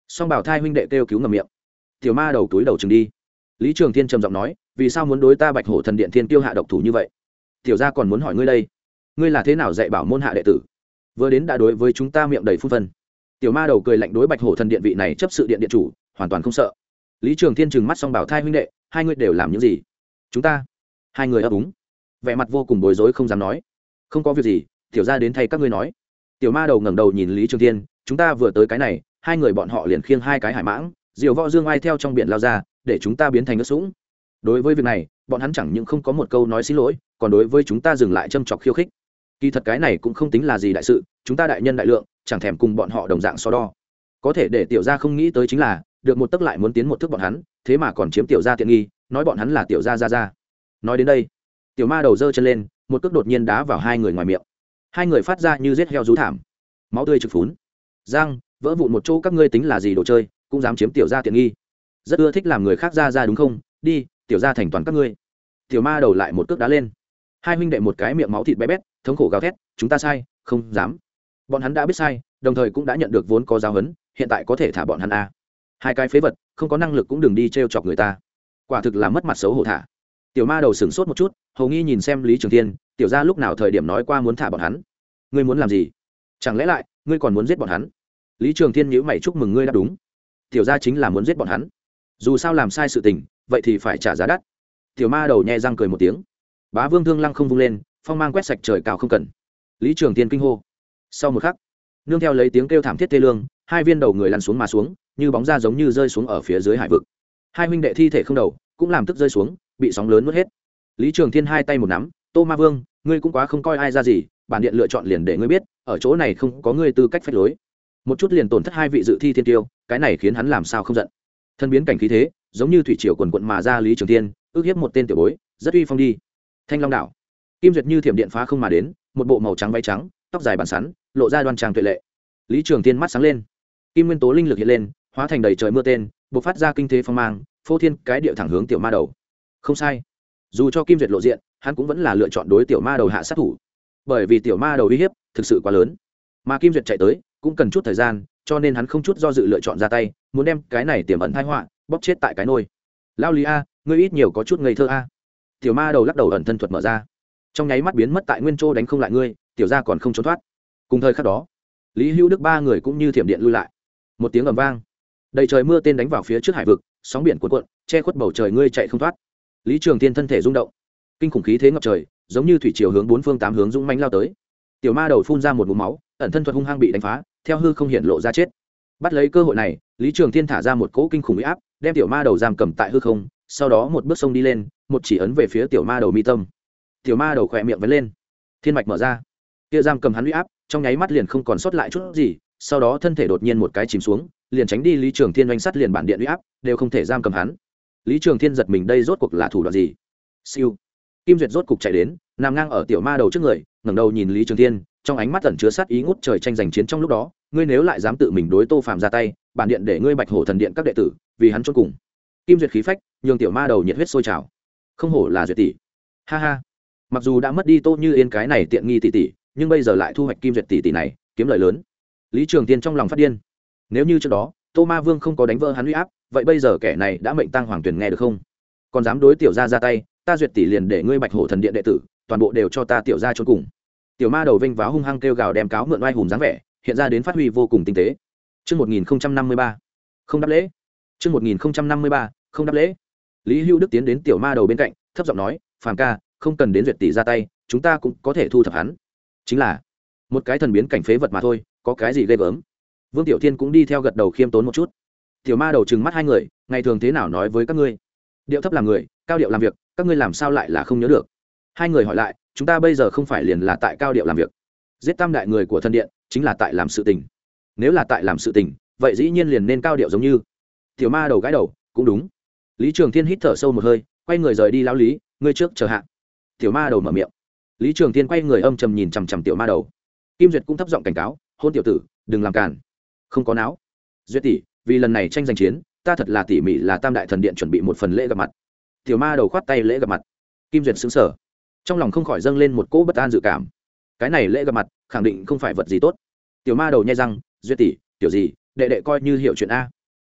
song bảo thai huynh đệ kêu cứu ngầm miệng. Tiểu ma đầu túi đầu chừng đi. Lý Trường Thiên trầm giọng nói, vì sao muốn đối ta Bạch Hổ thần điện thiên tiêu hạ độc thủ như vậy? Tiểu gia còn muốn hỏi ngươi đây, ngươi là thế nào dạy bảo môn hạ đệ tử, vừa đến đã đối với chúng ta miệng đầy phun phân. Tiểu ma đầu cười lạnh đối Bạch Hổ thần điện vị này chấp sự điện điện chủ hoàn toàn không sợ. Lý Trường Thiên trừng mắt song bảo thai huynh đệ, hai ngươi đều làm những gì? Chúng ta. Hai người ấp úng, vẻ mặt vô cùng bối rối không dám nói. Không có việc gì, tiểu gia đến thay các ngươi nói. Tiểu ma đầu ngẩng đầu nhìn Lý Trường Thiên, chúng ta vừa tới cái này, hai người bọn họ liền khiêng hai cái hải mãng, diều võ dương ai theo trong biển lao ra, để chúng ta biến thành nước sũng. Đối với việc này, bọn hắn chẳng những không có một câu nói xin lỗi, còn đối với chúng ta dừng lại châm chọc khiêu khích. Kỳ thật cái này cũng không tính là gì đại sự, chúng ta đại nhân đại lượng, chẳng thèm cùng bọn họ đồng dạng so đo. Có thể để tiểu gia không nghĩ tới chính là, được một tấc lại muốn tiến một thước bọn hắn, thế mà còn chiếm tiểu gia tiện nghi, nói bọn hắn là tiểu gia. Nói đến đây, tiểu ma đầu giơ chân lên, một cước đột nhiên đá vào hai người ngoài miệng. Hai người phát ra như giết heo rú thảm, máu tươi trực phún. Giang, vỡ vụn một chỗ các ngươi tính là gì đồ chơi, cũng dám chiếm tiểu gia tiện nghi. Rất ưa thích làm người khác ra đúng không? Đi, tiểu gia thành toàn các ngươi. Tiểu ma đầu lại một cước đá lên. Hai huynh đệ một cái miệng máu thịt bé bét, thống khổ gào thét, chúng ta sai, không dám. Bọn hắn đã biết sai, đồng thời cũng đã nhận được vốn có giáo huấn, hiện tại có thể thả bọn hắn a. Hai cái phế vật, không có năng lực cũng đừng đi trêu chọc người ta. Quả thực là mất mặt xấu hổ thả. Tiểu ma đầu sửng sốt một chút, hầu nghi nhìn xem Lý Trường Thiên, tiểu gia lúc nào thời điểm nói qua muốn thả bọn hắn? Ngươi muốn làm gì? Chẳng lẽ lại, ngươi còn muốn giết bọn hắn? Lý Trường Thiên nhíu mày chúc mừng ngươi đáp đúng. Tiểu gia chính là muốn giết bọn hắn. Dù sao làm sai sự tình, vậy thì phải trả giá đắt. Tiểu ma đầu nhẹ răng cười một tiếng. Bá Vương Thương Lăng không vung lên, phong mang quét sạch trời cao không cần. Lý Trường Thiên kinh hô. Sau một khắc, nương theo lấy tiếng kêu thảm thiết thê lương, hai viên đầu người lăn xuống mà xuống, như bóng da giống như rơi xuống ở phía dưới hải vực. Hai huynh đệ thi thể không đầu, cũng làm tức rơi xuống, bị sóng lớn nuốt hết. Lý Trường Thiên hai tay một nắm, Tô Ma Vương, ngươi cũng quá không coi ai ra gì, bản điện lựa chọn liền để ngươi biết, ở chỗ này không có ngươi tư cách phách lối. Một chút liền tổn thất hai vị dự thi thiên tiêu, cái này khiến hắn làm sao không giận. Thân biến cảnh khí thế, giống như thủy triều quần quận mà ra Lý Trường Thiên, ước hiếp một tên tiểu bối, rất uy phong đi. Thanh Long đảo, Kim Duyệt như thiểm điện phá không mà đến, một bộ màu trắng váy trắng, tóc dài bàn sắn, lộ ra đoan trang tuệ lệ. Lý Trường Thiên mắt sáng lên, kim nguyên tố linh lực hiện lên, hóa thành đầy trời mưa tên, bộc phát ra kinh thế phong mang, phô thiên cái địa thẳng hướng tiểu ma đầu. Không sai, dù cho Kim Duyệt lộ diện, hắn cũng vẫn là lựa chọn đối tiểu ma đầu hạ sát thủ, bởi vì tiểu ma đầu uy hiếp thực sự quá lớn, mà Kim Duyệt chạy tới cũng cần chút thời gian, cho nên hắn không chút do dự lựa chọn ra tay, muốn đem cái này tiềm ẩn tai họa bóp chết tại cái nôi. Lao Lý a, ngươi ít nhiều có chút ngây thơ a. Tiểu ma đầu lắc đầu, ẩn thân thuật mở ra, trong nháy mắt biến mất tại nguyên chỗ, đánh không lại ngươi, tiểu gia còn không trốn thoát. Cùng thời khắc đó, Lý Hữu Đức ba người cũng như thiểm điện lui lại. Một tiếng ầm vang, đầy trời mưa tên đánh vào phía trước hải vực, sóng biển cuộn cuộn, che khuất bầu trời, ngươi chạy không thoát. Lý Trường Thiên thân thể rung động, kinh khủng khí thế ngập trời, giống như thủy triều hướng bốn phương tám hướng dũng mãnh lao tới. Tiểu ma đầu phun ra một ngụm máu, ẩn thân thuật hung hăng bị đánh phá, theo hư không hiện lộ ra chết. Bắt lấy cơ hội này, Lý Trường Thiên thả ra một cỗ kinh khủng uy áp, đem tiểu ma đầu giam cầm tại hư không, sau đó một bước sông đi lên, một chỉ ấn về phía tiểu ma đầu mi tâm. Tiểu ma đầu khỏe miệng vén lên, thiên mạch mở ra, kia giam cầm hắn uy áp trong nháy mắt liền không còn sót lại chút gì, sau đó thân thể đột nhiên một cái chìm xuống, liền tránh đi Lý Trường Thiên oanh sắt liền bản điện uy áp đều không thể giam cầm hắn. Lý Trường Thiên giật mình, đây rốt cuộc là thủ đoạn gì? Siêu, Kim Duyệt rốt cục chạy đến, nằm ngang ở tiểu ma đầu trước người, ngẩng đầu nhìn Lý Trường Thiên, trong ánh mắt ẩn chứa sát ý ngút trời, tranh giành chiến trong lúc đó, ngươi nếu lại dám tự mình đối Tô Phàm ra tay, bản điện để ngươi Bạch Hổ thần điện các đệ tử vì hắn chôn cùng. Kim Duyệt khí phách, nhường tiểu ma đầu nhiệt huyết sôi trào. Không hổ là Duyệt tỷ, ha ha. Mặc dù đã mất đi Tô Như Yên cái này tiện nghi tỷ tỷ, nhưng bây giờ lại thu hoạch Kim Duyệt tỷ tỷ này, kiếm lợi lớn. Lý Trường Thiên trong lòng phát điên. Nếu như trước đó Tô Ma Vương không có đánh vỡ hắn uy áp, vậy bây giờ kẻ này đã mệnh tăng hoàng tuyển, nghe được không? Còn dám đối tiểu gia ra tay, ta Duyệt tỷ liền để ngươi Bạch Hổ thần điện đệ tử toàn bộ đều cho ta tiểu gia chôn cùng. Tiểu ma đầu vênh váo hung hăng kêu gào, đem cáo mượn oai hùng dáng vẻ hiện ra đến phát huy vô cùng tinh tế. Chương 1053, không đáp lễ. Chương 1053, không đáp lễ. Lý Hữu Đức tiến đến tiểu ma đầu bên cạnh, thấp giọng nói, Phàm ca, không cần đến Duyệt tỷ ra tay, chúng ta cũng có thể thu thập hắn. Chính là một cái thần biến cảnh phế vật mà thôi, có cái gì ghê gớm. Vương Tiểu Thiên cũng đi theo gật đầu khiêm tốn một chút. Tiểu ma đầu trừng mắt hai người, ngày thường thế nào nói với các ngươi, điệu thấp làm người, cao điệu làm việc, các ngươi làm sao lại là không nhớ được? Hai người hỏi lại, chúng ta bây giờ không phải liền là tại cao điệu làm việc? Giết tam đại người của thần điện chính là tại làm sự tình. Nếu là tại làm sự tình, vậy dĩ nhiên liền nên cao điệu giống như. Tiểu ma đầu gãi đầu, cũng đúng. Lý Trường Thiên hít thở sâu một hơi, quay người rời đi. Lão Lý, ngươi trước chờ hạ. Tiểu ma đầu mở miệng. Lý Trường Thiên quay người âm trầm nhìn chằm chằm tiểu ma đầu. Kim Duyệt cũng thấp giọng cảnh cáo, hôn tiểu tử, đừng làm cản. Không có náo. Duyệt tỷ, vì lần này tranh giành chiến, ta thật là tỉ mỉ là tam đại thần điện chuẩn bị một phần lễ gặp mặt. Tiểu ma đầu khoát tay lễ gặp mặt. Kim Duyệt sững sờ, trong lòng không khỏi dâng lên một cỗ bất an dự cảm. Cái này lễ gặp mặt khẳng định không phải vật gì tốt. Tiểu ma đầu nhai răng, Duyệt tỷ, tiểu gì, đệ đệ coi như hiểu chuyện a.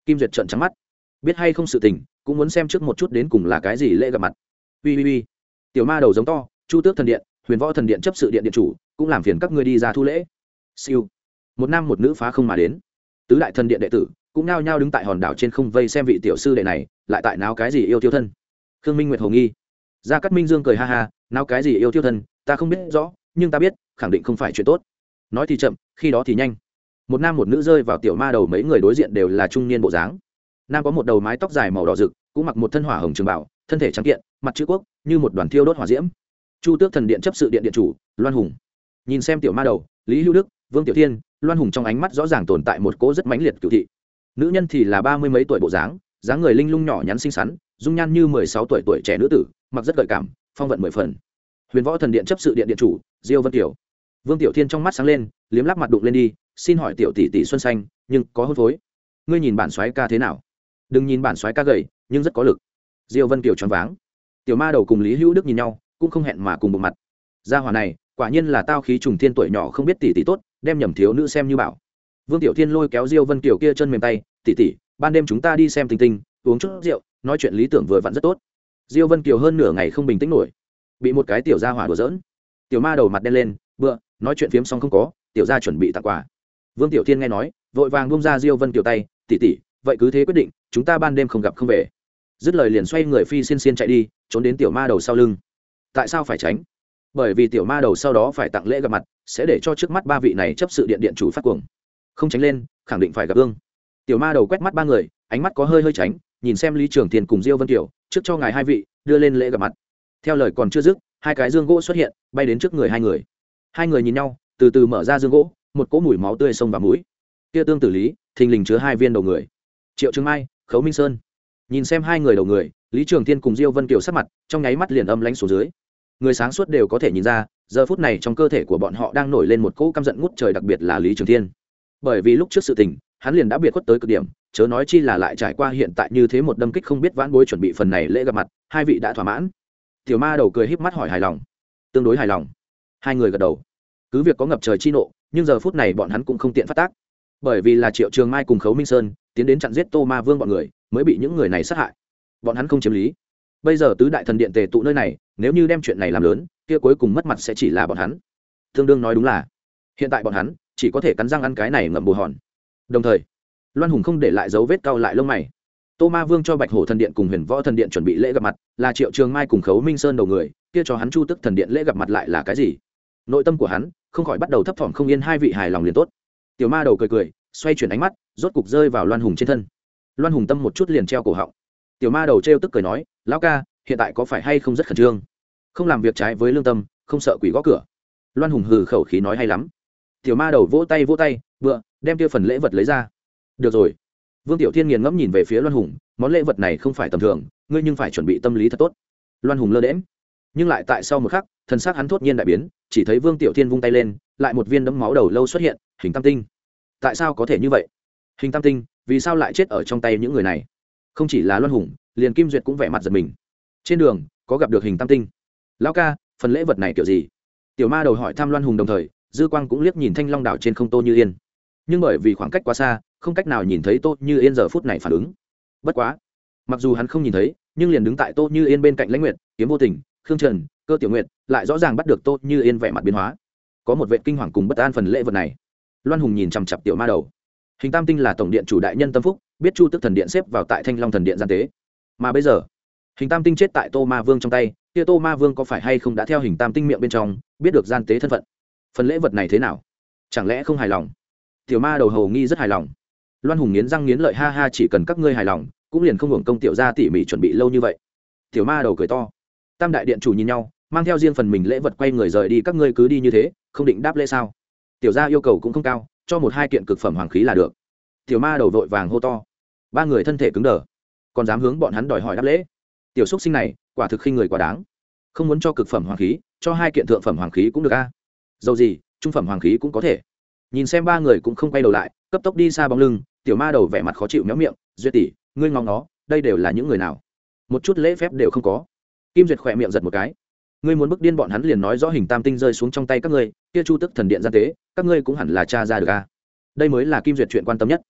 Kim Duyệt trợn trắng mắt, biết hay không sự tình cũng muốn xem trước một chút đến cùng là cái gì lễ gặp mặt. Ui, tiểu ma đầu giống to, Chu Tước thần điện, Huyền Võ thần điện chấp sự điện điện chủ cũng làm phiền các ngươi đi ra thu lễ. Siêu, một nam một nữ phá không mà đến, tứ đại thần điện đệ tử cũng nao nhao đứng tại hòn đảo trên không vây xem vị tiểu sư đệ này lại tại náo cái gì yêu tiêu thân. Khương Minh Nguyệt hồ nghi, Gia Cát Minh Dương cười ha ha, náo cái gì yêu tiêu thân, ta không biết rõ, nhưng ta biết khẳng định không phải chuyện tốt. Nói thì chậm, khi đó thì nhanh. Một nam một nữ rơi vào tiểu ma đầu, mấy người đối diện đều là trung niên bộ dáng. Nam có một đầu mái tóc dài màu đỏ rực, cũng mặc một thân hỏa hồng trường bảo, thân thể trắng kiện, mặt chữ quốc, như một đoàn thiêu đốt hỏa diễm. Chu Tước thần điện chấp sự điện điện chủ Loan Hùng. Nhìn xem tiểu ma đầu, Lý Hữu Đức, Vương Tiểu Thiên, Loan Hùng trong ánh mắt rõ ràng tồn tại một cỗ rất mãnh liệt cửu thị. Nữ nhân thì là 30 mấy tuổi bộ dáng, dáng người linh lung nhỏ nhắn xinh xắn, dung nhan như 16 tuổi trẻ nữ tử, mặc rất gợi cảm, phong vận 10 phần. Huyền Võ thần điện chấp sự điện điện chủ Diêu Vân Tiểu. Vương Tiểu Thiên trong mắt sáng lên, liếm lắp mặt đụng lên đi, xin hỏi tiểu tỷ tỷ Xuân Xanh, nhưng có hôn phối. Ngươi nhìn bản soái ca thế nào? Đừng nhìn bản soái ca gầy, nhưng rất có lực. Diêu Vân Tiểu choáng váng. Tiểu ma đầu cùng Lý Hữu Đức nhìn nhau, cũng không hẹn mà cùng bộ mặt. Gia hỏa này, quả nhiên là tao khí trùng thiên, tuổi nhỏ không biết tỷ tỷ tốt, đem nhầm thiếu nữ xem như bảo. Vương Tiểu Thiên lôi kéo Diêu Vân Tiểu kia chân mềm tay, tỷ tỷ, ban đêm chúng ta đi xem tình tình, uống chút rượu, nói chuyện lý tưởng vừa vặn rất tốt. Diêu Vân Kiều hơn nửa ngày không bình tĩnh nổi, bị một cái tiểu gia hỏa đùa giỡn. Tiểu ma đầu mặt đen lên, bựa, nói chuyện phiếm xong không có, tiểu gia chuẩn bị tặng quà. Vương Tiểu Thiên nghe nói, vội vàng buông ra Diêu Vân Kiều tay, tỷ tỷ, vậy cứ thế quyết định, chúng ta ban đêm không gặp không về. Dứt lời liền xoay người phi xiên chạy đi, trốn đến tiểu ma đầu sau lưng. Tại sao phải tránh? Bởi vì tiểu ma đầu sau đó phải tặng lễ gặp mặt, sẽ để cho trước mắt ba vị này chấp sự điện điện chủ phát cuồng. Không tránh lên, khẳng định phải gặp ương. Tiểu ma đầu quét mắt ba người, ánh mắt có hơi tránh, nhìn xem Lý Trường Thiên cùng Diêu Vân Kiều, trước cho ngài hai vị đưa lên lễ gặp mặt. Theo lời còn chưa dứt, hai cái dương gỗ xuất hiện, bay đến trước người hai người. Hai người nhìn nhau, từ từ mở ra dương gỗ, một cỗ mùi máu tươi xông vào mũi. Kia tương tử lý, thình lình chứa hai viên đầu người. Triệu Trường Mai, Khấu Minh Sơn. Nhìn xem hai người đầu người, Lý Trường Thiên cùng Diêu Vân Kiều sắc mặt trong nháy mắt liền âm lãnh xuống dưới. Người sáng suốt đều có thể nhìn ra, giờ phút này trong cơ thể của bọn họ đang nổi lên một cỗ căm giận ngút trời, đặc biệt là Lý Trường Thiên. Bởi vì lúc trước sự tình, hắn liền đã biệt khuất tới cực điểm, chớ nói chi là lại trải qua hiện tại như thế một đâm kích không biết vãn bối, chuẩn bị phần này lễ gặp mặt, hai vị đã thỏa mãn. Tiểu ma đầu cười híp mắt hỏi hài lòng. Tương đối hài lòng. Hai người gật đầu. Cứ việc có ngập trời chi nộ, nhưng giờ phút này bọn hắn cũng không tiện phát tác, bởi vì là Triệu Trường Mai cùng Khấu Minh Sơn tiến đến chặn giết Tô Ma Vương bọn người, mới bị những người này sát hại. Bọn hắn không chiếm lý. Bây giờ tứ đại thần điện tề tụ nơi này, nếu như đem chuyện này làm lớn, kia cuối cùng mất mặt sẽ chỉ là bọn hắn. Tương đương nói đúng là, hiện tại bọn hắn chỉ có thể cắn răng ăn cái này ngậm bù hòn. Đồng thời, Loan Hùng không để lại dấu vết cau lại lông mày. Tô Ma Vương cho Bạch Hổ thần điện cùng Huyền Võ thần điện chuẩn bị lễ gặp mặt, là Triệu Trường Mai cùng Khấu Minh Sơn đầu người, kia cho hắn Chu Tức thần điện lễ gặp mặt lại là cái gì? Nội tâm của hắn không khỏi bắt đầu thấp thỏm không yên, hai vị hài lòng liền tốt. Tiểu ma đầu cười, xoay chuyển ánh mắt, rốt cục rơi vào Loan Hùng trên thân. Loan Hùng tâm một chút liền treo cổ họng. Tiểu ma đầu trêu tức cười nói, lão ca, hiện tại có phải hay không rất khẩn trương? Không làm việc trái với lương tâm, không sợ quỷ gõ cửa. Loan Hùng hừ khẩu khí nói hay lắm. Tiểu ma đầu vỗ tay, bựa, đem kia phần lễ vật lấy ra. Được rồi. Vương Tiểu Thiên nghiền ngẫm nhìn về phía Loan Hùng, món lễ vật này không phải tầm thường, ngươi nhưng phải chuẩn bị tâm lý thật tốt. Loan Hùng lơ đễm, nhưng lại tại sau một khắc, thần sắc hắn thốt nhiên đại biến, chỉ thấy Vương Tiểu Thiên vung tay lên, lại một viên đấm máu đầu lâu xuất hiện, hình tam tinh. Tại sao có thể như vậy? Hình tam tinh, vì sao lại chết ở trong tay những người này? Không chỉ là Loan Hùng, liền Kim Duyệt cũng vẻ mặt giật mình. Trên đường có gặp được hình tam tinh. Lão ca, phần lễ vật này kiểu gì? Tiểu ma đầu hỏi thăm Loan Hùng, đồng thời dư quang cũng liếc nhìn Thanh Long đảo trên không Tô Như Yên, nhưng bởi vì khoảng cách quá xa, không cách nào nhìn thấy Tô Như Yên giờ phút này phản ứng. Bất quá, mặc dù hắn không nhìn thấy, nhưng liền đứng tại Tô Như Yên bên cạnh Lãnh Nguyệt, Kiếm Vô Tình, Khương Trần, Cơ Tiểu Nguyệt, lại rõ ràng bắt được Tô Như Yên vẻ mặt biến hóa, có một vẻ kinh hoàng cùng bất an. Phần lễ vật này, Loan Hùng nhìn chằm chằm tiểu ma đầu. Hình tam tinh là tổng điện chủ đại nhân tâm phúc, biết Chu Tức thần điện xếp vào tại Thanh Long thần điện gian tế, mà bây giờ hình tam tinh chết tại Tô Ma Vương trong tay, kia Tô Ma Vương có phải hay không đã theo hình tam tinh miệng bên trong biết được gian tế thân phận? Phần lễ vật này thế nào? Chẳng lẽ không hài lòng? Tiểu ma đầu hầu nghi rất hài lòng. Loan Hùng nghiến răng nghiến lợi, ha ha, chỉ cần các ngươi hài lòng, cũng liền không hưởng công tiểu gia tỉ mỉ chuẩn bị lâu như vậy. Tiểu ma đầu cười to. Tam đại điện chủ nhìn nhau, mang theo riêng phần mình lễ vật quay người rời đi. Các ngươi cứ đi như thế, không định đáp lễ sao? Tiểu gia yêu cầu cũng không cao, cho một hai kiện cực phẩm hoàng khí là được. Tiểu ma đầu vội vàng hô to. Ba người thân thể cứng đờ, còn dám hướng bọn hắn đòi hỏi đáp lễ. Tiểu xúc sinh này quả thực khinh người quá đáng. Không muốn cho cực phẩm hoàng khí, cho hai kiện thượng phẩm hoàng khí cũng được a. Dầu gì trung phẩm hoàng khí cũng có thể. Nhìn xem ba người cũng không quay đầu lại, cấp tốc đi xa bóng lưng, tiểu ma đầu vẻ mặt khó chịu méo miệng. Duyệt tỷ, ngươi ngóng nó, đây đều là những người nào? Một chút lễ phép đều không có. Kim Duyệt khỏe miệng giật một cái. Ngươi muốn bức điên bọn hắn liền nói rõ hình tam tinh rơi xuống trong tay các ngươi, kia Chu Tức thần điện gian tế, các ngươi cũng hẳn là tra ra được a. Đây mới là Kim Duyệt chuyện quan tâm nhất.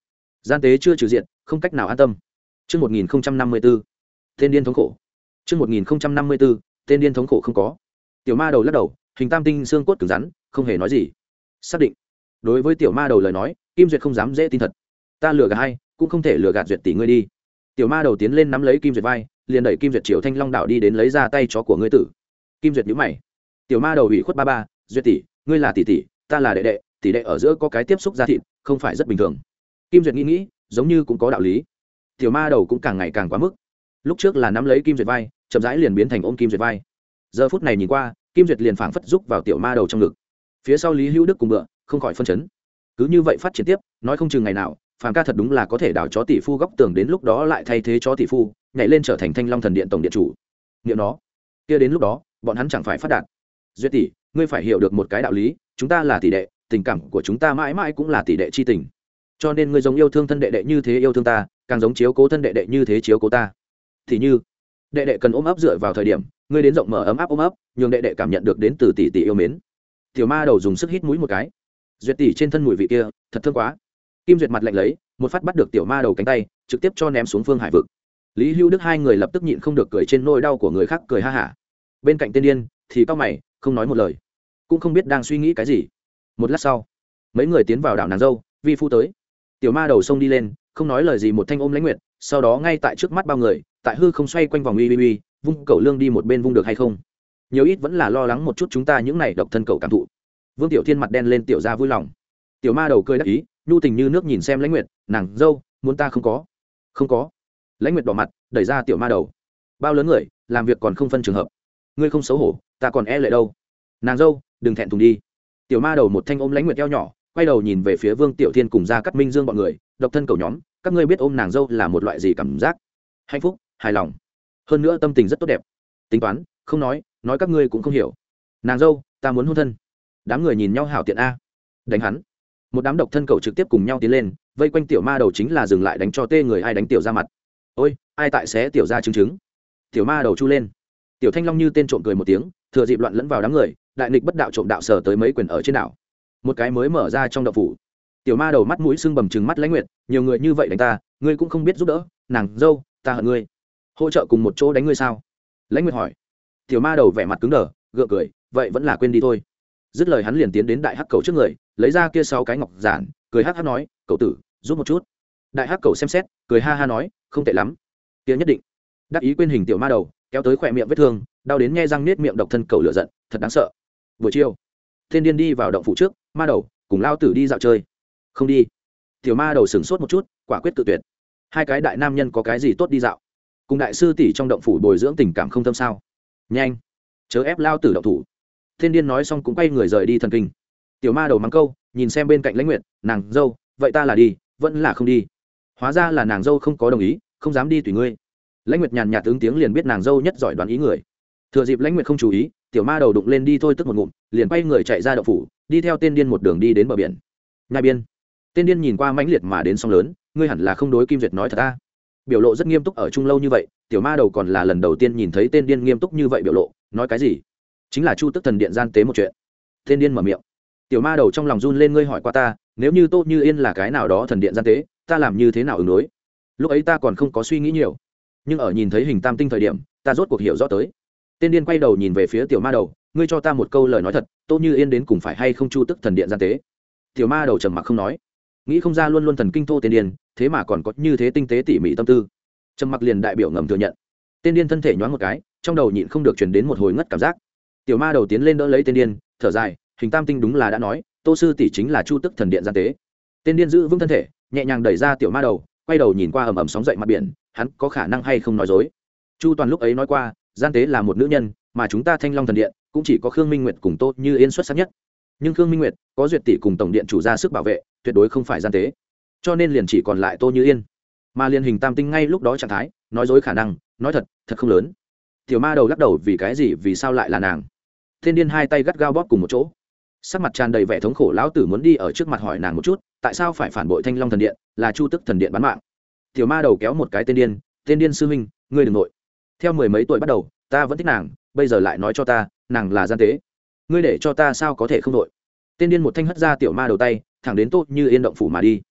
gian tế chưa trừ diện, không cách nào an tâm. Trước 1054, tên điên thống khổ. Trước 1054, tên điên thống khổ không có. Tiểu ma đầu lắc đầu, hình tam tinh xương cốt cứng rắn, không hề nói gì. Xác định. Đối với tiểu ma đầu lời nói, Kim Duyệt không dám dễ tin thật. Ta lừa gạt hay, cũng không thể lừa gạt Duyệt tỷ ngươi đi. Tiểu ma đầu tiến lên nắm lấy Kim Duyệt vai, liền đẩy Kim Duyệt chiều Thanh Long đảo đi đến lấy ra tay chó của ngươi tử. Kim Duyệt nhíu mày. Tiểu ma đầu ủy khuất ba ba, Duyệt tỷ, ngươi là tỷ tỷ, ta là đệ đệ, tỷ đệ ở giữa có cái tiếp xúc da thịt, không phải rất bình thường. Kim Duyệt nghĩ, giống như cũng có đạo lý. Tiểu ma đầu cũng càng ngày càng quá mức. Lúc trước là nắm lấy Kim Duyệt vai, chậm rãi liền biến thành ôm Kim Duyệt vai. Giờ phút này nhìn qua, Kim Duyệt liền phảng phất rúc vào tiểu ma đầu trong ngực. Phía sau Lý Hữu Đức cùng bựa, không khỏi phân chấn. Cứ như vậy phát triển tiếp, nói không chừng ngày nào, Phàm ca thật đúng là có thể đào chó tỷ phu góc tường, đến lúc đó lại thay thế chó tỷ phu, nhảy lên trở thành Thanh Long thần điện tổng điện chủ. Niệm nó, kia đến lúc đó, bọn hắn chẳng phải phát đạt. Duyệt tỷ, ngươi phải hiểu được một cái đạo lý, chúng ta là tỷ đệ, tình cảm của chúng ta mãi mãi cũng là tỷ đệ chi tình. Cho nên ngươi giống yêu thương thân đệ đệ như thế yêu thương ta, càng giống chiếu cố thân đệ đệ như thế chiếu cố ta. Thì như, đệ đệ cần ôm ấp dựa vào thời điểm, ngươi đến rộng mở ấm áp ôm ấp, nhường đệ đệ cảm nhận được đến từ tỷ tỷ yêu mến. Tiểu ma đầu dùng sức hít mũi một cái. Duyệt tỷ trên thân mùi vị kia, thật thương quá. Kim Duyệt mặt lạnh lấy, một phát bắt được tiểu ma đầu cánh tay, trực tiếp cho ném xuống phương hải vực. Lý Hữu Đức hai người lập tức nhịn không được cười trên nỗi đau của người khác, cười ha hả. Bên cạnh tên điên thì cau mày, không nói một lời, cũng không biết đang suy nghĩ cái gì. Một lát sau, mấy người tiến vào đảo nàng dâu, vi phu tới. Tiểu ma đầu xông đi lên, không nói lời gì một thanh ôm Lãnh Nguyệt, sau đó ngay tại trước mắt bao người, tại hư không xoay quanh vòng uy, vung cẩu lương đi một bên vung được hay không. Nhiều ít vẫn là lo lắng một chút chúng ta những này độc thân cẩu cảm thụ. Vương Tiểu Thiên mặt đen lên, tiểu gia vui lòng. Tiểu ma đầu cười đắc ý, nhu tình như nước nhìn xem Lãnh Nguyệt, nàng dâu, muốn ta không có. Không có. Lãnh Nguyệt đỏ mặt, đẩy ra tiểu ma đầu. Bao lớn người, làm việc còn không phân trường hợp. Ngươi không xấu hổ, ta còn e lệ đâu. Nàng dâu, đừng thẹn thùng đi. Tiểu ma đầu một thanh ôm Lãnh Nguyệt eo nhỏ, quay đầu nhìn về phía Vương Tiểu Thiên cùng Gia Cát Minh Dương bọn người, độc thân cầu nhóm, các ngươi biết ôm nàng dâu là một loại gì cảm giác? Hạnh phúc, hài lòng, hơn nữa tâm tình rất tốt đẹp. Tính toán, không nói các ngươi cũng không hiểu. Nàng dâu, ta muốn hôn thân. Đám người nhìn nhau hảo tiện a. Đánh hắn. Một đám độc thân cầu trực tiếp cùng nhau tiến lên, vây quanh tiểu ma đầu chính là dừng lại đánh cho tê người, ai đánh tiểu ra mặt. Ôi, ai tại xé tiểu ra trứng. Tiểu ma đầu chu lên. Tiểu Thanh Long như tên trộm cười một tiếng, thừa dịp loạn lẫn vào đám người, đại nghịch bất đạo trộm đạo sở tới mấy quyền ở trên đảo. Một cái mới mở ra trong động phủ. Tiểu ma đầu mắt mũi sưng bầm trừng mắt Lãnh Nguyệt, nhiều người như vậy đánh ta, ngươi cũng không biết giúp đỡ, nàng dâu, ta hận ngươi. Hỗ trợ cùng một chỗ đánh ngươi sao? Lãnh Nguyệt hỏi. Tiểu ma đầu vẻ mặt cứng đờ, gượng cười, vậy vẫn là quên đi thôi. Dứt lời hắn liền tiến đến đại hắc cầu trước người, lấy ra kia 6 cái ngọc giản, cười hắc hắc nói, cậu tử, giúp một chút. Đại hắc cầu xem xét, cười ha ha nói, không tệ lắm, kia nhất định. Đắc ý quên hình tiểu ma đầu, kéo tới khỏe miệng vết thương, đau đến nhe răng nết miệng, độc thân cầu lửa giận, thật đáng sợ. Buổi chiều, Thiên Điên đi vào động phủ trước, ma đầu, cùng lao tử đi dạo chơi. Không đi. Tiểu ma đầu sửng sốt một chút, quả quyết tự tuyệt. Hai cái đại nam nhân có cái gì tốt đi dạo? Cùng đại sư tỷ trong động phủ bồi dưỡng tình cảm không thâm sao? Nhanh, chớ ép lao tử động thủ. Thiên Điên nói xong cũng quay người rời đi thần kinh. Tiểu ma đầu mắng câu, nhìn xem bên cạnh Lãnh Nguyệt, nàng dâu, vậy ta là đi, vẫn là không đi. Hóa ra là nàng dâu không có đồng ý, không dám đi tùy ngươi. Lãnh Nguyệt nhàn nhạt ứng tiếng, liền biết nàng dâu nhất giỏi đoán ý người. Thừa dịp Lãnh Nguyệt không chú ý, tiểu ma đầu đụng lên đi thôi tức một ngụm, liền quay người chạy ra động phủ, đi theo tên điên một đường đi đến bờ biển. Nhai biên. Tên điên nhìn qua mãnh liệt mà đến sóng lớn, ngươi hẳn là không đối Kim Duyệt nói thật ta. Biểu lộ rất nghiêm túc, ở chung lâu như vậy, tiểu ma đầu còn là lần đầu tiên nhìn thấy tên điên nghiêm túc như vậy biểu lộ, nói cái gì? Chính là Chu Tức thần điện gian tế một chuyện. Tên điên mở miệng. Tiểu ma đầu trong lòng run lên, ngươi hỏi qua ta, nếu như Tô Như Yên là cái nào đó thần điện gian tế, ta làm như thế nào ứng đối? Lúc ấy ta còn không có suy nghĩ nhiều, nhưng ở nhìn thấy hình tam tinh thời điểm, ta rốt cuộc hiểu rõ tới. Tên điên quay đầu nhìn về phía tiểu ma đầu, ngươi cho ta một câu lời nói thật, Tô Như Yên đến cùng phải hay không Chu Tức thần điện gian tế? Tiểu ma đầu trầm mặc không nói, nghĩ không ra luôn luôn thần kinh thô tên điên, thế mà còn có như thế tinh tế tỉ mỉ tâm tư. Trầm mặc liền đại biểu ngầm thừa nhận. Tên điên thân thể nhoáng một cái, trong đầu nhịn không được truyền đến một hồi ngất cảm giác. Tiểu ma đầu tiến lên đỡ lấy tên điên, thở dài, hình tam tinh đúng là đã nói, Tô sư tỷ chính là Chu Tức thần điện gian tế. Tên điên giữ vững thân thể, nhẹ nhàng đẩy ra tiểu ma đầu, quay đầu nhìn qua ầm ầm sóng dậy mặt biển, hắn có khả năng hay không nói dối? Chu Toàn lúc ấy nói qua, gian tế là một nữ nhân, mà chúng ta Thanh Long thần điện cũng chỉ có Khương Minh Nguyệt cùng Tô Như Yên xuất sắc nhất. Nhưng Khương Minh Nguyệt có Duyệt tỷ cùng tổng điện chủ ra sức bảo vệ, tuyệt đối không phải gian tế, cho nên liền chỉ còn lại Tô Như Yên. Mà liên hình tam tinh ngay lúc đó trạng thái, nói dối khả năng, nói thật, thật không lớn. Tiểu ma đầu lắc đầu, vì cái gì, vì sao lại là nàng? Thiên Điên hai tay gắt gao bóp cùng một chỗ, sắc mặt tràn đầy vẻ thống khổ, lão tử muốn đi ở trước mặt hỏi nàng một chút, tại sao phải phản bội Thanh Long thần điện, là Chu Tức thần điện bán mạng. Tiểu ma đầu kéo một cái tên điên sư huynh, ngươi đừng nội. Theo 10 mấy tuổi bắt đầu, ta vẫn thích nàng, bây giờ lại nói cho ta, nàng là gian tế, ngươi để cho ta sao có thể không nội? Tên điên một thanh hất ra tiểu ma đầu tay, thẳng đến Tô Như Yên động phủ mà đi.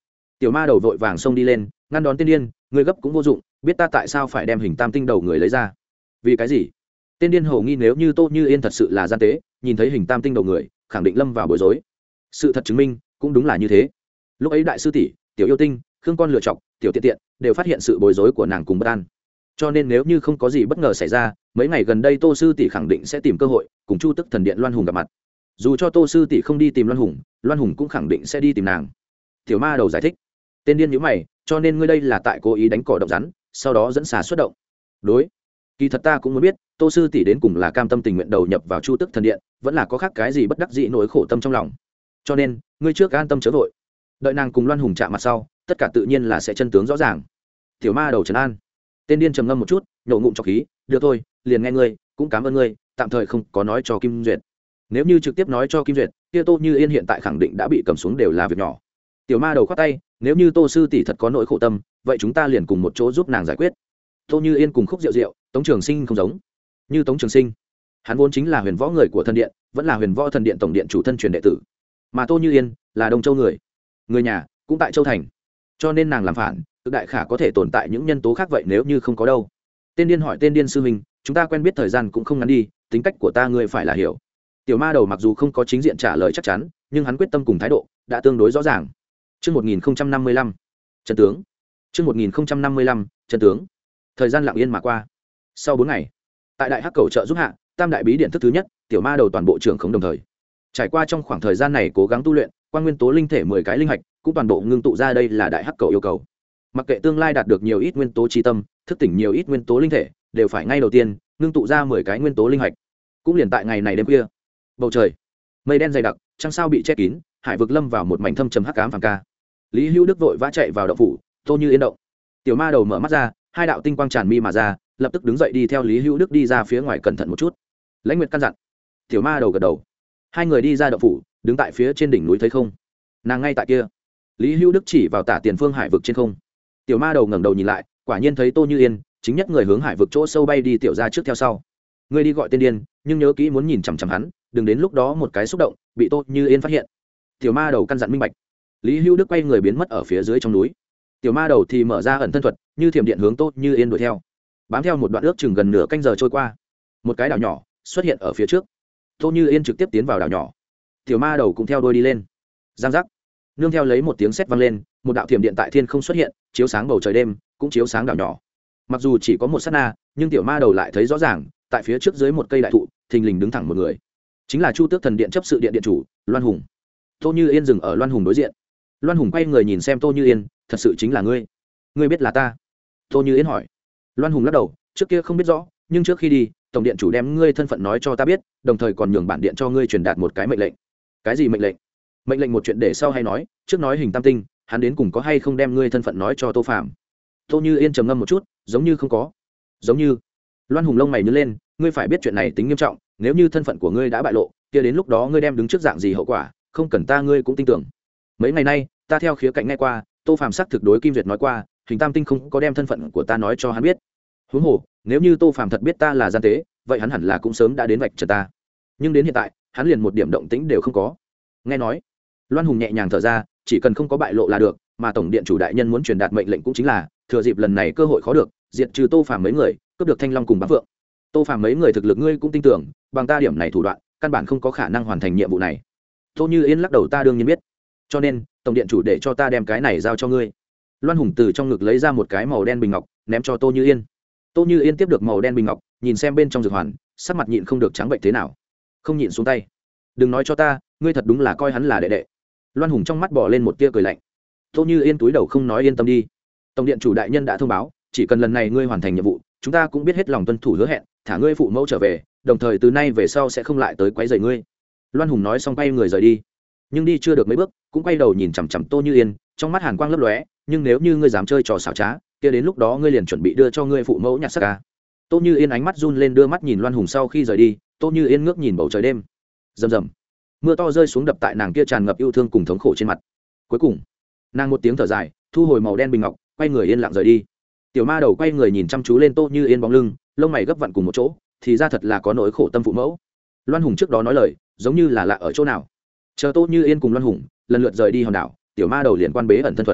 Tiểu ma đầu vội vàng xông đi lên ngăn đón tên điên, người gấp cũng vô dụng, biết ta tại sao phải đem hình tam tinh đầu người lấy ra? Vì cái gì? Tên điên hổ nghi nếu như Tô Như Yên thật sự là gian tế, nhìn thấy hình tam tinh đầu người khẳng định lâm vào bối rối. Sự thật chứng minh cũng đúng là như thế. Lúc ấy đại sư tỷ, tiểu yêu tinh, khương con lựa chọc, tiểu tiện tiện đều phát hiện sự bối rối của nàng cùng bất an, cho nên nếu như không có gì bất ngờ xảy ra, mấy ngày gần đây Tô sư tỷ khẳng định sẽ tìm cơ hội cùng Chu Tức Thần Điện Loan Hùng gặp mặt. Dù cho Tô sư tỷ không đi tìm Loan Hùng cũng khẳng định sẽ đi tìm nàng. Tiểu ma đầu giải thích. Tên điên nhíu mày, cho nên ngươi đây là tại cố ý đánh cỏ động rắn, sau đó dẫn xà xuất động. Đối, kỳ thật ta cũng muốn biết Tô sư tỷ đến cùng là cam tâm tình nguyện đầu nhập vào Chu Tức Thần Điện, vẫn là có khác cái gì bất đắc dĩ nỗi khổ tâm trong lòng. Cho nên ngươi trước an tâm chớ vội, đợi nàng cùng Loan Hùng chạm mặt sau, tất cả tự nhiên là sẽ chân tướng rõ ràng. Tiểu ma đầu trấn an. Tên điên trầm ngâm một chút, nhổ ngụm trọc khí, được thôi, liền nghe ngươi, cũng cảm ơn ngươi, tạm thời không có nói cho Kim Duyệt. Nếu như trực tiếp nói cho Kim Duyệt, kia Tô Như Yên hiện tại khẳng định đã bị cầm xuống đều là việc nhỏ. Tiểu ma đầu khoát tay, nếu như Tô sư tỷ thật có nỗi khổ tâm, vậy chúng ta liền cùng một chỗ giúp nàng giải quyết. Tô Như Yên cùng Khúc Diệu Diệu, Tống Trường Sinh không giống. Như Tống Trường Sinh, hắn vốn chính là huyền võ người của thần điện, vẫn là huyền võ thần điện tổng điện chủ thân truyền đệ tử, mà Tô Như Yên là Đông Châu người nhà cũng tại Châu thành, cho nên nàng làm phản tự đại khả có thể tồn tại những nhân tố khác, vậy nếu như không có đâu? Tên điên hỏi tên điên sư huynh, chúng ta quen biết thời gian cũng không ngắn đi, tính cách của ta ngươi phải là hiểu. Tiểu ma đầu mặc dù không có chính diện trả lời chắc chắn, nhưng hắn quyết tâm cùng thái độ đã tương đối rõ ràng. Trước 1055, chân tướng. Trước 1055, chân tướng. Thời gian lặng yên mà qua. Sau 4 ngày, tại đại hắc cầu trợ giúp hạ, tam đại bí điện thức thứ nhất, tiểu ma đầu toàn bộ trưởng không đồng thời. Trải qua trong khoảng thời gian này cố gắng tu luyện, quan nguyên tố linh thể 10 cái linh hạch cũng toàn bộ ngưng tụ ra, đây là đại hắc cầu yêu cầu. Mặc kệ tương lai đạt được nhiều ít nguyên tố chi tâm, thức tỉnh nhiều ít nguyên tố linh thể, đều phải ngay đầu tiên ngưng tụ ra 10 cái nguyên tố linh hạch. Cũng liền tại ngày này đêm khuya, bầu trời mây đen dày đặc, trăng sao bị che kín, hải vực lâm vào một mảnh thâm trầm hắc ám phàm ca. Lý Hữu Đức vội vã chạy vào động phủ, Tô Như Yên động. Tiểu ma đầu mở mắt ra, hai đạo tinh quang tràn mi mà ra, lập tức đứng dậy đi theo Lý Hữu Đức đi ra phía ngoài, cẩn thận một chút. Lãnh Nguyệt căn dặn. Tiểu ma đầu gật đầu. Hai người đi ra động phủ, đứng tại phía trên đỉnh núi thấy không? Nàng ngay tại kia. Lý Hữu Đức chỉ vào tả tiền phương hải vực trên không. Tiểu ma đầu ngẩng đầu nhìn lại, quả nhiên thấy Tô Như Yên chính nhất người hướng hải vực chỗ sâu bay đi, tiểu ra trước theo sau. Ngươi đi gọi tên điên, nhưng nhớ kỹ muốn nhìn chằm chằm hắn, đừng đến lúc đó một cái xúc động bị Tô Như Yên phát hiện. Tiểu ma đầu căn dặn minh bạch. Lý Hữu Đức quay người biến mất ở phía dưới trong núi. Tiểu ma đầu thì mở ra ẩn thân thuật, như thiểm điện hướng Tô Như Yên đuổi theo. Bám theo một đoạn ước chừng gần nửa canh giờ trôi qua, một cái đảo nhỏ xuất hiện ở phía trước. Tô Như Yên trực tiếp tiến vào đảo nhỏ, tiểu ma đầu cũng theo đuôi đi lên. Giang giác, nương theo lấy một tiếng sét vang lên, một đạo thiểm điện tại thiên không xuất hiện, chiếu sáng bầu trời đêm, cũng chiếu sáng đảo nhỏ. Mặc dù chỉ có một sát na, nhưng tiểu ma đầu lại thấy rõ ràng, tại phía trước dưới một cây đại thụ, thình lình đứng thẳng một người, chính là Chu Tước Thần Điện chấp sự điện điện chủ Loan Hùng. Tô Như Yên dừng ở Loan Hùng đối diện. Loan Hùng quay người nhìn xem Tô Như Yên, thật sự chính là ngươi? Ngươi biết là ta? Tô Như Yên hỏi. Loan Hùng lắc đầu, trước kia không biết rõ, nhưng trước khi đi, tổng điện chủ đem ngươi thân phận nói cho ta biết, đồng thời còn nhường bản điện cho ngươi truyền đạt một cái mệnh lệnh. Cái gì mệnh lệnh? Mệnh lệnh một chuyện để sau hay nói, trước nói hình tam tinh, hắn đến cùng có hay không đem ngươi thân phận nói cho Tô Phàm? Tô Như Yên trầm ngâm một chút, giống như không có. Giống như. Loan Hùng lông mày nhướng lên, ngươi phải biết chuyện này tính nghiêm trọng, nếu như thân phận của ngươi đã bại lộ, kia đến lúc đó ngươi đem đứng trước dạng gì hậu quả, không cần ta ngươi cũng tin tưởng. Mấy ngày nay, ta theo khía cạnh nghe qua, Tô Phàm xác thực đối Kim Duyệt nói qua, hình tam tinh không có đem thân phận của ta nói cho hắn biết. Huống hồ, nếu như Tô Phàm thật biết ta là gian tế, vậy hắn hẳn là cũng sớm đã đến vạch trần ta. Nhưng đến hiện tại, hắn liền một điểm động tĩnh đều không có. Nghe nói, Loan Hùng nhẹ nhàng thở ra, chỉ cần không có bại lộ là được, mà tổng điện chủ đại nhân muốn truyền đạt mệnh lệnh cũng chính là thừa dịp lần này cơ hội khó được, diệt trừ Tô Phàm mấy người, cướp được Thanh Long cùng Bá Phượng. Tô Phàm mấy người thực lực ngươi cũng tin tưởng, bằng ta điểm này thủ đoạn, căn bản không có khả năng hoàn thành nhiệm vụ này. Tô Như Yên lắc đầu, ta đương nhiên biết, cho nên tổng điện chủ để cho ta đem cái này giao cho ngươi. Loan Hùng từ trong ngực lấy ra một cái màu đen bình ngọc, ném cho Tô Như Yên. Tô Như Yên tiếp được màu đen bình ngọc, nhìn xem bên trong dược hoàn, sắc mặt nhịn không được trắng bệnh thế nào, không nhịn xuống tay. Đừng nói cho ta, ngươi thật đúng là coi hắn là đệ đệ. Loan Hùng trong mắt bỏ lên một tia cười lạnh. Tô Như Yên túi đầu không nói, yên tâm đi, tổng điện chủ đại nhân đã thông báo, chỉ cần lần này ngươi hoàn thành nhiệm vụ, chúng ta cũng biết hết lòng tuân thủ hứa hẹn, thả ngươi phụ mẫu trở về, đồng thời từ nay về sau sẽ không lại tới quấy rầy ngươi. Loan Hùng nói xong quay người rời đi, nhưng đi chưa được mấy bước, cũng quay đầu nhìn chằm chằm Tô Như Yên, trong mắt hàn quang lấp lóe, nhưng nếu như ngươi dám chơi trò xảo trá, kia đến lúc đó ngươi liền chuẩn bị đưa cho ngươi phụ mẫu nhặt xác ca. Tô Như Yên ánh mắt run lên, đưa mắt nhìn Loan Hùng sau khi rời đi. Tô Như Yên ngước nhìn bầu trời đêm, rầm rầm, mưa to rơi xuống đập tại nàng kia tràn ngập yêu thương cùng thống khổ trên mặt. Cuối cùng, nàng một tiếng thở dài, thu hồi màu đen bình ngọc, quay người yên lặng rời đi. Tiểu ma đầu quay người nhìn chăm chú lên Tô Như Yên bóng lưng, lông mày gấp vặn cùng một chỗ, thì ra thật là có nỗi khổ tâm phụ mẫu. Loan Hùng trước đó nói lời, giống như là lạ ở chỗ nào. Chờ Tô Như Yên cùng Loan Hùng lần lượt rời đi hòn đảo, tiểu ma đầu liền quan bế ẩn thân thuật.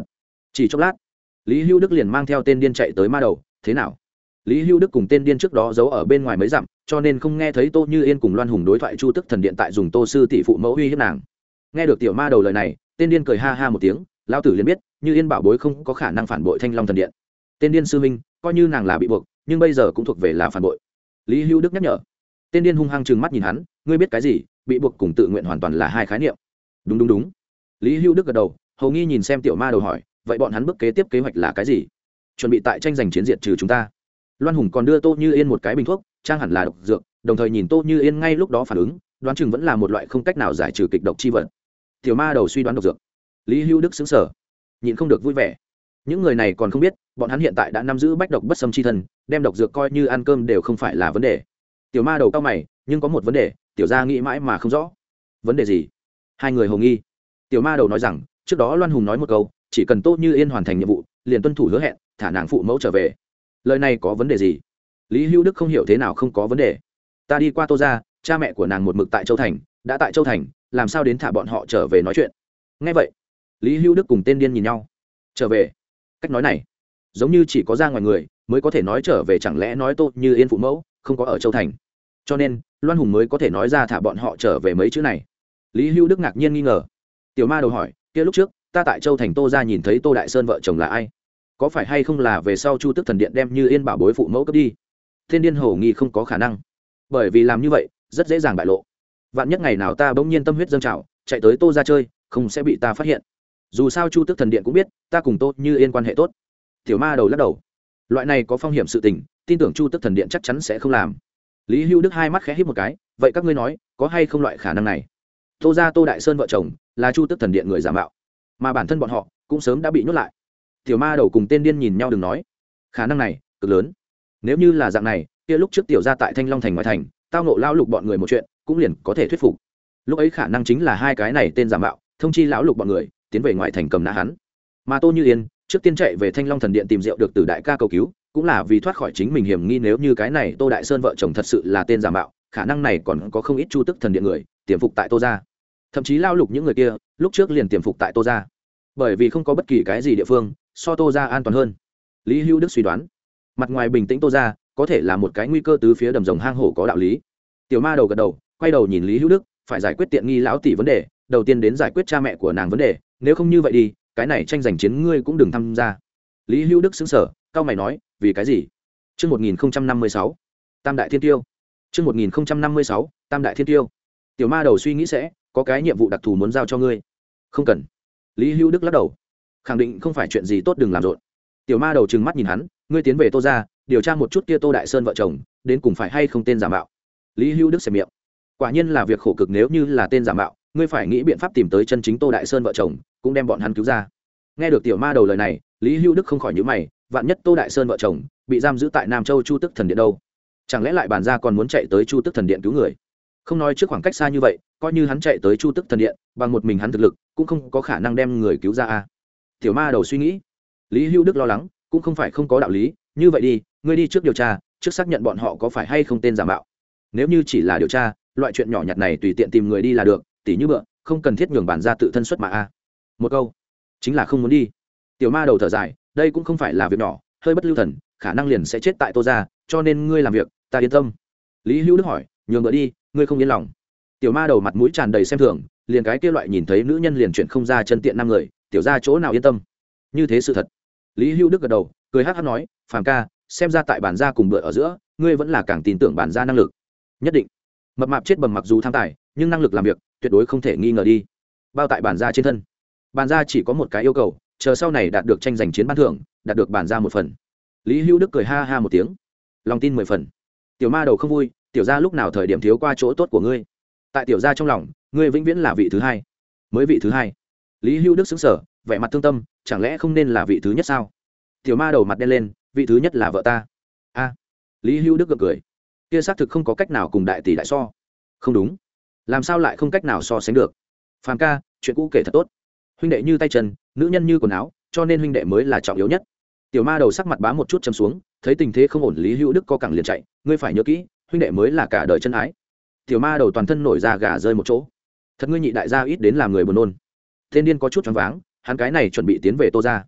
chỉ chốc lát lý hữu đức liền mang theo tên điên chạy tới ma đầu. Thế nào? Lý hữu đức cùng tên điên trước đó giấu ở bên ngoài mấy dặm, cho nên không nghe thấy Tô Như Yên cùng Loan Hùng đối thoại. Chu Tức Thần Điện tại dùng Tô sư tỷ phụ mẫu uy hiếp nàng. Nghe được tiểu ma đầu lời này, tên điên cười ha ha một tiếng, lão tử liền biết Như Yên bảo bối không có khả năng phản bội Thanh Long Thần Điện. Tên điên sư minh, coi như nàng là bị buộc, nhưng bây giờ cũng thuộc về là phản bội. Lý hữu đức nhắc nhở. Tên điên hung hăng trừng mắt nhìn hắn, ngươi biết cái gì? Bị buộc cùng tự nguyện hoàn toàn là hai khái niệm. Đúng đúng đúng. Lý hữu đức gật đầu, hầu nghi nhìn xem tiểu ma đầu hỏi, vậy bọn hắn bước kế tiếp kế hoạch là cái gì? Chuẩn bị tại tranh giành chiến diệt trừ chúng ta. Loan Hùng còn đưa Tô Như Yên một cái bình thuốc, trang hẳn là độc dược, đồng thời nhìn Tô Như Yên ngay lúc đó phản ứng, đoán chừng vẫn là một loại không cách nào giải trừ kịch độc chi vật. Tiểu ma đầu suy đoán độc dược. Lý hữu đức sững sờ, nhịn không được vui vẻ. Những người này còn không biết, bọn hắn hiện tại đã nắm giữ bách độc bất xâm chi thân, đem độc dược coi như ăn cơm đều không phải là vấn đề. Tiểu ma đầu cao mày, nhưng có một vấn đề, tiểu gia nghĩ mãi mà không rõ. Vấn đề gì? Hai người hồ nghi. Tiểu ma đầu nói rằng, trước đó Loan Hùng nói một câu, chỉ cần Tô Như Yên hoàn thành nhiệm vụ, liền tuân thủ hứa hẹn, thả nàng phụ mẫu trở về. Lời này có vấn đề gì? Lý hữu đức không hiểu thế nào không có vấn đề. Ta đi qua Tô gia, cha mẹ của nàng một mực tại Châu Thành, đã tại Châu Thành, làm sao đến thả bọn họ trở về nói chuyện? Nghe vậy, Lý hữu đức cùng tên điên nhìn nhau. Trở về? Cách nói này giống như chỉ có ra ngoài người mới có thể nói trở về, chẳng lẽ nói Tô Như Yên phụ mẫu không có ở Châu Thành, cho nên Loan Hùng mới có thể nói ra thả bọn họ trở về mấy chữ này? Lý hữu đức ngạc nhiên nghi ngờ. Tiểu ma đầu hỏi, kia lúc trước ta tại Châu Thành Tô gia nhìn thấy Tô Đại Sơn vợ chồng là ai? Có phải hay không là về sau Chu Tức Thần Điện đem Như Yên bảo bối phụ mẫu cướp đi? Thiên điên hổ nghi không có khả năng, bởi vì làm như vậy rất dễ dàng bại lộ. Vạn nhất ngày nào ta bỗng nhiên tâm huyết dâng trào chạy tới Tô gia chơi, không sẽ bị ta phát hiện. Dù sao Chu Tức Thần Điện cũng biết ta cùng Tô Như Yên quan hệ tốt. Tiểu ma đầu lắc đầu, loại này có phong hiểm sự tình, tin tưởng Chu Tức Thần Điện chắc chắn sẽ không làm. Lý hữu đức hai mắt khẽ híp một cái, vậy các ngươi nói có hay không loại khả năng này? Tô gia Tô Đại Sơn vợ chồng là Chu Tức Thần Điện người giả mạo, mà bản thân bọn họ cũng sớm đã bị nhốt lại. Tiểu ma đầu cùng tên điên nhìn nhau, đừng nói, khả năng này cực lớn. Nếu như là dạng này, kia lúc trước tiểu gia tại Thanh Long thành ngoài thành tao nộ lão lục bọn người một chuyện cũng liền có thể thuyết phục. Lúc ấy khả năng chính là hai cái này tên giả mạo thông chi lão lục bọn người tiến về ngoại thành cầm nã hắn, mà Tô Như Yên trước tiên chạy về Thanh Long thần điện tìm rượu được từ đại ca cầu cứu, cũng là vì thoát khỏi chính mình hiểm nghi. Nếu như cái này Tô Đại Sơn vợ chồng thật sự là tên giả mạo, khả năng này còn có không ít Chu Tức Thần Điện người tiềm phục tại Tô gia, thậm chí lao lục những người kia lúc trước liền tiềm phục tại Tô gia, bởi vì không có bất kỳ cái gì địa phương so Tô gia an toàn hơn. Lý hữu đức suy đoán, mặt ngoài bình tĩnh Tô gia có thể là một cái nguy cơ tứ phía đầm rồng hang hổ, có đạo lý. Tiểu ma đầu gật đầu, quay đầu nhìn Lý hữu đức, phải giải quyết tiện nghi lão tỷ vấn đề, đầu tiên đến giải quyết cha mẹ của nàng vấn đề, nếu không như vậy đi, cái này tranh giành chiến ngươi cũng đừng tham gia. Lý hữu đức sững sờ, cao mày nói, vì cái gì? Chương 1056, Tam đại thiên tiêu. Chương 1056, Tam đại thiên tiêu. Tiểu ma đầu suy nghĩ sẽ có cái nhiệm vụ đặc thù muốn giao cho ngươi. Không cần. Lý hữu đức lắc đầu, khẳng định không phải chuyện gì tốt, đừng làm rộn. Tiểu ma đầu trừng mắt nhìn hắn, ngươi tiến về Tô gia điều tra một chút kia Tô Đại Sơn vợ chồng đến cùng phải hay không tên giả mạo. Lý hữu đức xẹp miệng, quả nhiên là việc khổ cực, nếu như là tên giả mạo, ngươi phải nghĩ biện pháp tìm tới chân chính Tô Đại Sơn vợ chồng, cũng đem bọn hắn cứu ra. Nghe được tiểu ma đầu lời này, Lý hữu đức không khỏi nhíu mày, vạn nhất Tô Đại Sơn vợ chồng bị giam giữ tại Nam Châu Chu Tức Thần Điện đâu? Chẳng lẽ lại bàn ra còn muốn chạy tới Chu Tức Thần Điện cứu người? Không nói trước khoảng cách xa như vậy, coi như hắn chạy tới Chu Tức Thần Điện, bằng một mình hắn thực lực cũng không có khả năng đem người cứu ra a. Tiểu ma đầu suy nghĩ. Lý hữu đức lo lắng, cũng không phải không có đạo lý, như vậy đi, ngươi đi trước điều tra, trước xác nhận bọn họ có phải hay không tên giả mạo. Nếu như chỉ là điều tra, loại chuyện nhỏ nhặt này tùy tiện tìm người đi là được, tỉ như bữa, không cần thiết nhường bản ra tự thân xuất mà a. Một câu, chính là không muốn đi. Tiểu ma đầu thở dài, đây cũng không phải là việc nhỏ, hơi bất lưu thần, khả năng liền sẽ chết tại Tô gia, cho nên ngươi làm việc, ta yên tâm. Lý hữu đức hỏi, nhường bữa đi, ngươi không yên lòng? Tiểu ma đầu mặt mũi tràn đầy xem thường, liền cái kia loại nhìn thấy nữ nhân liền chuyển không ra chân tiện năm người, tiểu gia chỗ nào yên tâm? Như thế sự thật. Lý hữu đức gật đầu, cười hắc hắc nói, phàm ca, xem ra tại bản gia cùng bữa ở giữa, ngươi vẫn là càng tin tưởng bản gia năng lực. Nhất định. Mập mạp chết bầm mặc dù tham tài, nhưng năng lực làm việc tuyệt đối không thể nghi ngờ đi. Bao tại bản gia trên thân. Bản gia chỉ có một cái yêu cầu, chờ sau này đạt được tranh giành chiến ban thưởng, đạt được bản gia một phần. Lý hữu đức cười ha ha một tiếng, lòng tin 10 phần. Tiểu ma đầu không vui, tiểu gia lúc nào thời điểm thiếu qua chỗ tốt của ngươi? Tại tiểu gia trong lòng, ngươi vĩnh viễn là vị thứ hai. Mới vị thứ hai? Lý hữu đức sững sờ, vẻ mặt thương tâm, chẳng lẽ không nên là vị thứ nhất sao? Tiểu ma đầu mặt đen lên, vị thứ nhất là vợ ta. A. Lý hữu đức gật cười, kia xác thực không có cách nào cùng đại tỷ đại so. Không đúng, làm sao lại không cách nào so sánh được? Phàm ca, chuyện cũ kể thật tốt, huynh đệ như tay chân, nữ nhân như quần áo, cho nên huynh đệ mới là trọng yếu nhất. Tiểu ma đầu sắc mặt bá một chút châm xuống, thấy tình thế không ổn, Lý hữu đức co cẳng liền chạy, ngươi phải nhớ kỹ, huynh đệ mới là cả đời chân ái. Tiểu ma đầu toàn thân nổi da gà rơi một chỗ, thật ngươi nhị đại gia ít đến làm người buồn nôn. Tên điên có chút choáng váng, hắn cái này chuẩn bị tiến về Tô gia,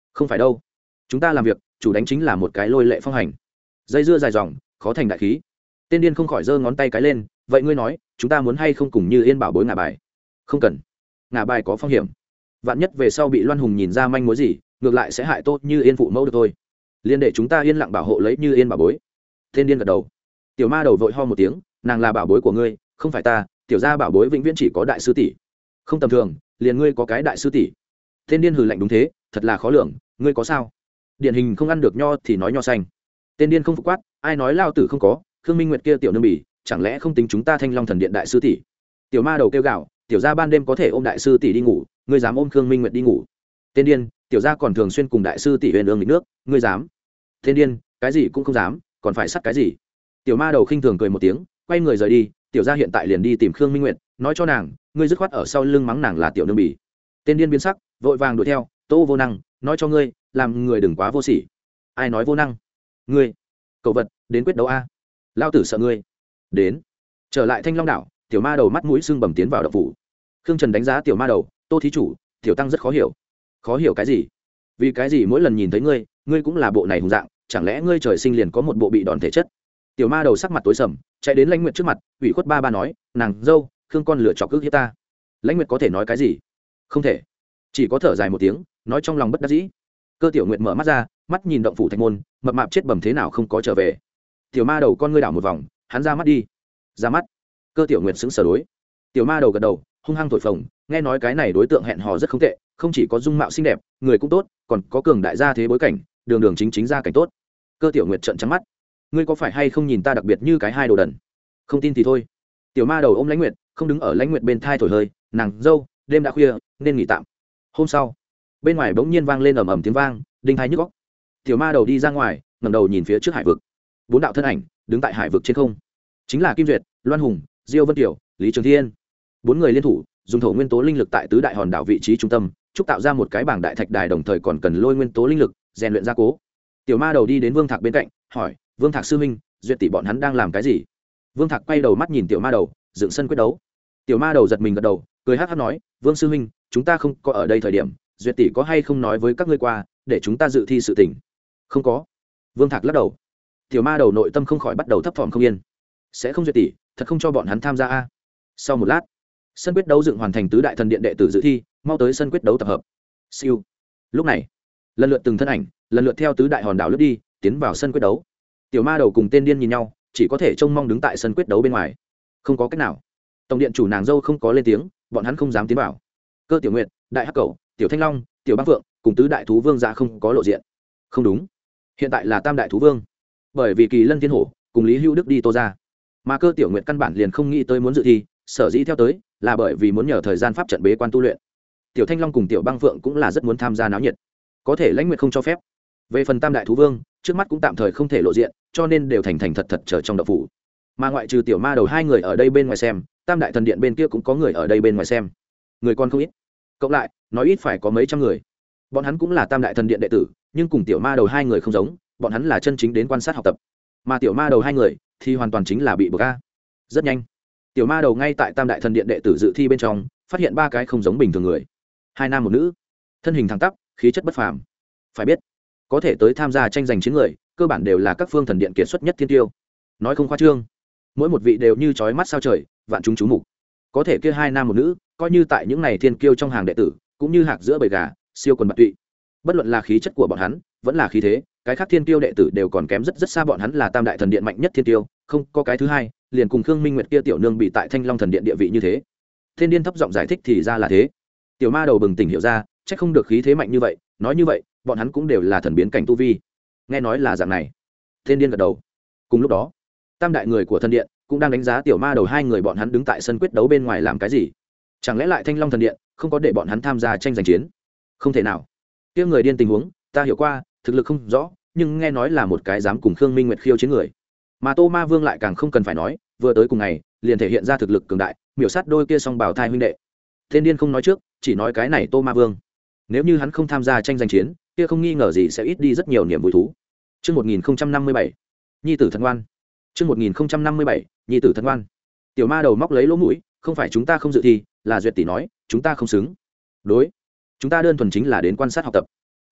không phải đâu, chúng ta làm việc chủ đánh chính là một cái lôi lệ phong hành, dây dưa dài dòng khó thành đại khí. Tên điên không khỏi giơ ngón tay cái lên, vậy ngươi nói chúng ta muốn hay không cùng Như Yên bảo bối ngả bài? Không cần, ngả bài có phong hiểm, vạn nhất về sau bị Loan Hùng nhìn ra manh mối gì, ngược lại sẽ hại tốt Như Yên phụ mẫu được thôi. Liên để chúng ta yên lặng bảo hộ lấy Như Yên bảo bối. Tên điên gật đầu. Tiểu ma đầu vội ho một tiếng, nàng là bảo bối của ngươi, không phải ta, tiểu gia bảo bối vĩnh viễn chỉ có đại sư tỷ. Không tầm thường, liền ngươi có cái đại sư tỷ. Tên điên hừ lạnh, đúng thế, thật là khó lường, ngươi có sao? Điển hình không ăn được nho thì nói nho xanh. Tên điên không phục quát, ai nói lao tử không có, Khương Minh Nguyệt kia tiểu nương bỉ, chẳng lẽ không tính chúng ta Thanh Long Thần Điện đại sư tỷ? Tiểu ma đầu kêu gào, tiểu gia ban đêm có thể ôm đại sư tỷ đi ngủ, ngươi dám ôm Khương Minh Nguyệt đi ngủ? Tên điên, tiểu gia còn thường xuyên cùng đại sư tỷ huyền ương nghịch nước, ngươi dám? Tên điên, cái gì cũng không dám, còn phải sắt cái gì? Tiểu ma đầu khinh thường cười một tiếng, quay người rời đi. Tiểu gia hiện tại liền đi tìm Khương Minh Nguyệt, nói cho nàng, ngươi dứt khoát ở sau lưng mắng nàng là tiểu nương bỉ. Tên điên biến sắc, vội vàng đuổi theo, Tô vô năng, nói cho ngươi, làm người đừng quá vô sỉ. Ai nói vô năng? Ngươi, cậu vật, đến quyết đấu a. Lao tử sợ ngươi. Đến. Trở lại Thanh Long đảo, tiểu ma đầu mắt mũi sưng bầm tiến vào động phủ. Khương Trần đánh giá tiểu ma đầu, Tô thí chủ, tiểu tăng rất khó hiểu. Khó hiểu cái gì? Vì cái gì mỗi lần nhìn thấy ngươi, ngươi cũng là bộ này hùng dạng, chẳng lẽ ngươi trời sinh liền có một bộ bị đòn thể chất? Tiểu ma đầu sắc mặt tối sầm, chạy đến Lãnh Nguyệt trước mặt, ủy khuất ba nói, nàng dâu, Khương con lửa chọc ức hiếp ta. Lãnh Nguyệt có thể nói cái gì? Không thể, chỉ có thở dài một tiếng, nói trong lòng bất đắc dĩ. Cơ Tiểu Nguyệt mở mắt ra, mắt nhìn động phủ thạch môn, mập mạp chết bầm thế nào không có trở về. Tiểu ma đầu con ngươi đảo một vòng, hắn ra mắt đi. Ra mắt. Cơ Tiểu Nguyệt sững sờ đối. Tiểu ma đầu gật đầu, hung hăng thổi phồng, nghe nói cái này đối tượng hẹn hò rất không tệ, không chỉ có dung mạo xinh đẹp, người cũng tốt, còn có cường đại gia thế bối cảnh, đường đường chính chính gia cảnh tốt. Cơ Tiểu Nguyệt trợn trắng mắt, ngươi có phải hay không nhìn ta đặc biệt như cái hai đồ đần? Không tin thì thôi. Tiểu ma đầu ôm Lãnh Nguyệt, không đứng ở Lãnh Nguyệt bên thai thổi hơi, nàng dâu, đêm đã khuya, nên nghỉ tạm. Hôm sau, bên ngoài bỗng nhiên vang lên ầm ầm tiếng vang, đinh tai nhức óc. Tiểu ma đầu đi ra ngoài, ngẩng đầu nhìn phía trước hải vực. Bốn đạo thân ảnh đứng tại hải vực trên không, chính là Kim Duyệt, Loan Hùng, Diêu Vân Tiểu, Lý Trường Thiên. Bốn người liên thủ, dùng thổ nguyên tố linh lực tại tứ đại hòn đảo vị trí trung tâm, chúc tạo ra một cái bảng đại thạch đài, đồng thời còn cần lôi nguyên tố linh lực rèn luyện gia cố. Tiểu ma đầu đi đến Vương Thạc bên cạnh, hỏi, Vương Thạc sư huynh, Duyệt tỷ bọn hắn đang làm cái gì? Vương Thạc quay đầu mắt nhìn tiểu ma đầu, dựng sân quyết đấu. Tiểu ma đầu giật mình gật đầu, cười hắc hắc nói, Vương sư huynh, chúng ta không có ở đây thời điểm, Duyệt tỷ có hay không nói với các ngươi qua, để chúng ta dự thi sự tình? Không có. Vương Thạc lắc đầu. Tiểu ma đầu nội tâm không khỏi bắt đầu thấp thỏm không yên. Sẽ không Duyệt tỷ, thật không cho bọn hắn tham gia a? Sau một lát, sân quyết đấu dựng hoàn thành, tứ đại thần điện đệ tử dự thi, mau tới sân quyết đấu tập hợp. Siêu. Lúc này, lần lượt từng thân ảnh, lần lượt theo tứ đại hòn đảo lướt đi, tiến vào sân quyết đấu. Tiểu ma đầu cùng tên điên nhìn nhau, chỉ có thể trông mong đứng tại sân quyết đấu bên ngoài. Không có cách nào. Tổng điện chủ nàng dâu không có lên tiếng, bọn hắn không dám tiến vào. Cơ Tiểu Nguyệt, Đại Hắc Cẩu, Tiểu Thanh Long, Tiểu Băng Phượng cùng tứ đại thú vương dạ không có lộ diện. Không đúng, hiện tại là tam đại thú vương, bởi vì Kỳ Lân Thiên Hổ cùng Lý Hữu Đức đi Tô ra, mà Cơ Tiểu Nguyệt căn bản liền không nghĩ tới muốn dự thi, sở dĩ theo tới là bởi vì muốn nhờ thời gian pháp trận bế quan tu luyện. Tiểu Thanh Long cùng Tiểu Băng Phượng cũng là rất muốn tham gia náo nhiệt, có thể Lãnh Nguyệt không cho phép. Về phần tam đại thú vương, trước mắt cũng tạm thời không thể lộ diện, cho nên đều thành thật thật chờ trong đậu phủ. Mà ngoại trừ tiểu ma đầu hai người ở đây bên ngoài xem, tam đại thần điện bên kia cũng có người ở đây bên ngoài xem, người còn không ít, cộng lại nói ít phải có mấy trăm người. Bọn hắn cũng là tam đại thần điện đệ tử, nhưng cùng tiểu ma đầu hai người không giống, bọn hắn là chân chính đến quan sát học tập, mà tiểu ma đầu hai người thì hoàn toàn chính là bị buộc a. Rất nhanh, tiểu ma đầu ngay tại tam đại thần điện đệ tử dự thi bên trong phát hiện ba cái không giống bình thường người, hai nam một nữ, thân hình thẳng tắp, khí chất bất phàm. Phải biết, có thể tới tham gia tranh giành chiến người cơ bản đều là các phương thần điện kiệt xuất nhất thiên tiêu, nói không khoa trương, mỗi một vị đều như chói mắt sao trời, vạn chúng chú mục. Có thể kia hai nam một nữ, coi như tại những này thiên kiêu trong hàng đệ tử, cũng như hạc giữa bầy gà, siêu quần bạt tụy. Bất luận là khí chất của bọn hắn, vẫn là khí thế, cái khác thiên kiêu đệ tử đều còn kém rất rất xa bọn hắn, là tam đại thần điện mạnh nhất thiên kiêu, không có cái thứ hai, liền cùng Khương Minh Nguyệt kia tiểu nương bị tại Thanh Long thần điện địa vị như thế. Thiên Điên thấp giọng giải thích thì ra là thế. Tiểu ma đầu bừng tỉnh hiểu ra, chắc không được khí thế mạnh như vậy, nói như vậy, bọn hắn cũng đều là thần biến cảnh tu vi. Nghe nói là dạng này. Thiên Điên gật đầu. Cùng lúc đó, tam đại người của thần điện cũng đang đánh giá tiểu ma đầu hai người, bọn hắn đứng tại sân quyết đấu bên ngoài làm cái gì? Chẳng lẽ lại Thanh Long thần điện không có để bọn hắn tham gia tranh giành chiến? Không thể nào. Kia người điên tình huống, ta hiểu qua, thực lực không rõ, nhưng nghe nói là một cái dám cùng Khương Minh Nguyệt khiêu chiến người. Mà Tô Ma Vương lại càng không cần phải nói, vừa tới cùng ngày, liền thể hiện ra thực lực cường đại, miểu sát đôi kia song bảo thai huynh đệ. Thiên Điên không nói trước, chỉ nói cái này Tô Ma Vương, nếu như hắn không tham gia tranh giành chiến, kia không nghi ngờ gì sẽ ít đi rất nhiều niềm vui thú. Chương 1057, Nhi tử thần ngoan. Chương 1057, Nhi tử thần ngoan. Tiểu ma đầu móc lấy lỗ mũi, không phải chúng ta không dự thi, là Duyệt tỷ nói, chúng ta không xứng. Đối, chúng ta đơn thuần chính là đến quan sát học tập.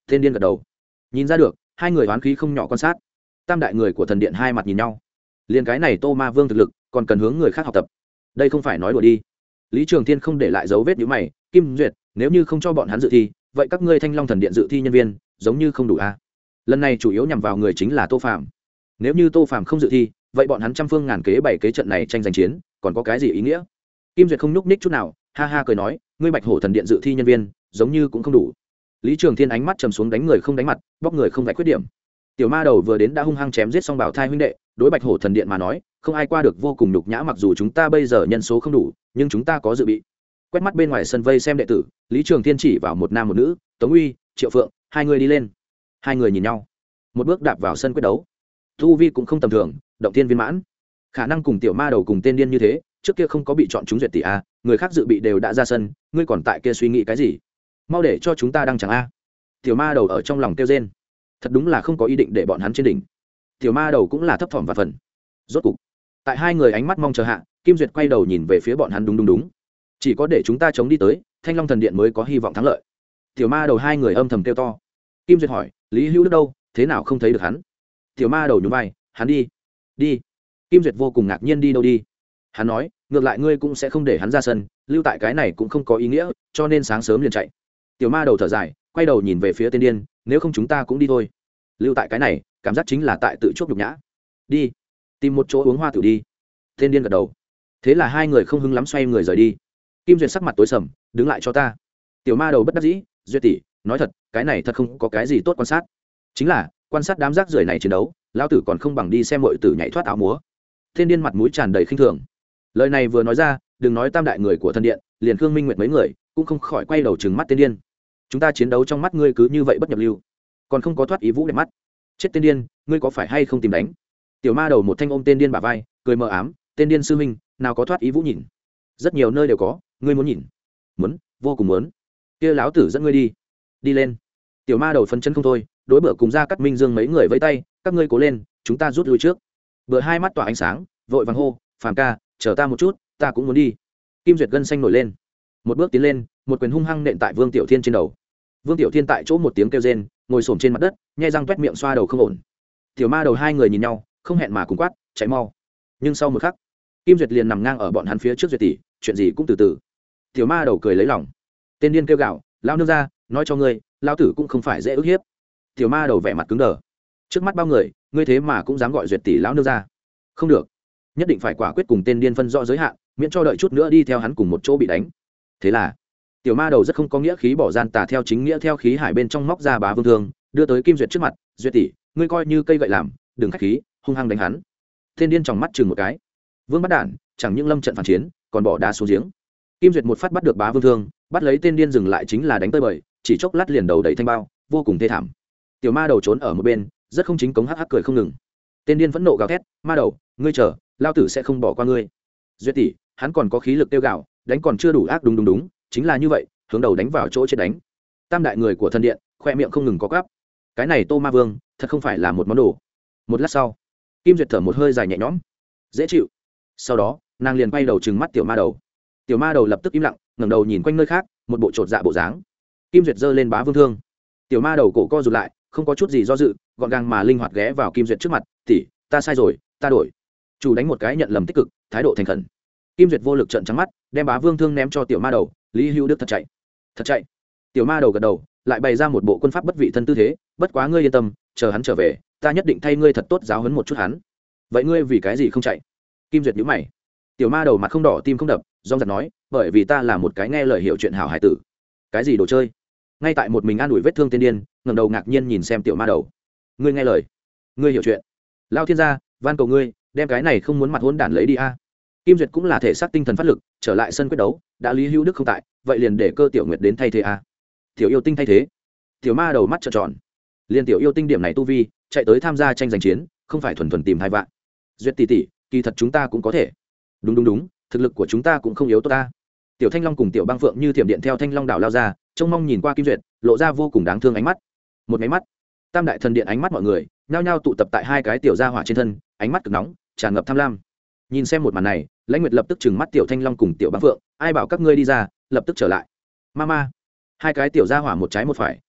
Tên điên gật đầu, nhìn ra được hai người oán khí không nhỏ. Quan sát tam đại người của thần điện hai mặt nhìn nhau, liền cái này Tô Ma Vương thực lực còn cần hướng người khác học tập, đây không phải nói đùa đi. Lý Trường Thiên không để lại dấu vết nhíu mày, Kim Duyệt, nếu như không cho bọn hắn dự thi, vậy các ngươi Thanh Long thần điện dự thi nhân viên giống như không đủ a. Lần này chủ yếu nhằm vào người chính là Tô Phàm, nếu như Tô Phàm không dự thi, vậy bọn hắn trăm phương ngàn kế bày kế trận này tranh giành chiến, còn có cái gì ý nghĩa? Kim Duyệt không nhúc nhích chút nào, ha ha cười nói, ngươi Bạch Hổ thần điện dự thi nhân viên giống như cũng không đủ. Lý Trường Thiên ánh mắt trầm xuống, đánh người không đánh mặt, bóc người không vạch khuyết điểm. Tiểu ma đầu vừa đến đã hung hăng chém giết xong Bảo Thai huynh đệ, đối Bạch Hổ thần điện mà nói, không ai qua được vô cùng nhục nhã. Mặc dù chúng ta bây giờ nhân số không đủ, nhưng chúng ta có dự bị. Quét mắt bên ngoài sân vây xem đệ tử, Lý Trường Thiên chỉ vào một nam một nữ, Tống Uy, Triệu Phượng, hai người đi lên. Hai người nhìn nhau, một bước đạp vào sân quyết đấu. Tu vi cũng không tầm thường, động thiên viên mãn, khả năng cùng tiểu ma đầu cùng tên điên như thế. Trước kia không có bị chọn trúng duyệt tỷ a, người khác dự bị đều đã ra sân, ngươi còn tại kia suy nghĩ cái gì? Mau để cho chúng ta đăng chẳng a. Tiểu ma đầu ở trong lòng kêu rên, thật đúng là không có ý định để bọn hắn trên đỉnh. Tiểu ma đầu cũng là thấp thỏm và phần. Rốt cục tại hai người ánh mắt mong chờ hạ, Kim Duyệt quay đầu nhìn về phía bọn hắn, đúng, chỉ có để chúng ta chống đi tới Thanh Long thần điện mới có hy vọng thắng lợi. Tiểu ma đầu hai người âm thầm kêu to. Kim Duyệt hỏi, Lý Hữu Đức đâu, thế nào không thấy được hắn? Tiểu ma đầu nhún vai, hắn đi. Kim Duyệt vô cùng ngạc nhiên, đi đâu đi? Hắn nói, ngược lại ngươi cũng sẽ không để hắn ra sân, lưu tại cái này cũng không có ý nghĩa, cho nên sáng sớm liền chạy. Tiểu ma đầu thở dài, quay đầu nhìn về phía tên điên, nếu không chúng ta cũng đi thôi. Lưu tại cái này cảm giác chính là tại tự chuốc nhục nhã. Đi, tìm một chỗ uống hoa tử đi. Tên điên gật đầu. Thế là hai người không hứng lắm xoay người rời đi. Kim Duyệt sắc mặt tối sầm, đứng lại cho ta. Tiểu ma đầu bất đắc dĩ, Duyệt tỷ, nói thật, cái này thật không có cái gì tốt quan sát. Chính là quan sát đám rác rưởi này chiến đấu, lão tử còn không bằng đi xem mọi tử nhảy thoát áo múa. Tên điên mặt mũi tràn đầy khinh thường. Lời này vừa nói ra, đừng nói tam đại người của thần điện, liền Khương Minh Nguyệt mấy người cũng không khỏi quay đầu trừng mắt tên điên. Chúng ta chiến đấu trong mắt ngươi cứ như vậy bất nhập lưu, còn không có thoát ý vũ đẹp mắt. Chết tên điên, ngươi có phải hay không tìm đánh? Tiểu ma đầu một thanh ôm tên điên bả vai, cười mờ ám, tên điên sư huynh, nào có thoát ý vũ nhìn. Rất nhiều nơi đều có, ngươi muốn nhìn? Muốn, vô cùng muốn. Kia lão tử dẫn ngươi đi lên. Tiểu ma đầu phấn chấn không thôi, đối bữa cùng ra Cắt Minh Dương mấy người vẫy tay, các ngươi cố lên, chúng ta rút lui trước. Bữa hai mắt tỏa ánh sáng, vội vàng hô, Phàm ca, chờ ta một chút, ta cũng muốn đi. Kim Duyệt gân xanh nổi lên, một bước tiến lên, một quyền hung hăng nện tại Vương Tiểu Thiên trên đầu. Vương Tiểu Thiên tại chỗ một tiếng kêu rên, ngồi xổm trên mặt đất, nhai răng toét miệng xoa đầu không ổn. Tiểu ma đầu hai người nhìn nhau, không hẹn mà cùng quát, chạy mau. Nhưng sau một khắc, Kim Duyệt liền nằm ngang ở bọn hắn phía trước. Duyệt tỷ, chuyện gì cũng từ từ. Tiểu ma đầu cười lấy lòng. Tên điên kêu gào, lao nương ra, nói cho ngươi, lao tử cũng không phải dễ ức hiếp. Tiểu ma đầu vẻ mặt cứng đờ. Trước mắt bao người, ngươi thế mà cũng dám gọi Duyệt tỷ lão nương ra? Không được, nhất định phải quả quyết cùng tên điên phân rõ giới hạn, miễn cho đợi chút nữa đi theo hắn cùng một chỗ bị đánh. Thế là tiểu ma đầu rất không có nghĩa khí bỏ gian tà theo chính nghĩa theo khí hải bên trong móc ra Bá Vương Thương, đưa tới Kim Duyệt trước mặt. Duyệt tỷ, ngươi coi như cây gậy làm, đừng khách khí, hung hăng đánh hắn. Tên điên tròng mắt chừng một cái. Vương bắt đản, chẳng những lâm trận phản chiến, còn bỏ đá xuống giếng. Kim Duyệt một phát bắt được Bá Vương Thương, bắt lấy tên điên dừng lại chính là đánh tơi bời, chỉ chốc lát liền đầu đầy thanh bao, vô cùng thê thảm. Tiểu ma đầu trốn ở một bên, rất không chính cống hắc hắc cười không ngừng. Tên điên phẫn nộ gào thét, ma đầu, ngươi chờ, lao tử sẽ không bỏ qua ngươi. Duyệt tỷ, hắn còn có khí lực tiêu gạo, đánh còn chưa đủ ác. Đúng, chính là như vậy, hướng đầu đánh vào chỗ chết đánh. Tam đại người của thần điện khoe miệng không ngừng có cắp. Cái này Tô Ma Vương thật không phải là một món đồ. Một lát sau, Kim Duyệt thở một hơi dài nhẹ nhõm, dễ chịu. Sau đó nàng liền quay đầu trừng mắt tiểu ma đầu. Tiểu ma đầu lập tức im lặng, ngẩng đầu nhìn quanh nơi khác, một bộ chột dạ bộ dáng. Kim Duyệt giơ lên Bá Vương Thương. Tiểu ma đầu cổ co rụt lại, không có chút gì do dự, gọn gàng mà linh hoạt ghé vào Kim Duyệt trước mặt. Tỷ, ta sai rồi, ta đổi. Chủ đánh một cái nhận lầm tích cực, thái độ thành khẩn. Kim Duyệt vô lực trợn trắng mắt, đem Bá Vương Thương ném cho tiểu ma đầu. Lý Hữu Đức thật chạy. Tiểu ma đầu gật đầu, lại bày ra một bộ quân pháp bất vị thân tư thế. Bất quá ngươi yên tâm, chờ hắn trở về, ta nhất định thay ngươi thật tốt giáo huấn một chút hắn. Vậy ngươi vì cái gì không chạy? Kim Duyệt nhíu mày. Tiểu ma đầu mặt không đỏ tim không đập, rong rạc nói, bởi vì ta là một cái nghe lời hiểu chuyện hảo hải tử. Cái gì đồ chơi? Ngay tại một mình an ủi vết thương tên điên, ngẩng đầu ngạc nhiên nhìn xem tiểu ma đầu. Ngươi nghe lời, ngươi hiểu chuyện. Lao thiên gia, van cầu ngươi, đem cái này không muốn mặt hỗn đản lấy đi a. Kim Duyệt cũng là thể xác tinh thần phát lực, trở lại sân quyết đấu. Đã Lý Hữu Đức không tại, vậy liền để Cơ Tiểu Nguyệt đến thay thế a. Tiểu yêu tinh thay thế? Tiểu ma đầu mắt trợn tròn. Liên tiểu yêu tinh điểm này tu vi, chạy tới tham gia tranh giành chiến, không phải thuần thuần tìm hai vạn. Duyệt tỷ tỷ, kỳ thật chúng ta cũng có thể. Đúng, thực lực của chúng ta cũng không yếu tốt ta. Tiểu Thanh Long cùng Tiểu Băng Phượng như thiểm điện theo Thanh Long đảo lao ra, trông mong nhìn qua Kim Duyệt, lộ ra vô cùng đáng thương ánh mắt. Một cái mắt, tam đại thần điện ánh mắt mọi người nhao nhao tụ tập tại hai cái tiểu gia hỏa trên thân, ánh mắt cực nóng, tràn ngập tham lam. Nhìn xem một màn này, Lãnh Nguyệt lập tức trừng mắt Tiểu Thanh Long cùng Tiểu Băng Phượng, ai bảo các ngươi đi ra, lập tức trở lại. Mama. Hai cái tiểu gia hỏa một trái một phải,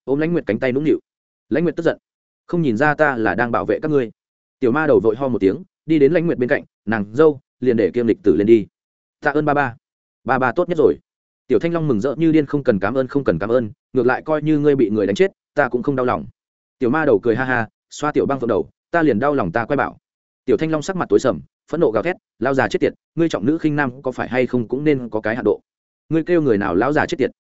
ôm lãnh nguyệt cánh tay nũng nịu. Lãnh nguyệt tức giận, không nhìn ra ta là đang bảo vệ các ngươi. Tiểu ma đầu vội ho một tiếng, đi đến lãnh nguyệt bên cạnh, nàng dâu liền để kiêm lịch tử lên đi. Tạ ơn ba ba, ba ba tốt nhất rồi. Tiểu thanh long mừng rỡ như điên, không cần cảm ơn, không cần cảm ơn, ngược lại coi như ngươi bị người đánh chết ta cũng không đau lòng. Tiểu ma đầu cười ha ha, xoa tiểu băng phượng đầu, ta liền đau lòng ta quay bảo. Tiểu thanh long sắc mặt tối sầm, phẫn nộ gào thét, lão già chết tiệt, ngươi trọng nữ khinh nam có phải hay không cũng nên có cái hạn độ. Ngươi kêu người nào lão già chết tiệt?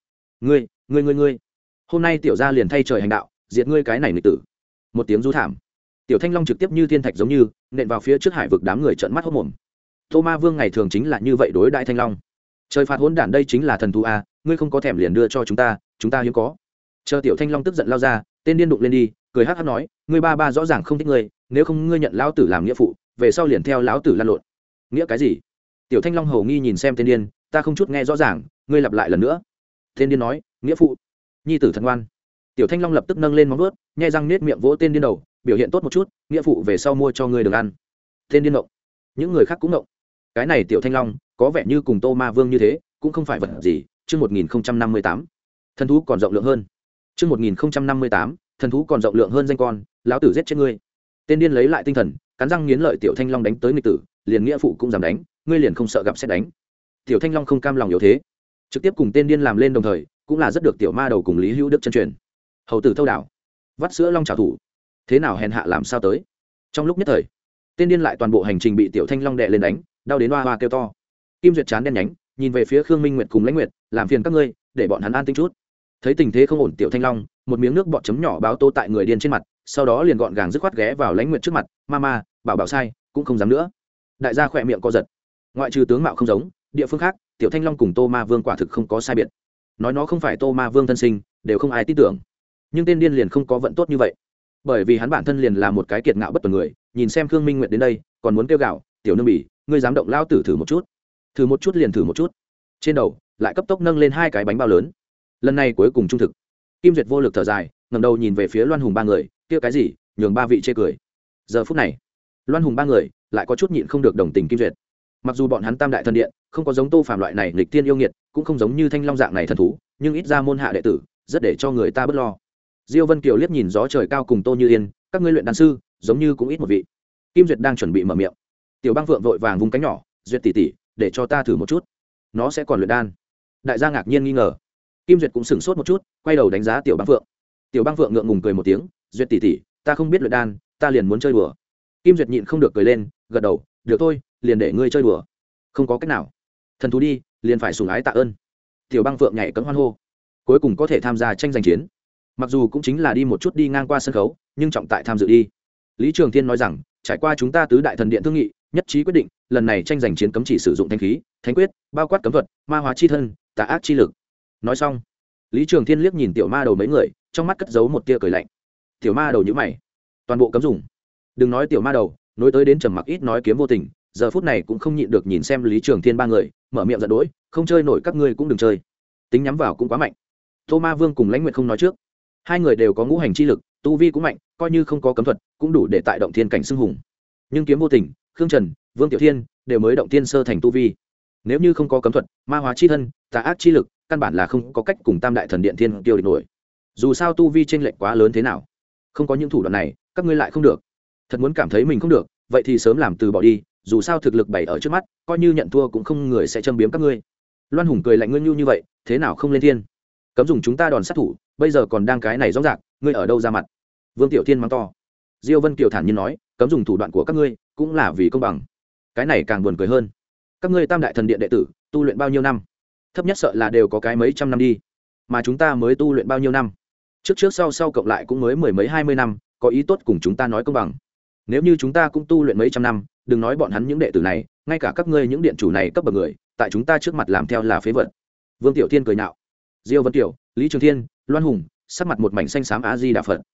Ngươi hôm nay tiểu gia liền thay trời hành đạo, diệt ngươi cái này nghịch tử. Một tiếng rú thảm, tiểu thanh long trực tiếp như thiên thạch giống như nện vào phía trước hải vực, đám người trợn mắt hốt mồm. Tô Ma Vương ngày thường chính là như vậy đối đãi thanh long. Trời phạt hỗn đản, đây chính là thần thú a, ngươi không có thèm liền đưa cho chúng ta hiếm có. Chờ tiểu thanh long tức giận lao ra, tên điên đụng lên đi, cười hắc hắc nói, ngươi ba ba rõ ràng không thích ngươi, nếu không ngươi nhận lão tử làm nghĩa phụ, về sau liền theo lão tử lăn lộn. Nghĩa cái gì? Tiểu thanh long hầu nghi nhìn xem tên điên, ta không chút nghe rõ ràng, ngươi lặp lại lần nữa. Tên điên nói, nghĩa phụ. Nhi tử thần ngoan. Tiểu thanh long lập tức nâng lên móng vuốt, nhai răng nết miệng vỗ tên điên đầu, biểu hiện tốt một chút, nghĩa phụ về sau mua cho ngươi đường ăn. Tên điên ngộng, những người khác cũng ngộng. Cái này tiểu thanh long có vẻ như cùng Tô Ma Vương như thế, cũng không phải vật gì. Chương 1058, thần thú còn rộng lượng hơn. Chương 1058, thần thú còn rộng lượng hơn danh con, lão tử giết chết ngươi. Tên điên lấy lại tinh thần, cắn răng nghiến lợi, tiểu thanh long đánh tới nghịch tử, liền nghĩa phụ cũng dám đánh, ngươi liền không sợ gặp xét đánh. Tiểu thanh long không cam lòng yếu thế, trực tiếp cùng tên điên làm lên đồng thời, cũng là rất được tiểu ma đầu cùng Lý Hữu Đức chân truyền. Hầu tử thâu đảo, vắt sữa long trảo thủ, thế nào hèn hạ làm sao tới. Trong lúc nhất thời, tên điên lại toàn bộ hành trình bị tiểu thanh long đè lên đánh, đau đến hoa hoa kêu to. Kim Duyệt chán đen nhánh, nhìn về phía Khương Minh Nguyệt cùng Lãnh Nguyệt, làm phiền các ngươi, để bọn hắn an tĩnh chút. Thấy tình thế không ổn, tiểu thanh long một miếng nước bọt chấm nhỏ báo tô tại người điên trên mặt, sau đó liền gọn gàng dứt khoát ghé vào Lãnh Nguyệt trước mặt, mama bảo sai, cũng không dám nữa. Đại gia khỏe miệng co giật, ngoại trừ tướng mạo không giống, địa phương khác tiểu thanh long cùng Tô Ma Vương quả thực không có sai biệt. Nói nó không phải Tô Ma Vương thân sinh đều không ai tin tưởng, nhưng tên điên liền không có vận tốt như vậy, bởi vì hắn bản thân liền là một cái kiệt ngạo bất tuần người. Nhìn xem Khương Minh Nguyệt đến đây còn muốn kêu gạo, tiểu nương bỉ, ngươi dám động lao tử thử một chút liền thử một chút. Trên đầu lại cấp tốc nâng lên hai cái bánh bao lớn, lần này cuối cùng trung thực. Kim Duyệt vô lực thở dài, ngẩng đầu nhìn về phía Loan Hùng ba người, kia cái gì nhường ba vị chê cười. Giờ phút này Loan Hùng ba người lại có chút nhịn không được đồng tình Kim Duyệt. Mặc dù bọn hắn Tam Đại Thần Điện không có giống Tô Phàm loại này nghịch tiên yêu nghiệt, cũng không giống như Thanh Long dạng này thần thú, nhưng ít ra môn hạ đệ tử rất để cho người ta bớt lo. Diêu Vân Kiều liếc nhìn gió trời cao cùng Tô Như Yên, các ngươi luyện đan sư giống như cũng ít một vị. Kim Duyệt đang chuẩn bị mở miệng, tiểu băng phượng vội vàng vung cánh nhỏ, Duyệt tỷ tỷ, để cho ta thử một chút, nó sẽ còn luyện đan. Đại gia ngạc nhiên nghi ngờ, Kim Duyệt cũng sửng sốt một chút, quay đầu đánh giá tiểu băng phượng. Tiểu băng phượng ngượng ngùng cười một tiếng, Duyệt tỷ tỷ, ta không biết luyện đan, ta liền muốn chơi đùa. Kim Duyệt nhịn không được cười lên, gật đầu, được thôi, liền để ngươi chơi đùa. Không có cách nào, thần thú đi liền phải sủng ái tạ ơn. Tiểu băng phượng nhảy cẫng hoan hô, cuối cùng có thể tham gia tranh giành chiến, mặc dù cũng chính là đi một chút đi ngang qua sân khấu, nhưng trọng tại tham dự đi. Lý Trường Thiên nói rằng, trải qua chúng ta tứ đại thần điện thương nghị, nhất trí quyết định lần này tranh giành chiến cấm chỉ sử dụng thanh khí, thánh quyết, bao quát cấm thuật, ma hóa chi thân, tà ác chi lực. Nói xong, Lý Trường Thiên liếc nhìn tiểu ma đầu mấy người, trong mắt cất giấu một tia cười lạnh. Tiểu ma đầu nhíu mày, toàn bộ cấm dùng. Đừng nói tiểu ma đầu, nối tới đến trầm mặc ít nói kiếm vô tình, giờ phút này cũng không nhịn được nhìn xem Lý Trường Thiên ba người, mở miệng giận dỗi, không chơi nổi các ngươi cũng đừng chơi. Tính nhắm vào cũng quá mạnh. Tô Ma Vương cùng Lãnh Nguyệt không nói trước, hai người đều có ngũ hành chi lực, tu vi cũng mạnh, coi như không có cấm thuật cũng đủ để tại động thiên cảnh xưng hùng. Nhưng kiếm vô tình, Khương Trần, Vương Tiểu Thiên đều mới động thiên sơ thành tu vi, nếu như không có cấm thuật, ma hóa chi thân, tà ác chi lực, căn bản là không có cách cùng Tam Đại Thần Điện Thiên Kiêu địch nổi. Dù sao tu vi chênh lệch quá lớn thế nào, không có những thủ đoạn này các ngươi lại không được. Thật muốn cảm thấy mình không được, vậy thì sớm làm từ bỏ đi, dù sao thực lực bày ở trước mắt, coi như nhận thua cũng không người sẽ châm biếm các ngươi. Loan Hùng cười lạnh, ngươi như vậy thế nào không lên thiên, cấm dùng chúng ta đòn sát thủ, bây giờ còn đang cái này rõ ràng, ngươi ở đâu ra mặt. Vương Tiểu Thiên mắng to. Diêu Vân Kiều thản nhiên nói, cấm dùng thủ đoạn của các ngươi cũng là vì công bằng. Cái này càng buồn cười hơn, các ngươi Tam Đại Thần Điện đệ tử tu luyện bao nhiêu năm, thấp nhất sợ là đều có cái mấy trăm năm đi, mà chúng ta mới tu luyện bao nhiêu năm, trước sau cộng lại cũng mới mười mấy 20 năm, có ý tốt cùng chúng ta nói công bằng. Nếu như chúng ta cũng tu luyện mấy trăm năm, đừng nói bọn hắn những đệ tử này, ngay cả các ngươi những điện chủ này cấp bậc người, tại chúng ta trước mặt làm theo là phế vật. Vương Tiểu Thiên cười nhạo. Diêu Vân Kiều, Lý Trường Thiên, Loan Hùng sắc mặt một mảnh xanh xám, A Di Đà Phật.